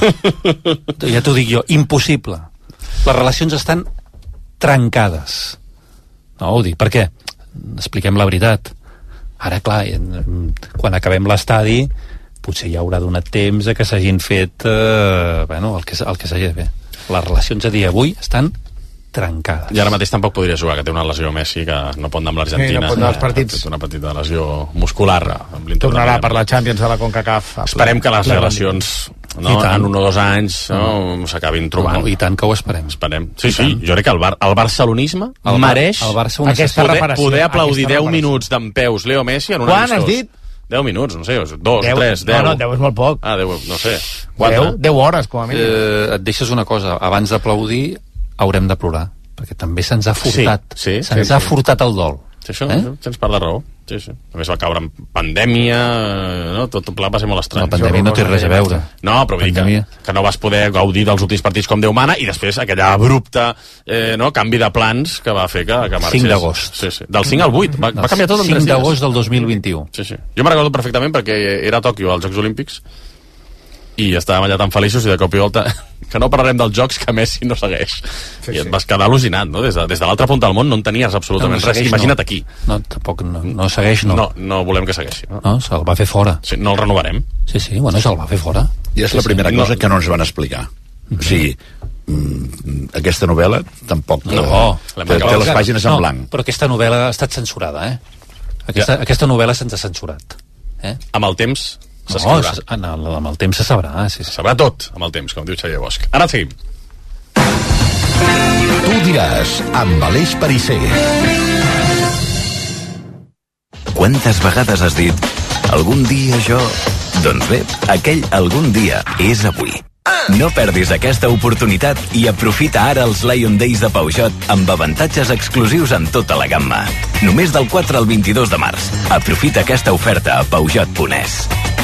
Speaker 13: Ja t'ho dic jo, impossible. Les relacions estan trencades. No, ho dic, per què? Expliquem la veritat. Ara, clar, quan acabem l'estadi, potser ja haurà donat temps a que s'hagin fet eh, bueno, el que, el que s'hagi de fer. Les relacions a dia d'avui estan trencades.
Speaker 4: I ara mateix tampoc podria jugar, que té una lesió Messi, que no pot anar amb l'Argentina.
Speaker 15: Sí, no pot anar als partits.
Speaker 4: Una petita lesió muscular.
Speaker 15: Tornarà per la Champions de la CONCACAF.
Speaker 4: Esperem que les relacions no, en un o dos anys no, s'acabin trobant.
Speaker 13: No, I tant que ho esperem.
Speaker 4: esperem. Sí, sí, jo crec que el, bar, el barcelonisme el bar, mereix
Speaker 13: el Barça
Speaker 15: aquesta
Speaker 4: poder,
Speaker 15: reparació,
Speaker 4: poder aplaudir
Speaker 15: aquesta
Speaker 4: deu minuts d'en peus Leo Messi en un
Speaker 15: Quan has dit?
Speaker 4: deu minuts, no sé, dos, tres, deu.
Speaker 15: No, no, deu és molt poc.
Speaker 4: Ah, deu, no sé.
Speaker 15: deu, deu hores, com a mínim.
Speaker 13: Eh, et deixes una cosa, abans d'aplaudir haurem de plorar, perquè també se'ns ha furtat.
Speaker 4: Sí, sí,
Speaker 13: se'ns
Speaker 4: sí,
Speaker 13: ha
Speaker 4: sí.
Speaker 13: furtat el dol.
Speaker 4: Sí, això,
Speaker 13: eh?
Speaker 4: tens part de raó. Sí, sí. A més va caure en pandèmia, no? Tot el pla va ser molt estrany.
Speaker 13: La pandèmia no té res a veure.
Speaker 4: No, però vull dir que, que no vas poder gaudir dels últims partits com Déu mana i després aquella abrupta eh, no, canvi de plans que va fer que, que marxés.
Speaker 13: cinc d'agost.
Speaker 4: Sí, sí. Del cinc al vuit. Va, va canviar tot en tres dies.
Speaker 13: cinc d'agost del dos mil vint-i-u.
Speaker 4: Sí, sí. Jo me'n recordo perfectament perquè era a Tòquio als Jocs Olímpics i estàvem allà tan feliços i de cop i volta que no parlarem dels jocs que Messi no segueix. Sí, I et vas quedar al·lucinat, no? Des de, des de l'altra punta del món no en tenies absolutament no, no res. Imagina't
Speaker 13: no.
Speaker 4: aquí.
Speaker 13: No, tampoc no, no segueix, no.
Speaker 4: No, no volem que segueixi. No,
Speaker 13: no se'l va fer fora.
Speaker 4: Sí, no el renovarem.
Speaker 13: Sí, sí, bueno, se'l va fer fora.
Speaker 12: I és
Speaker 13: sí,
Speaker 12: la primera
Speaker 13: sí.
Speaker 12: cosa
Speaker 13: no.
Speaker 12: que no ens van explicar. O sigui, mm, aquesta novel·la tampoc
Speaker 13: no,
Speaker 12: té, té les pàgines en
Speaker 13: no,
Speaker 12: blanc.
Speaker 13: Però aquesta novel·la ha estat censurada, eh? Aquesta, ja. aquesta novel·la se'ns ha censurat. Eh?
Speaker 4: Amb el temps
Speaker 13: s'escriurà. No, amb el temps se sabrà. Sí, sí.
Speaker 4: Se sabrà tot amb el temps, com diu Xavier Bosch. Ara seguim.
Speaker 3: Tu diràs, amb Aleix Perisser.
Speaker 6: Quantes vegades has dit algun dia jo... Doncs bé, aquell algun dia és avui. No perdis aquesta oportunitat i aprofita ara els Lion Days de Peugeot amb avantatges exclusius en tota la gamma. Només del quatre al vint-i-dos de març. Aprofita aquesta oferta a Peugeot punt es.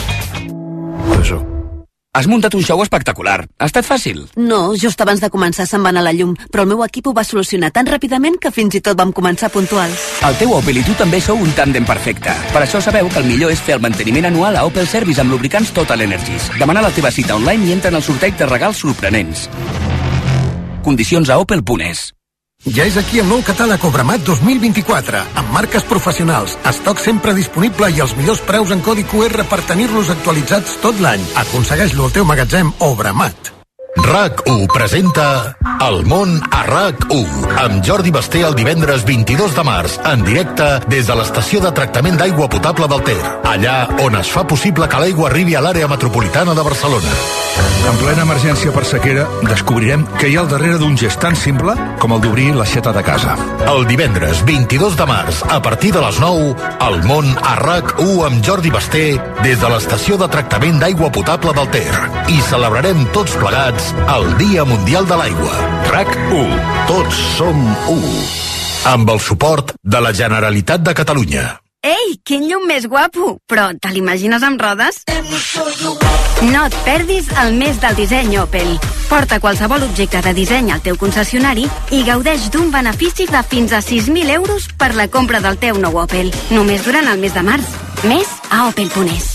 Speaker 8: Has muntat un show espectacular. Ha estat fàcil?
Speaker 22: No, just abans de començar se'n va anar la llum, però el meu equip ho va solucionar tan ràpidament que fins i tot vam començar puntuals.
Speaker 8: El teu Opel i tu també sou un tàndem perfecte. Per això sabeu que el millor és fer el manteniment anual a Opel Service amb lubricants Total Energies. Demana la teva cita online i entra en el sorteig de regals sorprenents. Condicions a opel punt es.
Speaker 20: Ja és aquí el nou catàleg Obramat dos mil vint-i-quatre, amb marques professionals, estoc sempre disponible i els millors preus en codi Q R per tenir-los actualitzats tot l'any. Aconsegueix-lo al teu magatzem Obramat.
Speaker 3: RAC u presenta El món a RAC u amb Jordi Basté el divendres vint-i-dos de març en directe des de l'estació de tractament d'aigua potable del Ter, allà on es fa possible que l'aigua arribi a l'àrea metropolitana de Barcelona.
Speaker 9: En plena emergència per sequera descobrirem què hi ha al darrere d'un gest tan simple com el d'obrir l'aixeta de casa.
Speaker 3: El divendres vint-i-dos de març a partir de les nou El món a RAC u amb Jordi Basté des de l'estació de tractament d'aigua potable del Ter i celebrarem tots plegats el Dia Mundial de l'Aigua. RAC u. Tots som u. Amb el suport de la Generalitat de Catalunya.
Speaker 10: Ei, quin llum més guapo! Però te l'imagines amb rodes? No et perdis el mes del disseny Opel. Porta qualsevol objecte de disseny al teu concessionari i gaudeix d'un benefici de fins a sis mil euros per la compra del teu nou Opel. Només durant el mes de març. Més a opel punt es.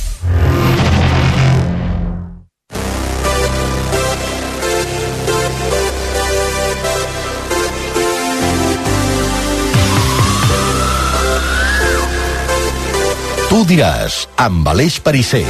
Speaker 3: Tu diràs, amb Aleix Perisser.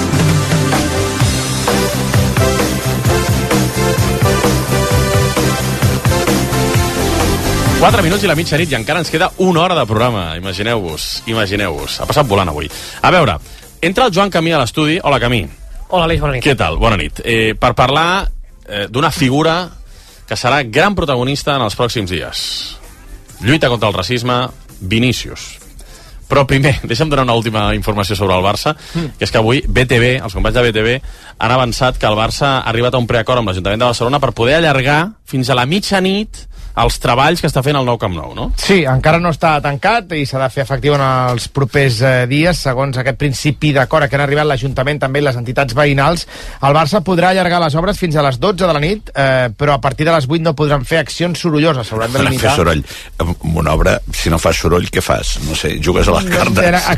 Speaker 4: quatre minuts i la mitjanit i encara ens queda una hora de programa. Imagineu-vos, imagineu-vos. Ha passat volant avui. A veure, entra el Joan Camí a l'estudi. Hola, Camí.
Speaker 25: Hola, Aleix, bona nit.
Speaker 4: Què tal? Bona nit. Eh, per parlar eh, d'una figura que serà gran protagonista en els pròxims dies. Lluita contra el racisme, Vinícius. Però primer, deixa'm donar una última informació sobre el Barça, mm. que és que avui B T V, els companys de B T V, han avançat que el Barça ha arribat a un preacord amb l'Ajuntament de Barcelona per poder allargar fins a la mitjanit els treballs que està fent el nou Camp Nou, no?
Speaker 15: Sí, encara no està tancat i s'ha de fer efectiu en els propers eh, dies, segons aquest principi d'acord a què han arribat l'Ajuntament també i les entitats veïnals. El Barça podrà allargar les obres fins a les dotze de la nit, eh, però a partir de les vuit no podran fer accions sorolloses, s'hauran de limitar.
Speaker 12: Fer soroll. Amb una obra, si no fas soroll, què fas? No sé, jugues a les cartes.
Speaker 15: Accions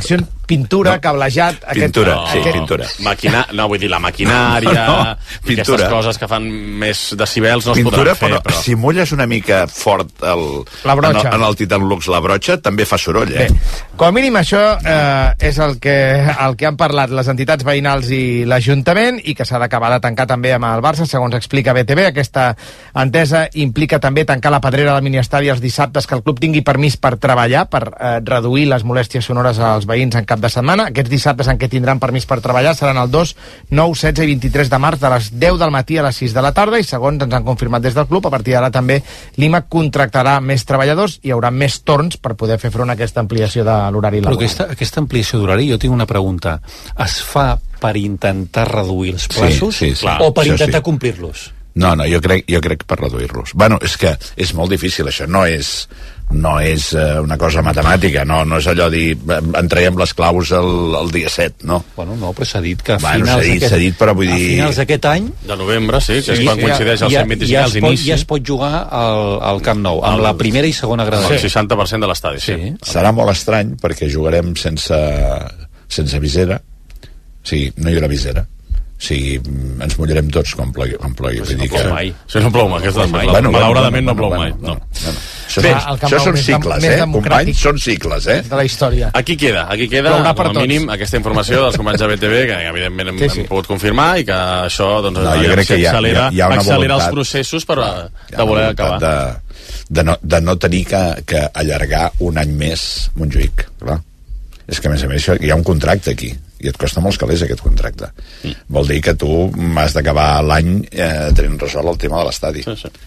Speaker 15: pintura, no. cablejat...
Speaker 12: Pintura,
Speaker 15: aquest,
Speaker 12: sí,
Speaker 15: aquest...
Speaker 12: pintura.
Speaker 4: Maquina... No, vull dir, la maquinària, no, no, aquestes coses que fan més decibels no
Speaker 12: pintura,
Speaker 4: es podran fer,
Speaker 12: però,
Speaker 4: però...
Speaker 12: si mulles una mica fort el,
Speaker 15: la broxa.
Speaker 12: En el, en el Titan Lux la broxa, també fa soroll, eh?
Speaker 15: Bé, com a mínim això eh, és el que, el que han parlat les entitats veïnals i l'Ajuntament, i que s'ha d'acabar de tancar també amb el Barça, segons explica B T V. Aquesta entesa implica també tancar la pedrera del miniestadi els dissabtes que el club tingui permís per treballar, per eh, reduir les molèsties sonores als veïns en cap de setmana. Aquests dissabtes en què tindran permís per treballar seran el dos, nou, setze i vint-i-tres de març, de les deu del matí a les sis de la tarda, i segons ens han confirmat des del club, a partir d'ara també l'I M A contractarà més treballadors, i hi haurà més torns per poder fer front a aquesta ampliació de l'horari laboral.
Speaker 13: Però aquesta, aquesta ampliació d'horari, jo tinc una pregunta. Es fa per intentar reduir els plaços
Speaker 12: sí, sí, sí.
Speaker 13: o per
Speaker 12: Això
Speaker 13: intentar
Speaker 12: sí.
Speaker 13: complir-los?
Speaker 12: No, no, jo crec, jo crec per reduir-los. Bueno, és que és molt difícil, això. No és, no és uh, una cosa matemàtica, no, no és allò de dir en traiem les claus el, el dia set, no?
Speaker 13: Bueno, no, però s'ha dit que a
Speaker 12: bueno,
Speaker 13: finals
Speaker 12: dit,
Speaker 13: d'aquest
Speaker 12: dit, però vull dir...
Speaker 13: a finals d'aquest any...
Speaker 4: De novembre, sí, que
Speaker 13: sí,
Speaker 4: és quan coincideix el cent vint-i-cinc als inicis.
Speaker 13: Ja es pot jugar al, al Camp Nou, amb el, la primera i segona gradació.
Speaker 4: El seixanta per cent de l'estadi, sí. sí.
Speaker 12: Serà molt estrany, perquè jugarem sense, sense visera. O sigui, no hi haurà visera. O sigui, ens mullarem tots quan plogui. Quan plogui.
Speaker 4: Si no
Speaker 12: plou
Speaker 4: que... mai. Si no plou mai. Aquesta
Speaker 12: no
Speaker 4: mai.
Speaker 12: Bueno,
Speaker 4: malauradament
Speaker 12: bueno,
Speaker 4: no plou
Speaker 12: bueno,
Speaker 4: mai.
Speaker 12: Bueno,
Speaker 4: no.
Speaker 12: bueno. Això,
Speaker 4: Bé,
Speaker 12: són, això són cicles, eh? Companys, són cicles, eh?
Speaker 15: De la història.
Speaker 4: Aquí queda, aquí queda, com a mínim, aquesta informació dels companys de B T V, que evidentment hem, sí, sí. hem pogut confirmar, i que això, doncs,
Speaker 12: no, jo crec que hi ha,
Speaker 4: accelera,
Speaker 12: hi ha, hi ha una
Speaker 4: accelera
Speaker 12: voluntat,
Speaker 4: els processos per
Speaker 12: no,
Speaker 4: de voler acabar.
Speaker 12: De, de, no, de no tenir que, que allargar un any més Montjuïc, clar. És que, a més a més, hi ha un contracte aquí, i et costa molts calés aquest contracte. Mm. Vol dir que tu has d'acabar l'any eh, tenint resolt el tema de l'estadi.
Speaker 4: Sí, sí.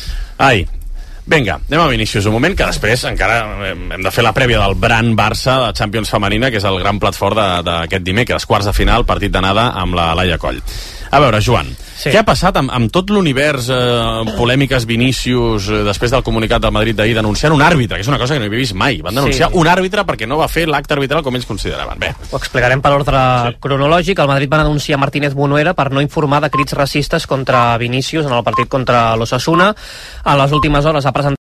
Speaker 4: Ai, vinga, anem a Vinícius un moment, que després encara hem de fer la prèvia del Bran Barça de Champions femenina, que és el gran plat fort d'aquest dimecres, quarts de final, partit d'anada amb la Laia Coll. A veure, Joan, sí. Què ha passat amb, amb tot l'univers eh, polèmiques Vinícius eh, després del comunicat del Madrid d'ahir denunciant un àrbitre, que és una cosa que no he vist mai. Van denunciar sí. un àrbitre perquè no va fer l'acte arbitral com ells consideraven. Bé.
Speaker 1: Ho explicarem per ordre sí. cronològic. El Madrid va denunciar Martínez Munuera per no informar de crits racistes contra Vinícius en el partit contra l'Osasuna. En les últimes hores ha presentat